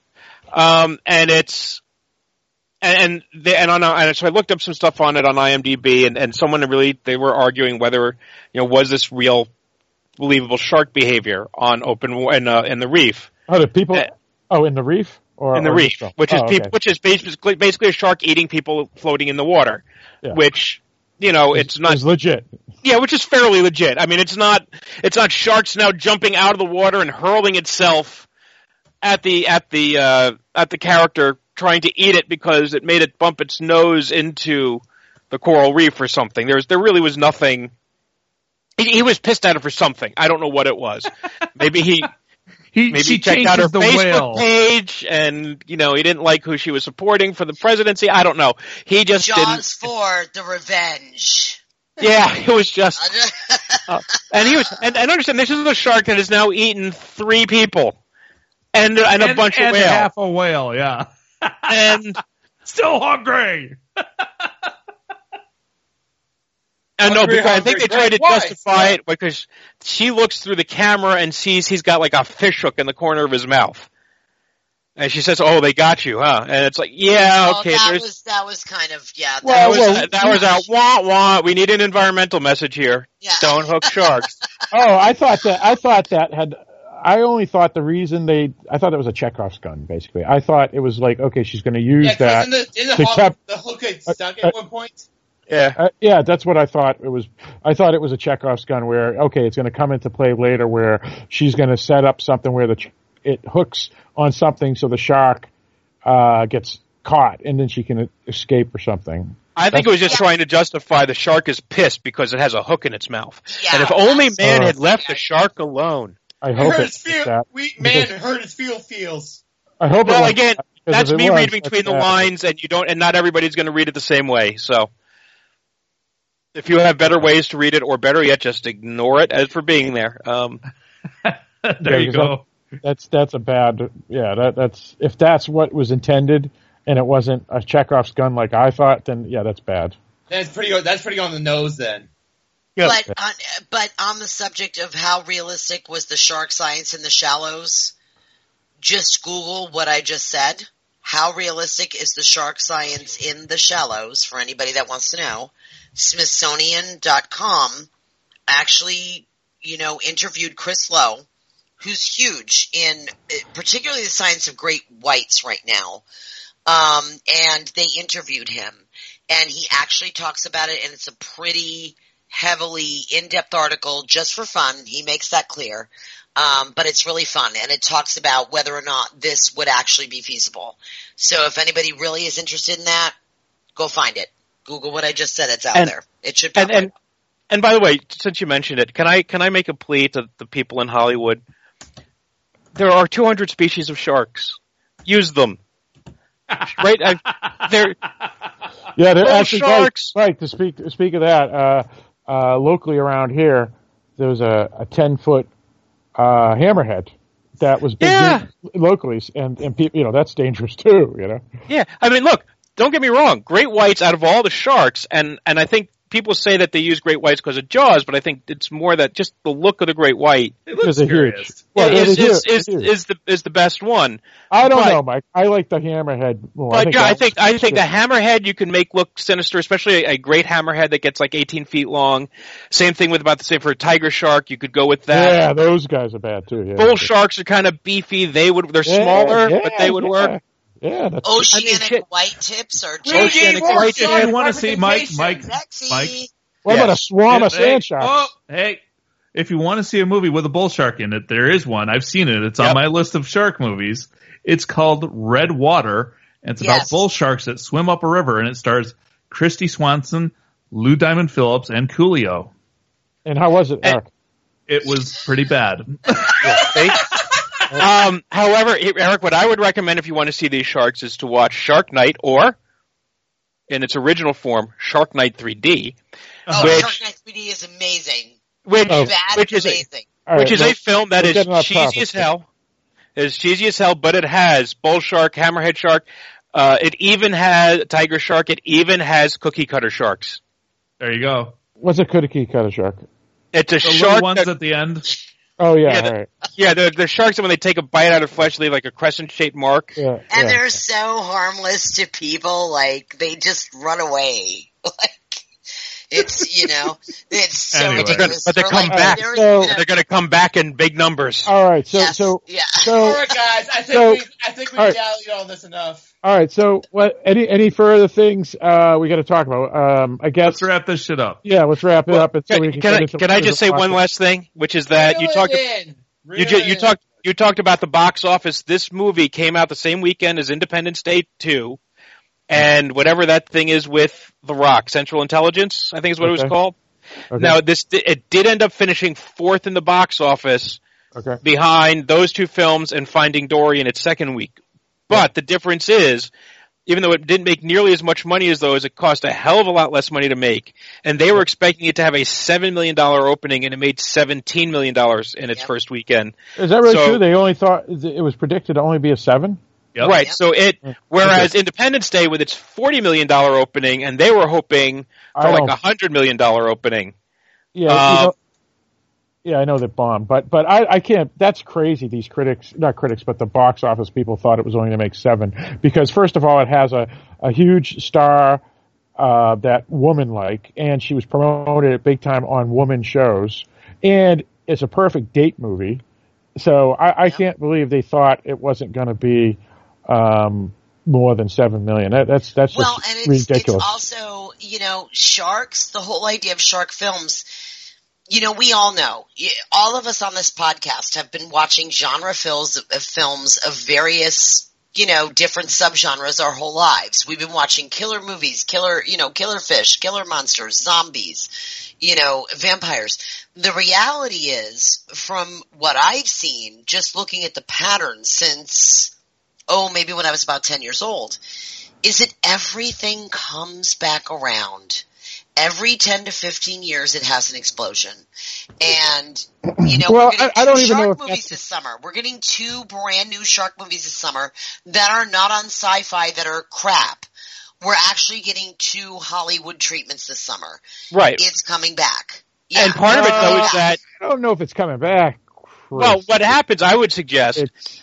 So I looked up some stuff on it on IMDb, and someone they were arguing whether, was this real believable shark behavior on in the Reef. Oh, did people? In the Reef? In the Reef, which is basically a shark eating people floating in the water, which, it's not. It's legit. Yeah, which is fairly legit. I mean, it's not sharks now jumping out of the water and hurling itself at the character trying to eat it because it made it bump its nose into the coral reef or something. There really was nothing. He was pissed at it for something. I don't know what it was. Maybe he checked out her Facebook page and, he didn't like who she was supporting for the presidency. I don't know. He just Jaws 4, The Revenge. Yeah, it was just, and understand, this is a shark that has now eaten 3 people. And a bunch of whale. Half a whale, yeah. And still hungry. I think they tried to justify it because she looks through the camera and sees he's got like a fish hook in the corner of his mouth. And she says, "Oh, they got you, huh?" And it's like, "Yeah, okay." That was kind of That was out. Wah wah. We need an environmental message here. Yeah. Don't hook sharks. I only thought the reason I thought it was a Chekhov's gun, basically. I thought it was like, okay, she's going to use that. The hook had stuck at one point? Yeah, that's what I thought it was. I thought it was a Chekhov's gun where, okay, it's going to come into play later where she's going to set up something where it hooks on something so the shark gets caught and then she can escape or something. I think it was just trying to justify the shark is pissed because it has a hook in its mouth. Yeah, and if only man had left the shark alone. I hope hurt his feels. I hope. Well, again, that's me reading between the lines, and and not everybody's going to read it the same way. So, if you have better ways to read it, or better yet, just ignore it as for being there. There you go. That's a bad. Yeah, that's if that's what was intended, and it wasn't a Chekhov's gun like I thought, then yeah, that's bad. That's pretty on the nose then. But on the subject of how realistic was the shark science in the shallows, just Google what I just said. How realistic is the shark science in the shallows, for anybody that wants to know? Smithsonian.com actually, interviewed Chris Lowe, who's huge in particularly the science of great whites right now. And they interviewed him. And he actually talks about it, and it's a pretty heavily in-depth article just for fun. He makes that clear. But it's really fun, and it talks about whether or not this would actually be feasible. So if anybody really is interested in that, go find it. Google what I just said. It's out there. It should pop up. And by the way, since you mentioned it, can I make a plea to the people in Hollywood? There are 200 species of sharks. Use them. Right? They're actually sharks. Right. To speak of that, locally around here, there was a 10-foot hammerhead that was big locally, and people, that's dangerous too. Yeah, I mean, look, don't get me wrong. Great whites, out of all the sharks, and I think people say that they use great whites because of Jaws, but I think it's more that just the look of the great white is the best one. I don't know, Mike. I like the hammerhead more. I think the hammerhead you can make look sinister, especially a great hammerhead that gets like 18 feet long. Same thing with about the same for a tiger shark. You could go with that. Yeah, those guys are bad too. Yeah. Bull sharks are kind of beefy. They're smaller, but they would work. Yeah, that's Oceanic white tips are Oceanic white tips. If you want to see Mike. What about a swarm of sand sharks? Oh, hey. If you want to see a movie with a bull shark in it, there is one. I've seen it. It's on my list of shark movies. It's called Red Water, and it's about bull sharks that swim up a river, and it stars Christy Swanson, Lou Diamond Phillips, and Coolio. And how was it, Eric? It was pretty bad. However, Eric, what I would recommend if you want to see these sharks is to watch Shark Night, or, in its original form, Shark Night 3D. Shark Night 3D is amazing. Which is a film that is cheesy as hell. It's cheesy as hell, but it has bull shark, hammerhead shark. It even has tiger shark. It even has cookie cutter sharks. There you go. What's a cookie cutter shark? It's a the shark. Ones at the end. Oh yeah, right. Yeah, the sharks that when they take a bite out of flesh, leave like a crescent-shaped mark. Yeah, and they're so harmless to people, like they just run away. Like it's it's so ridiculous. But they come back. They're going to come back in big numbers. All right, so all right, guys. I think we've dallied on this enough. All right, so what? Any further things we got to talk about? I guess let's wrap this shit up. Yeah, let's wrap it up. And so can I just say one last thing, which is that you talked about the box office. This movie came out the same weekend as Independence Day 2, and whatever that thing is with The Rock, Central Intelligence, I think is what it was called. Okay. Now, it did end up finishing 4th in the box office, behind those two films and Finding Dory in its second week. But the difference is, even though it didn't make nearly as much money as those, it cost a hell of a lot less money to make. And they were expecting it to have a $7 million opening, and it made $17 million in its first weekend. Is that really true? They only thought it was predicted to only be a 7? Yep. Right. Yep. So whereas Independence Day with its $40 million opening, and they were hoping for like a $100 million opening. Yeah. I know that bombed, but I can't. That's crazy. These not critics, but the box office people thought it was only going to make 7 because first of all, it has a huge star that woman like, and she was promoted big time on woman shows, and it's a perfect date movie. So I can't believe they thought it wasn't going to be more than 7 million. That's just ridiculous. It's also sharks. The whole idea of shark films. We all know, all of us on this podcast have been watching genre films of various, different subgenres our whole lives. We've been watching killer movies, killer fish, killer monsters, zombies, vampires. The reality is, from what I've seen, just looking at the pattern since, maybe when I was about 10 years old, is that everything comes back around. Every 10 to 15 years, it has an explosion. And, we're getting shark movies this summer. We're getting 2 brand new shark movies this summer that are not on sci-fi, that are crap. We're actually getting 2 Hollywood treatments this summer. Right. It's coming back. Yeah. And part of it, though, is that... I don't know if it's coming back. Chris. Well, what happens, I would suggest,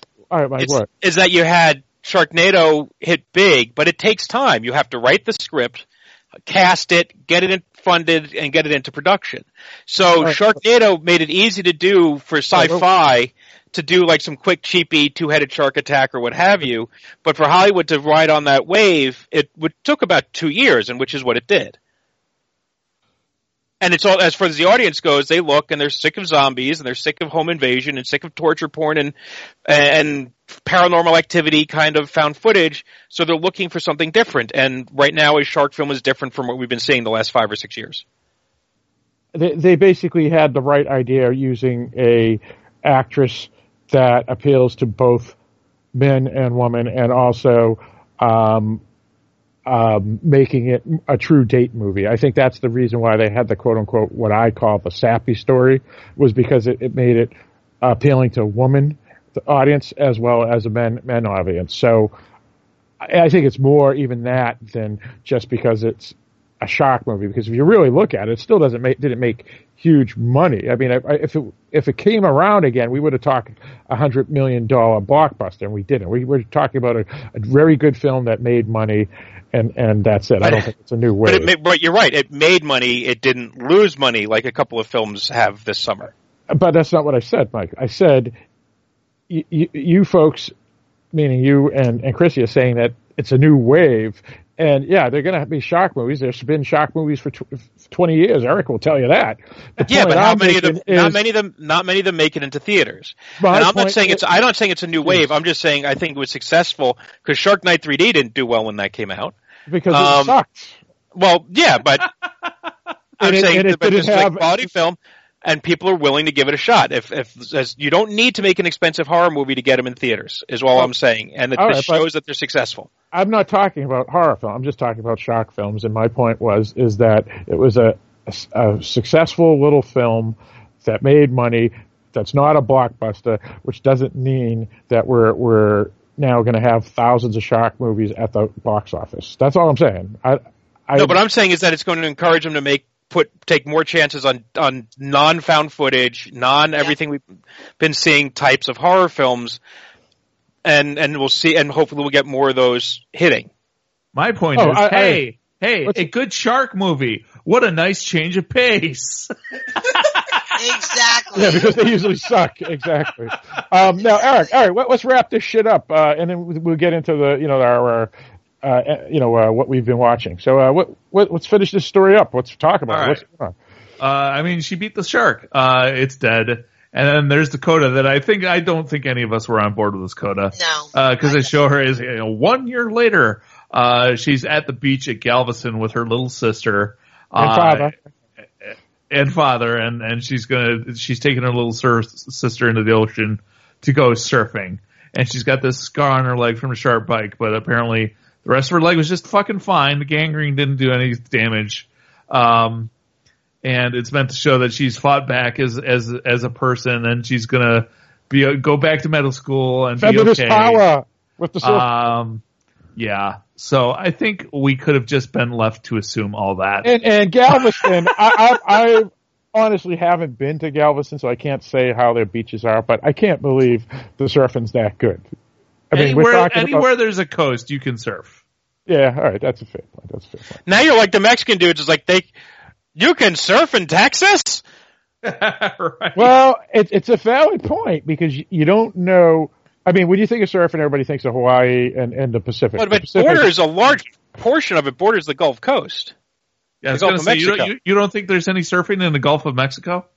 is that you had Sharknado hit big, but it takes time. You have to write the script, cast it, get it funded, and get it into production. So Sharknado made it easy to do for sci-fi to do like some quick, cheapy, 2-headed shark attack or what have you. But for Hollywood to ride on that wave, it took about 2 years, and which is what it did. And it's all, as far as the audience goes, they look and they're sick of zombies and they're sick of home invasion and sick of torture porn and paranormal activity kind of found footage. So they're looking for something different. And right now a shark film is different from what we've been seeing the last 5 or 6 years. They basically had the right idea using a actress that appeals to both men and women, and also, making it a true date movie. I think that's the reason why they had the quote-unquote, what I call the sappy story, was because it made it appealing to women, the audience, as well as a men audience. So I think it's more even that than just because it's a shark movie, because if you really look at it, it still didn't make huge money. I mean, if it came around again, we would have talked $100 million blockbuster, and we didn't. We were talking about a very good film that made money, and that's it. I don't think it's a new wave. But you're right. It made money. It didn't lose money like a couple of films have this summer. But that's not what I said, Mike. I said you folks meaning you and Chrissy, are saying that it's a new wave. And yeah, they're going to be shark movies. There's been shark movies for 20 years. Eric will tell you that. Yeah, but how many of them? Not many of them make it into theaters. And I'm not saying it's a new wave. I'm just saying I think it was successful because Shark Night 3D didn't do well when that came out because it sucked. Well, yeah, but I'm saying it's like quality film. And people are willing to give it a shot. If you don't need to make an expensive horror movie to get them in theaters, is all I'm saying. And this shows that they're successful. I'm not talking about horror film. I'm just talking about shark films. And my point is that it was a successful little film that made money. That's not a blockbuster, which doesn't mean that we're now going to have thousands of shark movies at the box office. That's all I'm saying. No, but I'm saying is that it's going to encourage them to take more chances on non-found footage, everything we've been seeing types of horror films, and we'll see, and hopefully we'll get more of those hitting. My point is, a good shark movie. What a nice change of pace. Exactly. Yeah, because they usually suck. Exactly. Now, Eric, let's wrap this shit up, and then we'll get into the what we've been watching. So let's finish this story up. Let's talk about it. What's going on? She beat the shark. It's dead. And then there's Dakota that I don't think any of us were on board with this Dakota. No. Because they show her is 1 year later, she's at the beach at Galveston with her little sister. And father. And she's taking her little sister into the ocean to go surfing. And she's got this scar on her leg from a sharp bite, but apparently the rest of her leg was just fucking fine. The gangrene didn't do any damage. And it's meant to show that she's fought back as a person, and she's gonna go back to medical school and be okay. Power with the yeah. So I think we could have just been left to assume all that. And Galveston, I honestly haven't been to Galveston, so I can't say how their beaches are, but I can't believe the surfing's that good. I mean, anywhere there's a coast, you can surf. Yeah, all right, that's a fair point. Now you're like the Mexican dudes. It's like you can surf in Texas. Right. Well, it's a valid point because you don't know. I mean, when you think of surfing, everybody thinks of Hawaii and the Pacific. But borders a large portion of it borders the Gulf Coast. Yeah, I was going to say, you don't think there's any surfing in the Gulf of Mexico?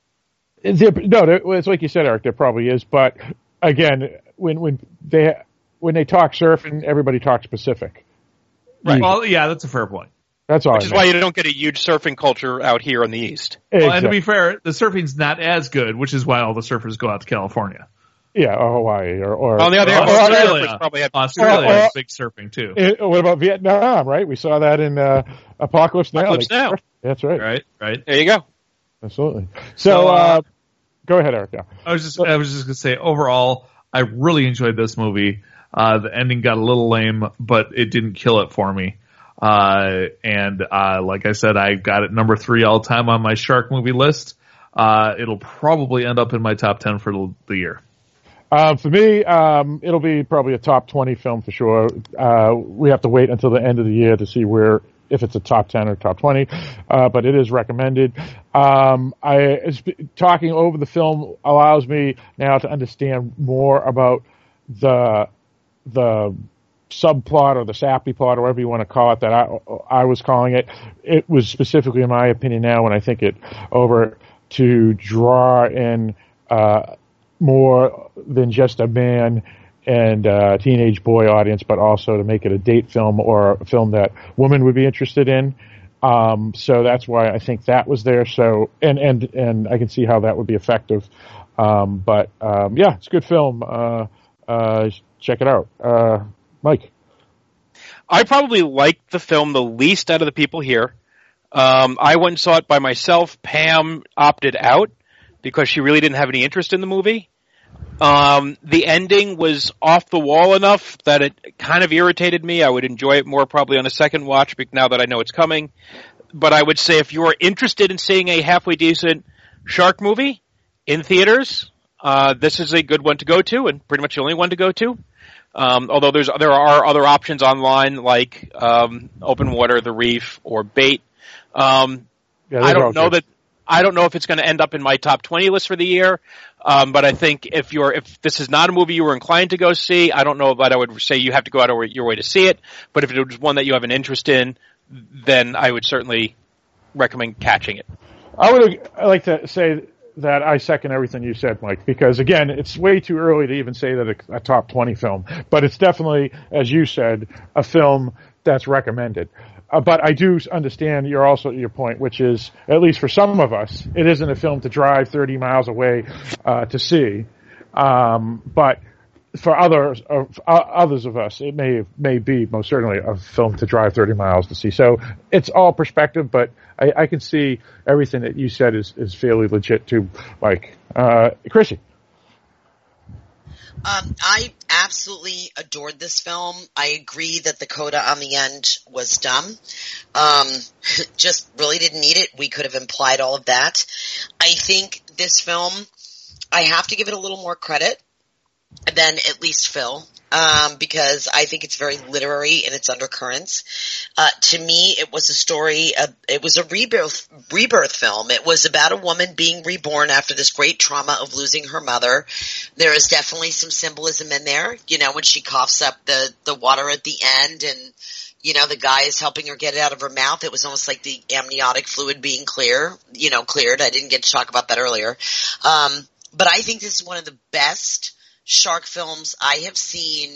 It's like you said, Eric. There probably is, but again, when they talk surfing, everybody talks Pacific. Right. Well, yeah, that's a fair point. That's all. Which is why you don't get a huge surfing culture out here on the East. Exactly. Well, and to be fair, the surfing's not as good, which is why all the surfers go out to California. Yeah, or Hawaii, or on the other hand, Australia has big surfing too. What about Vietnam? Right, we saw that in Apocalypse Now. That's right. Right. There you go. Absolutely. So, go ahead, Eric. Yeah. I was just going to say, overall, I really enjoyed this movie. The ending got a little lame, but it didn't kill it for me. And like I said, I got it number 3 all time on my shark movie list. It'll probably end up in my top 10 for the year. For me, it'll be probably a top 20 film for sure. We have to wait until the end of the year to see if it's a top 10 or top 20, but it is recommended. Talking over the film allows me now to understand more about the subplot or the sappy plot or whatever you want to call it that I was calling it. It was specifically, in my opinion now, when I think it over, to draw in more than just a man and teenage boy audience, but also to make it a date film or a film that women would be interested in. So that's why I think that was there. So and I can see how that would be effective. But yeah, it's a good film. Check it out. Mike. I probably liked the film the least out of the people here. I went and saw it by myself. Pam opted out because she really didn't have any interest in the movie. The ending was off the wall enough that it kind of irritated me. I would enjoy it more probably on a second watch now that I know it's coming. But I would say if you are interested in seeing a halfway decent shark movie in theaters, this is a good one to go to and pretty much the only one to go to. Although there are other options online like Open Water, The Reef, or Bait. I don't know I don't know if it's going to end up in my top 20 list for the year, but I think if this is not a movie you were inclined to go see, I don't know that I would say you have to go out of your way to see it. But if it was one that you have an interest in, then I would certainly recommend catching it. I like to say that I second everything you said, Mike, because again, it's way too early to even say that a top 20 film, but it's definitely, as you said, a film that's recommended. But I do understand your point, which is, at least for some of us, it isn't a film to drive 30 miles away to see. But for others of us, it may be most certainly a film to drive 30 miles to see. So it's all perspective, but I can see everything that you said is fairly legit too, Mike. Chrissy. I absolutely adored this film. I agree that the coda on the end was dumb. Just really didn't need it. We could have implied all of that. I think this film, I have to give it a little more credit than at least Phil, because I think it's very literary in its undercurrents. To me, it was a story, it was a rebirth film. It was about a woman being reborn after this great trauma of losing her mother. There is definitely some symbolism in there, when she coughs up the water at the end and, the guy is helping her get it out of her mouth. It was almost like the amniotic fluid being cleared. I didn't get to talk about that earlier. But I think this is one of the best shark films I have seen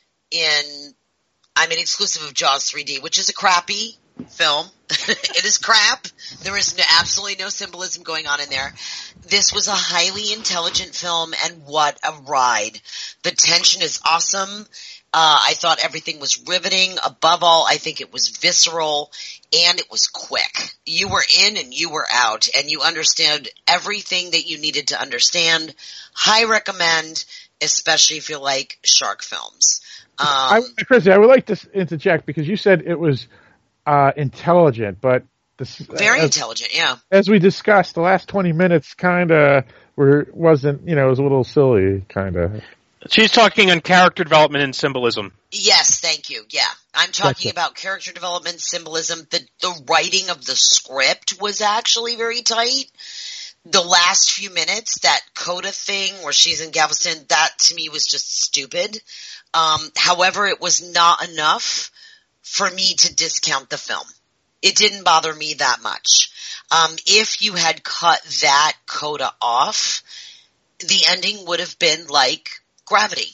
I'm an exclusive of Jaws 3D, which is a crappy film. It is crap. There is absolutely no symbolism going on in there. This was a highly intelligent film, and what a ride. The tension is awesome. I thought everything was riveting. Above all, I think it was visceral, and it was quick. You were in and you were out, and you understood everything that you needed to understand. High recommend, especially if you like shark films. Chrissy, I would like to interject because you said it was intelligent, but very intelligent, yeah. As we discussed, the last 20 minutes kind of wasn't, it was a little silly, kind of. She's talking on character development and symbolism. Yes, thank you. Yeah, I'm talking about character development, symbolism. The writing of the script was actually very tight. The last few minutes, that coda thing where she's in Galveston, that to me was just stupid. However, it was not enough for me to discount the film. It didn't bother me that much. If you had cut that coda off, the ending would have been like Gravity.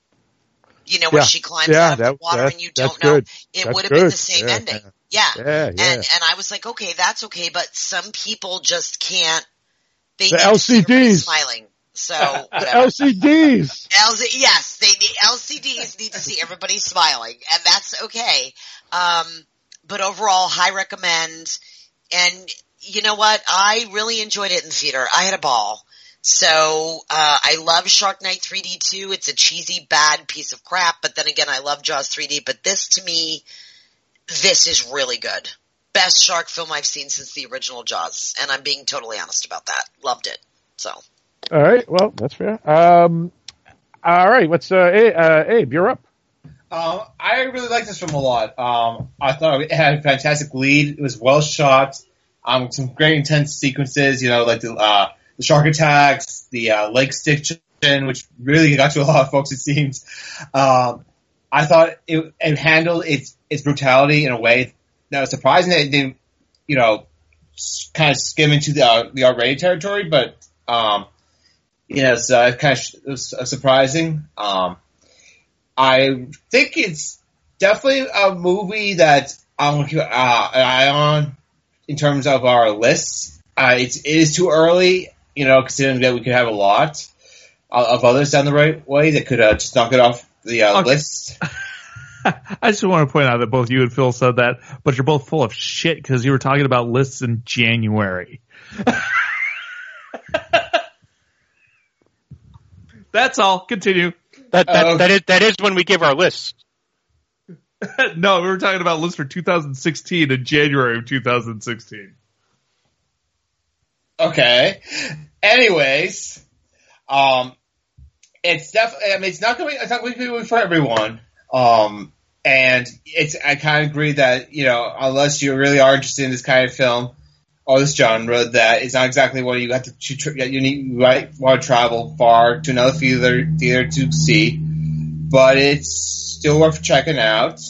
Where she climbs out of the water and you don't know. It would have been the same ending. Yeah. And I was like, okay, that's okay, but some people just can't. They the LCDs smiling. So the LCDs. Yes, LCDs need to see everybody smiling, and that's okay. But overall, high recommend. And you know what? I really enjoyed it in theater. I had a ball. So I love Shark Night 3D too. It's a cheesy, bad piece of crap. But then again, I love Jaws 3D. But this, to me, this is really good. Best shark film I've seen since the original Jaws, and I'm being totally honest about that. Loved it. So. All right. Well, that's fair. All right. What's Abe? You're up. I really liked this film a lot. I thought it had a fantastic lead. It was well shot. Some great intense sequences. Like the shark attacks, the leg stitching, which really got to a lot of folks. It seems. I thought it handled its brutality in a way that was surprising. That it didn't, kind of skim into the R-rated territory, but it's kind of surprising. I think it's definitely a movie that I'm going to keep an eye on in terms of our lists. It is too early, considering that we could have a lot of others down the right way that could just knock it off the list. I just want to point out that both you and Phil said that, but you're both full of shit because you were talking about lists in January. That's all. Continue. That is when we give our lists. No, we were talking about lists for 2016 in January of 2016. Okay. Anyways, it's definitely. It's not going to be for everyone. And I kind of agree that unless you really are interested in this kind of film, or this genre that it's not exactly what you have to want to travel far to another theater to see, but it's still worth checking out.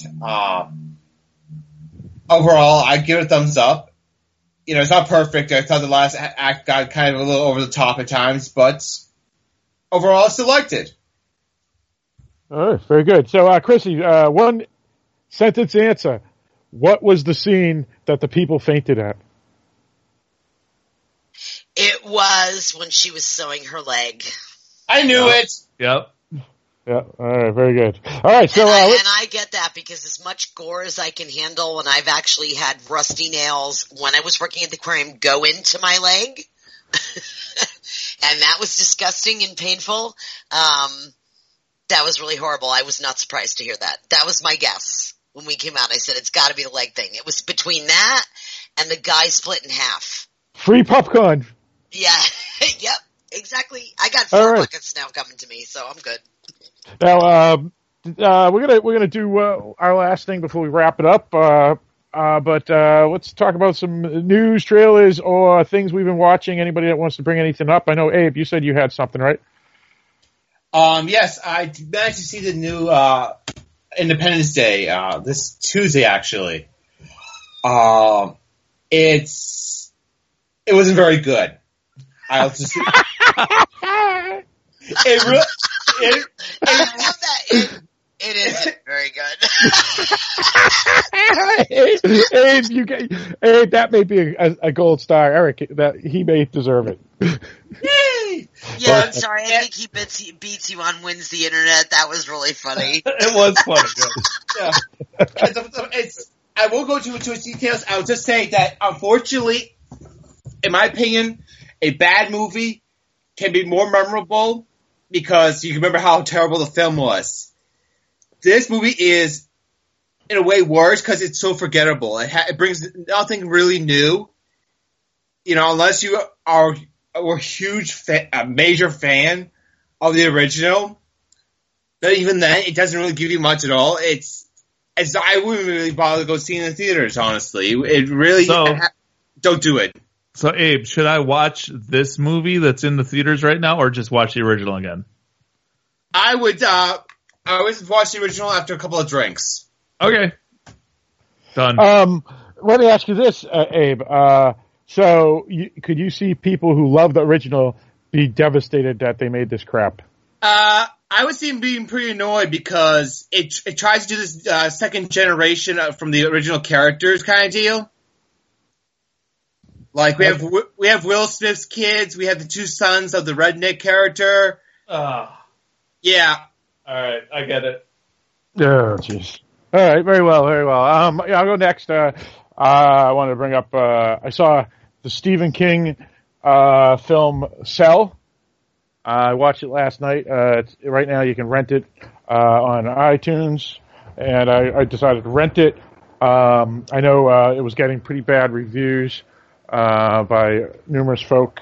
Overall, I give it a thumbs up. It's not perfect. I thought the last act got kind of a little over the top at times, but overall, I still liked it. All right, very good. So, Chrissy, one sentence answer. What was the scene that the people fainted at? It was when she was sewing her leg. I knew it. Yep. Yeah. All right. Very good. All right. So, and I get that because as much gore as I can handle, and I've actually had rusty nails when I was working at the aquarium go into my leg, and that was disgusting and painful. That was really horrible. I was not surprised to hear that. That was my guess when we came out. I said it's got to be the leg thing. It was between that and the guy split in half. Free popcorn. Yeah. Yep. Exactly. I got 4 buckets now coming to me, so I'm good. Now, we're gonna do our last thing before we wrap it up. But let's talk about some news, trailers, or things we've been watching. Anybody that wants to bring anything up? I know, Abe, you said you had something, right? Yes, I managed to see the new Independence Day this Tuesday. Actually, it wasn't very good. I'll just. It isn't very good. Abe, that may be a gold star, Eric. That he may deserve it. Yay! Yeah, I'm sorry. I think he beats you on Wins the Internet. That was really funny. It was funny. Yeah. I won't go into details. I'll just say that, unfortunately, in my opinion, a bad movie can be more memorable because you remember how terrible the film was. This movie is, in a way, worse because it's so forgettable. It brings nothing really new. Unless you are a huge a major fan of the original, but even then, it doesn't really give you much at all. I wouldn't really bother to go see it in the theaters, honestly. It really don't do it. So, Abe, should I watch this movie that's in the theaters right now, or just watch the original again? I would watch the original after a couple of drinks. Okay. Done. Let me ask you this, Abe. Could you see people who love the original be devastated that they made this crap? I would see him being pretty annoyed because it tries to do this second generation from the original characters kind of deal. Like we have Will Smith's kids, we have the two sons of the redneck character. Yeah. All right, I get it. Oh, jeez. All right, very well, very well. I'll go next. I wanted to bring up. I saw the Stephen King film Cell. I watched it last night. Right now, you can rent it on iTunes, and I decided to rent it. I know it was getting pretty bad reviews by numerous folk,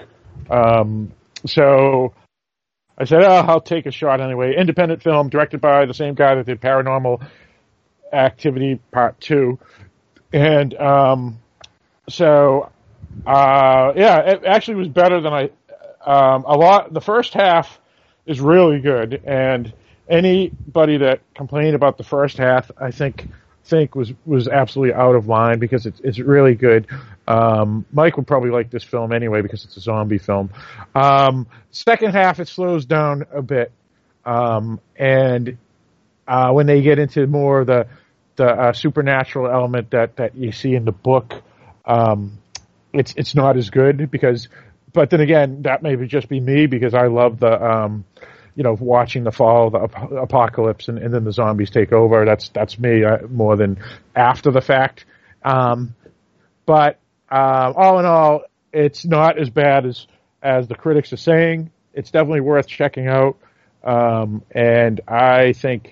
so I said, I'll take a shot anyway. Independent film, directed by the same guy that did Paranormal Activity Part 2. And it actually was better than the first half is really good, and anybody that complained about the first half, I think was absolutely out of line because it's really good. Mike would probably like this film anyway because it's a zombie film. Second half, it slows down a bit. And when they get into more of the supernatural element that you see in the book, it's not as good but then again, that may just be me because I love the, watching the fall of the apocalypse and then the zombies take over. That's me more than after the fact. But all in all, it's not as bad as the critics are saying. It's definitely worth checking out. And I think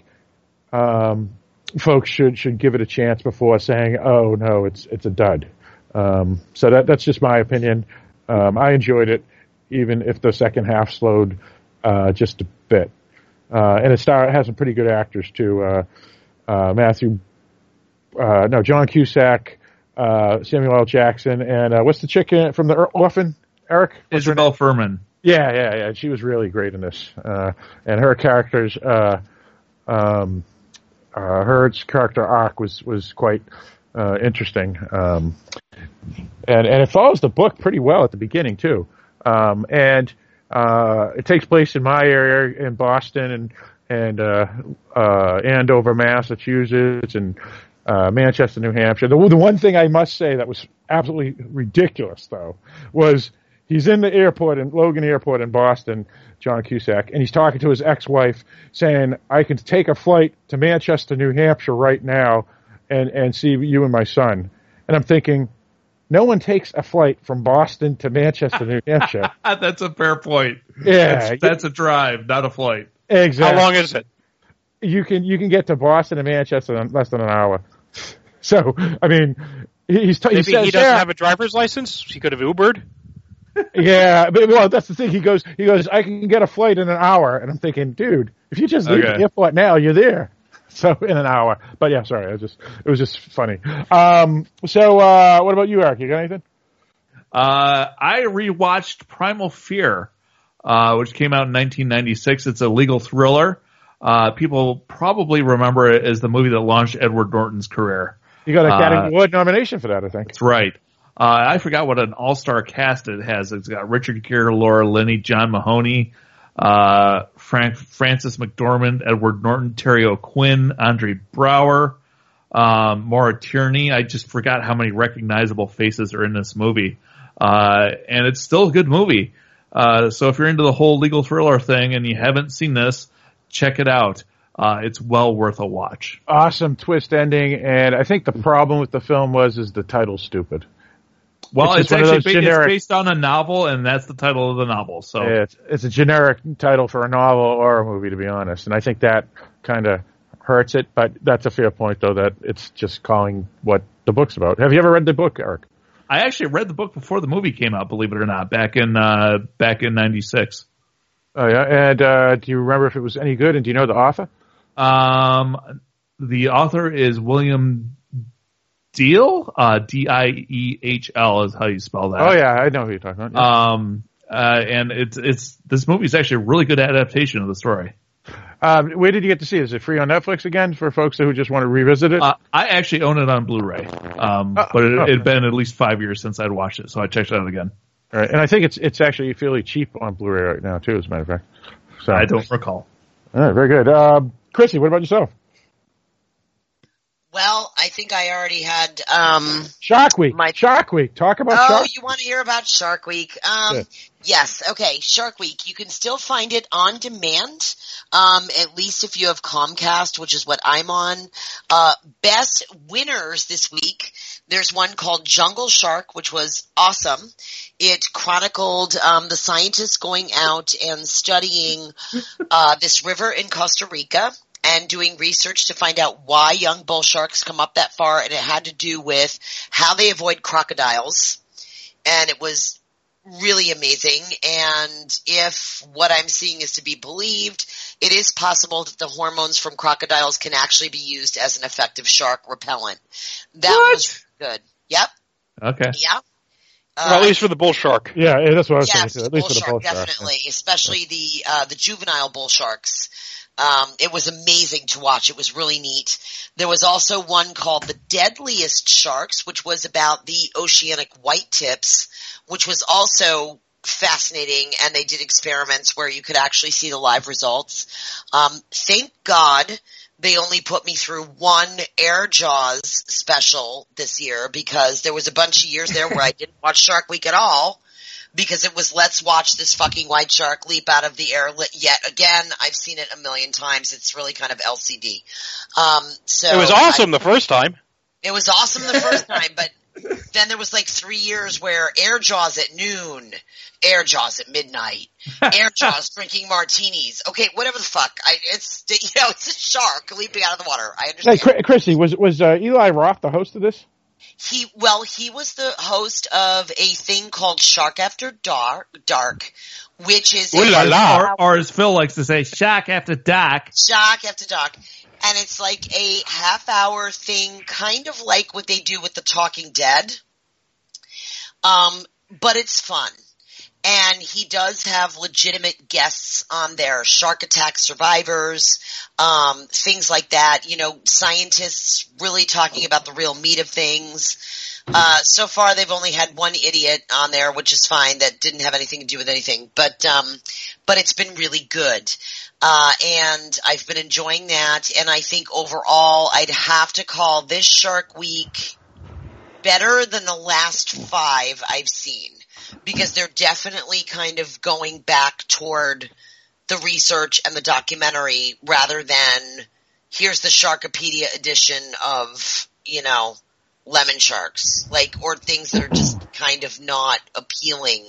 folks should give it a chance before saying, "Oh no, it's a dud." So that's just my opinion. I enjoyed it, even if the second half slowed just a bit. And it has some pretty good actors too. John Cusack, Samuel L. Jackson, and what's the chick from the Orphan? Eric? Isabel Furman. Yeah. She was really great in this, and her character's her character arc was quite interesting, and it follows the book pretty well at the beginning too, and it takes place in my area in Boston and Andover, Massachusetts, and Manchester, New Hampshire. The one thing I must say that was absolutely ridiculous, though, was he's in the airport, in Logan Airport in Boston, John Cusack, and he's talking to his ex-wife saying, I can take a flight to Manchester, New Hampshire right now and see you and my son. And I'm thinking, no one takes a flight from Boston to Manchester, New Hampshire. That's a fair point. Yeah. That's a drive, not a flight. Exactly. How long is it? You can get to Boston and Manchester in less than an hour. So, I mean, Maybe he doesn't have a driver's license. He could have Ubered. Yeah, but that's the thing. He goes, I can get a flight in an hour, and I'm thinking, dude, if you just leave the airport now, you're there. So in an hour. But yeah, sorry, it was just funny. So what about you, Eric? You got anything? I rewatched Primal Fear, which came out in 1996. It's a legal thriller. People probably remember it as the movie that launched Edward Norton's career. You got an Academy Award nomination for that, I think. That's right. I forgot what an all-star cast it has. It's got Richard Gere, Laura Linney, John Mahoney, Frances McDormand, Edward Norton, Terry O'Quinn, Andre Braugher, Maura Tierney. I just forgot how many recognizable faces are in this movie. And it's still a good movie. So if you're into the whole legal thriller thing and you haven't seen this, check it out. It's well worth a watch. Awesome twist ending, and I think the problem with the film is the title's stupid. Well, it's actually based on a novel, and that's the title of the novel. So it's a generic title for a novel or a movie, to be honest. And I think that kind of hurts it. But that's a fair point, though, that it's just calling what the book's about. Have you ever read the book, Eric? I actually read the book before the movie came out, believe it or not, back in '96. Oh yeah, and do you remember if it was any good? And do you know the author? The author is William Diehl, Diehl is how you spell that. Oh yeah, I know who you're talking about. Yeah. And it's this movie is actually a really good adaptation of the story. Where did you get to see it? Is it free on Netflix again for folks who just want to revisit it? I actually own it on Blu-ray, but it had been at least 5 years since I'd watched it, so I checked it out again. All right, and I think it's actually fairly cheap on Blu-ray right now too, as a matter of fact. So I don't recall. All right, very good. Chrissy, what about yourself? Well, I think I already had Shark Week. Shark Week. Talk about Shark Week. Oh, you want to hear about Shark Week? Yeah. Yes. Okay. Shark Week. You can still find it on demand. At least if you have Comcast, which is what I'm on. Best winners this week. There's one called Jungle Shark, which was awesome. It chronicled the scientists going out and studying this river in Costa Rica and doing research to find out why young bull sharks come up that far, and it had to do with how they avoid crocodiles. And it was really amazing, and if what I'm seeing is to be believed, it is possible that the hormones from crocodiles can actually be used as an effective shark repellent. That was good. Yep. Okay. Yeah. Well, at least for the bull shark. Yeah, that's what I was yes, thinking. At least for the bull shark, definitely, especially the juvenile bull sharks. It was amazing to watch. It was really neat. There was also one called The Deadliest Sharks, which was about the oceanic white tips, which was also fascinating, and they did experiments where you could actually see the live results. Thank God they only put me through one Air Jaws special this year, because there was a bunch of years there where I didn't watch Shark Week at all, because it was, let's watch this fucking white shark leap out of the air yet again. I've seen it a million times. It's really kind of LCD. So it was awesome the first time. It was awesome the first time, but then there was like 3 years where Air Jaws at noon, Air Jaws at midnight, Air Jaws drinking martinis. Okay, whatever the fuck. It's a shark leaping out of the water. I understand. Hey, Chrissy, was Eli Roth the host of this? He was the host of a thing called Shark After Dark, which is or as Phil likes to say, Shark After Dark. Shark After Dark. And it's like a half-hour thing, kind of like what they do with The Talking Dead. But it's fun. And he does have legitimate guests on there, shark attack survivors, things like that. You know, scientists really talking about the real meat of things. So far they've only had one idiot on there, which is fine, that didn't have anything to do with anything. But it's been really good. And I've been enjoying that. And I think overall I'd have to call this Shark Week better than the last 5 I've seen. Because they're definitely kind of going back toward the research and the documentary rather than here's the Sharkopedia edition of, you know, lemon sharks, like, or things that are just kind of not appealing.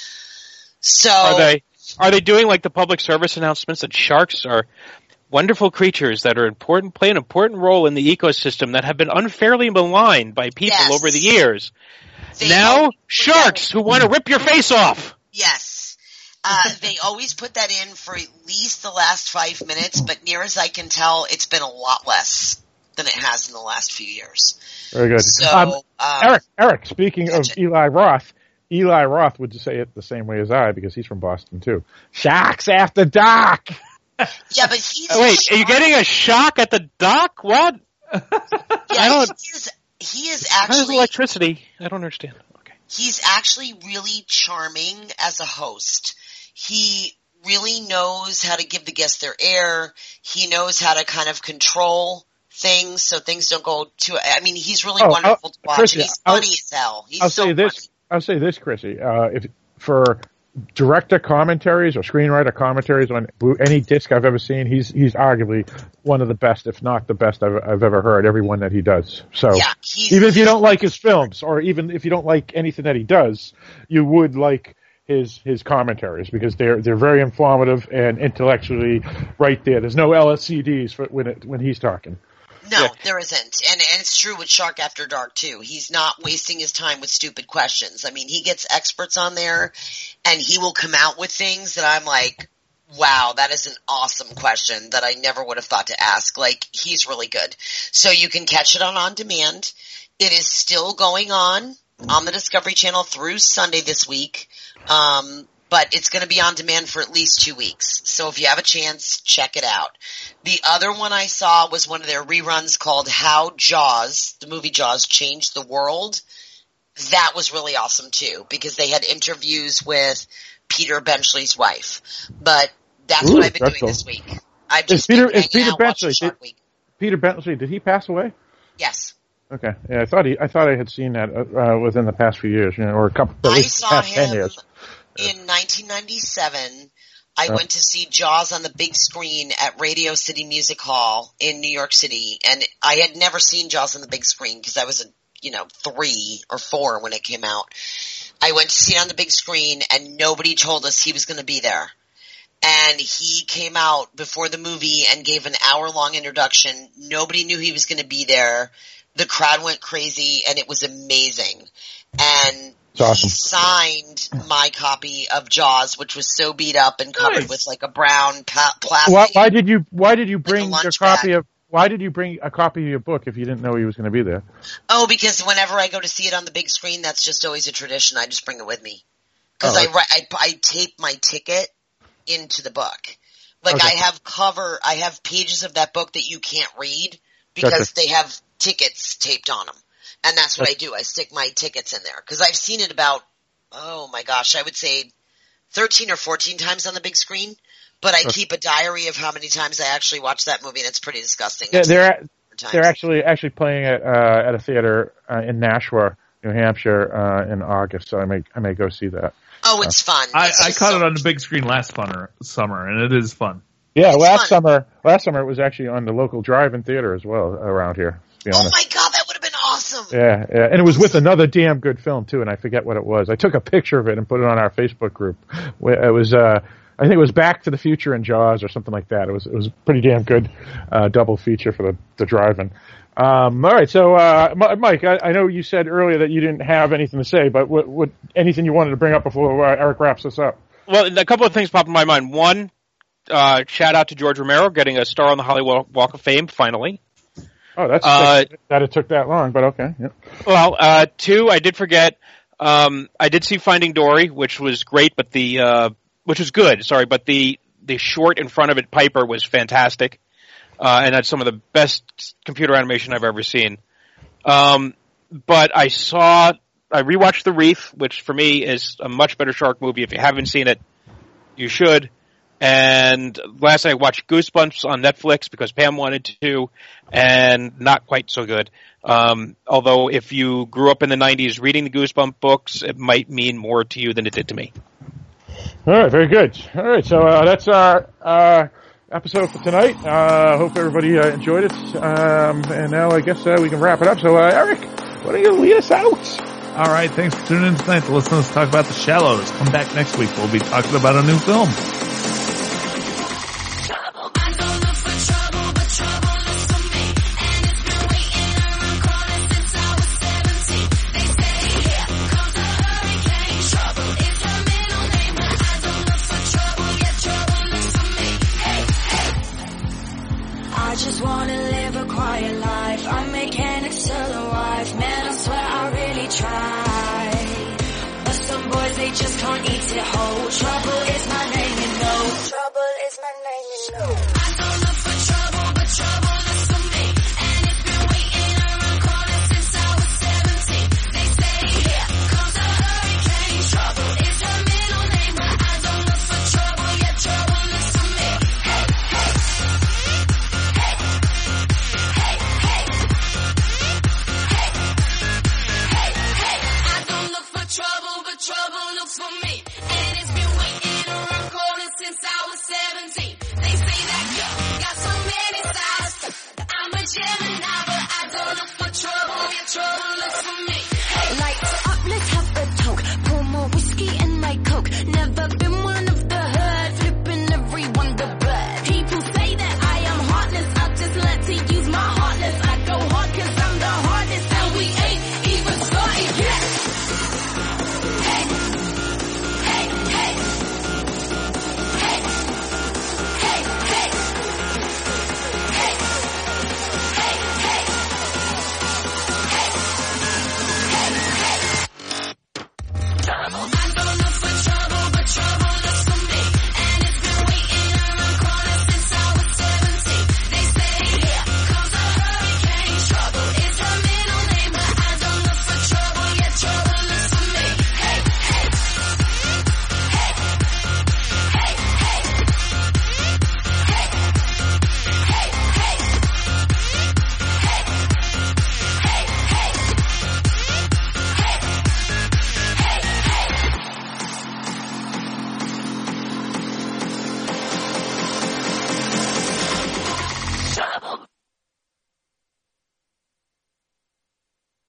So are they doing like the public service announcements that sharks are wonderful creatures that are play an important role in the ecosystem that have been unfairly maligned by people over the years? Now, sharks who want to rip your face off. Yes. They always put that in for at least the last 5 minutes, but near as I can tell, it's been a lot less than it has in the last few years. Very good. So, Eric, speaking of Eli Roth would say it the same way as I, because he's from Boston too. Sharks after dark. Yeah, but he's... Wait, are you getting a shock at the dock? What? Yeah, he is actually... How's electricity? I don't understand. Okay. He's actually really charming as a host. He really knows how to give the guests their air. He knows how to kind of control things so things don't go too... I mean, he's really wonderful to watch, Chrissy, and he's funny as hell. He's I'll say this, Chrissy. If for director commentaries or screenwriter commentaries on any disc I've ever seen, he's arguably one of the best, if not the best I've ever heard, every one that he does. So even if you don't like his films, or even if you don't like anything that he does, you would like his commentaries, because they're very informative and intellectually right there. There's no LSCDs for when he's talking. No, there isn't. And it's true with Shark After Dark, too. He's not wasting his time with stupid questions. I mean, he gets experts on there, and he will come out with things that I'm like, wow, that is an awesome question that I never would have thought to ask. Like, he's really good. So you can catch it on demand. It is still going on the Discovery Channel through Sunday this week. But it's going to be on demand for at least 2 weeks. So if you have a chance, check it out. The other one I saw was one of their reruns called How Jaws, the movie Jaws, Changed the World. That was really awesome too, because they had interviews with Peter Benchley's wife. But that's what I've been doing this week. I've just been hanging out watching Shark Week. Peter Benchley, did he pass away? Yes. Okay. Yeah, I thought I had seen that within the past few years, or a couple. I saw him 10 years. In 1997, I went to see Jaws on the big screen at Radio City Music Hall in New York City, and I had never seen Jaws on the big screen because I was 3 or 4 when it came out. I went to see it on the big screen, and nobody told us he was going to be there. And he came out before the movie and gave an hour-long introduction. Nobody knew he was going to be there. The crowd went crazy, and it was amazing. And awesome. He signed my copy of Jaws, which was so beat up and covered with like a brown plastic. Why did you bring your copy of? Why did you bring a copy of your book if you didn't know he was going to be there? Oh, because whenever I go to see it on the big screen, that's just always a tradition. I just bring it with me because I tape my ticket into the book. Like I have pages of that book that you can't read because they have tickets taped on them. And that's what I do. I stick my tickets in there. Because I've seen it about, oh my gosh, I would say 13 or 14 times on the big screen. But I keep a diary of how many times I actually watch that movie, and it's pretty disgusting. Yeah, they're actually playing it at a theater in Nashua, New Hampshire, in August. So I may go see that. Oh, it's fun. I caught it on the big screen last summer, and it is fun. Yeah, last summer it was actually on the local drive-in theater as well around here. To be honest. Oh my God, that would have been awesome. Yeah, and it was with another damn good film too, and I forget what it was. I took a picture of it and put it on our Facebook group. It was, I think it was Back to the Future and Jaws or something like that. It was pretty damn good double feature for the drive-in. All right, so Mike, I know you said earlier that you didn't have anything to say, but anything you wanted to bring up before Eric wraps this up? Well, a couple of things pop in my mind. One, shout out to George Romero getting a star on the Hollywood Walk of Fame finally. Oh, that's sick that it took that long, but okay. Yep. Well, 2, I did forget. I did see Finding Dory, which was great, but which was good. Sorry, but the short in front of it, Piper, was fantastic, and that's some of the best computer animation I've ever seen. But I rewatched The Reef, which for me is a much better shark movie. If you haven't seen it, you should. And last night I watched Goosebumps on Netflix because Pam wanted to, and not quite so good. Although if you grew up in the 90s reading the Goosebump books, it might mean more to you than it did to me. All right, very good. All right, so that's our episode for tonight. Hope everybody enjoyed it. And now I guess we can wrap it up. So, Eric, why don't you lead us out? All right, thanks for tuning in tonight to listen to us talk about The Shallows. Come back next week. We'll be talking about a new film. I just wanna live a quiet life. I'm mechanics to the wife. Man, I swear I really try. But some boys, they just can't eat it whole. Trouble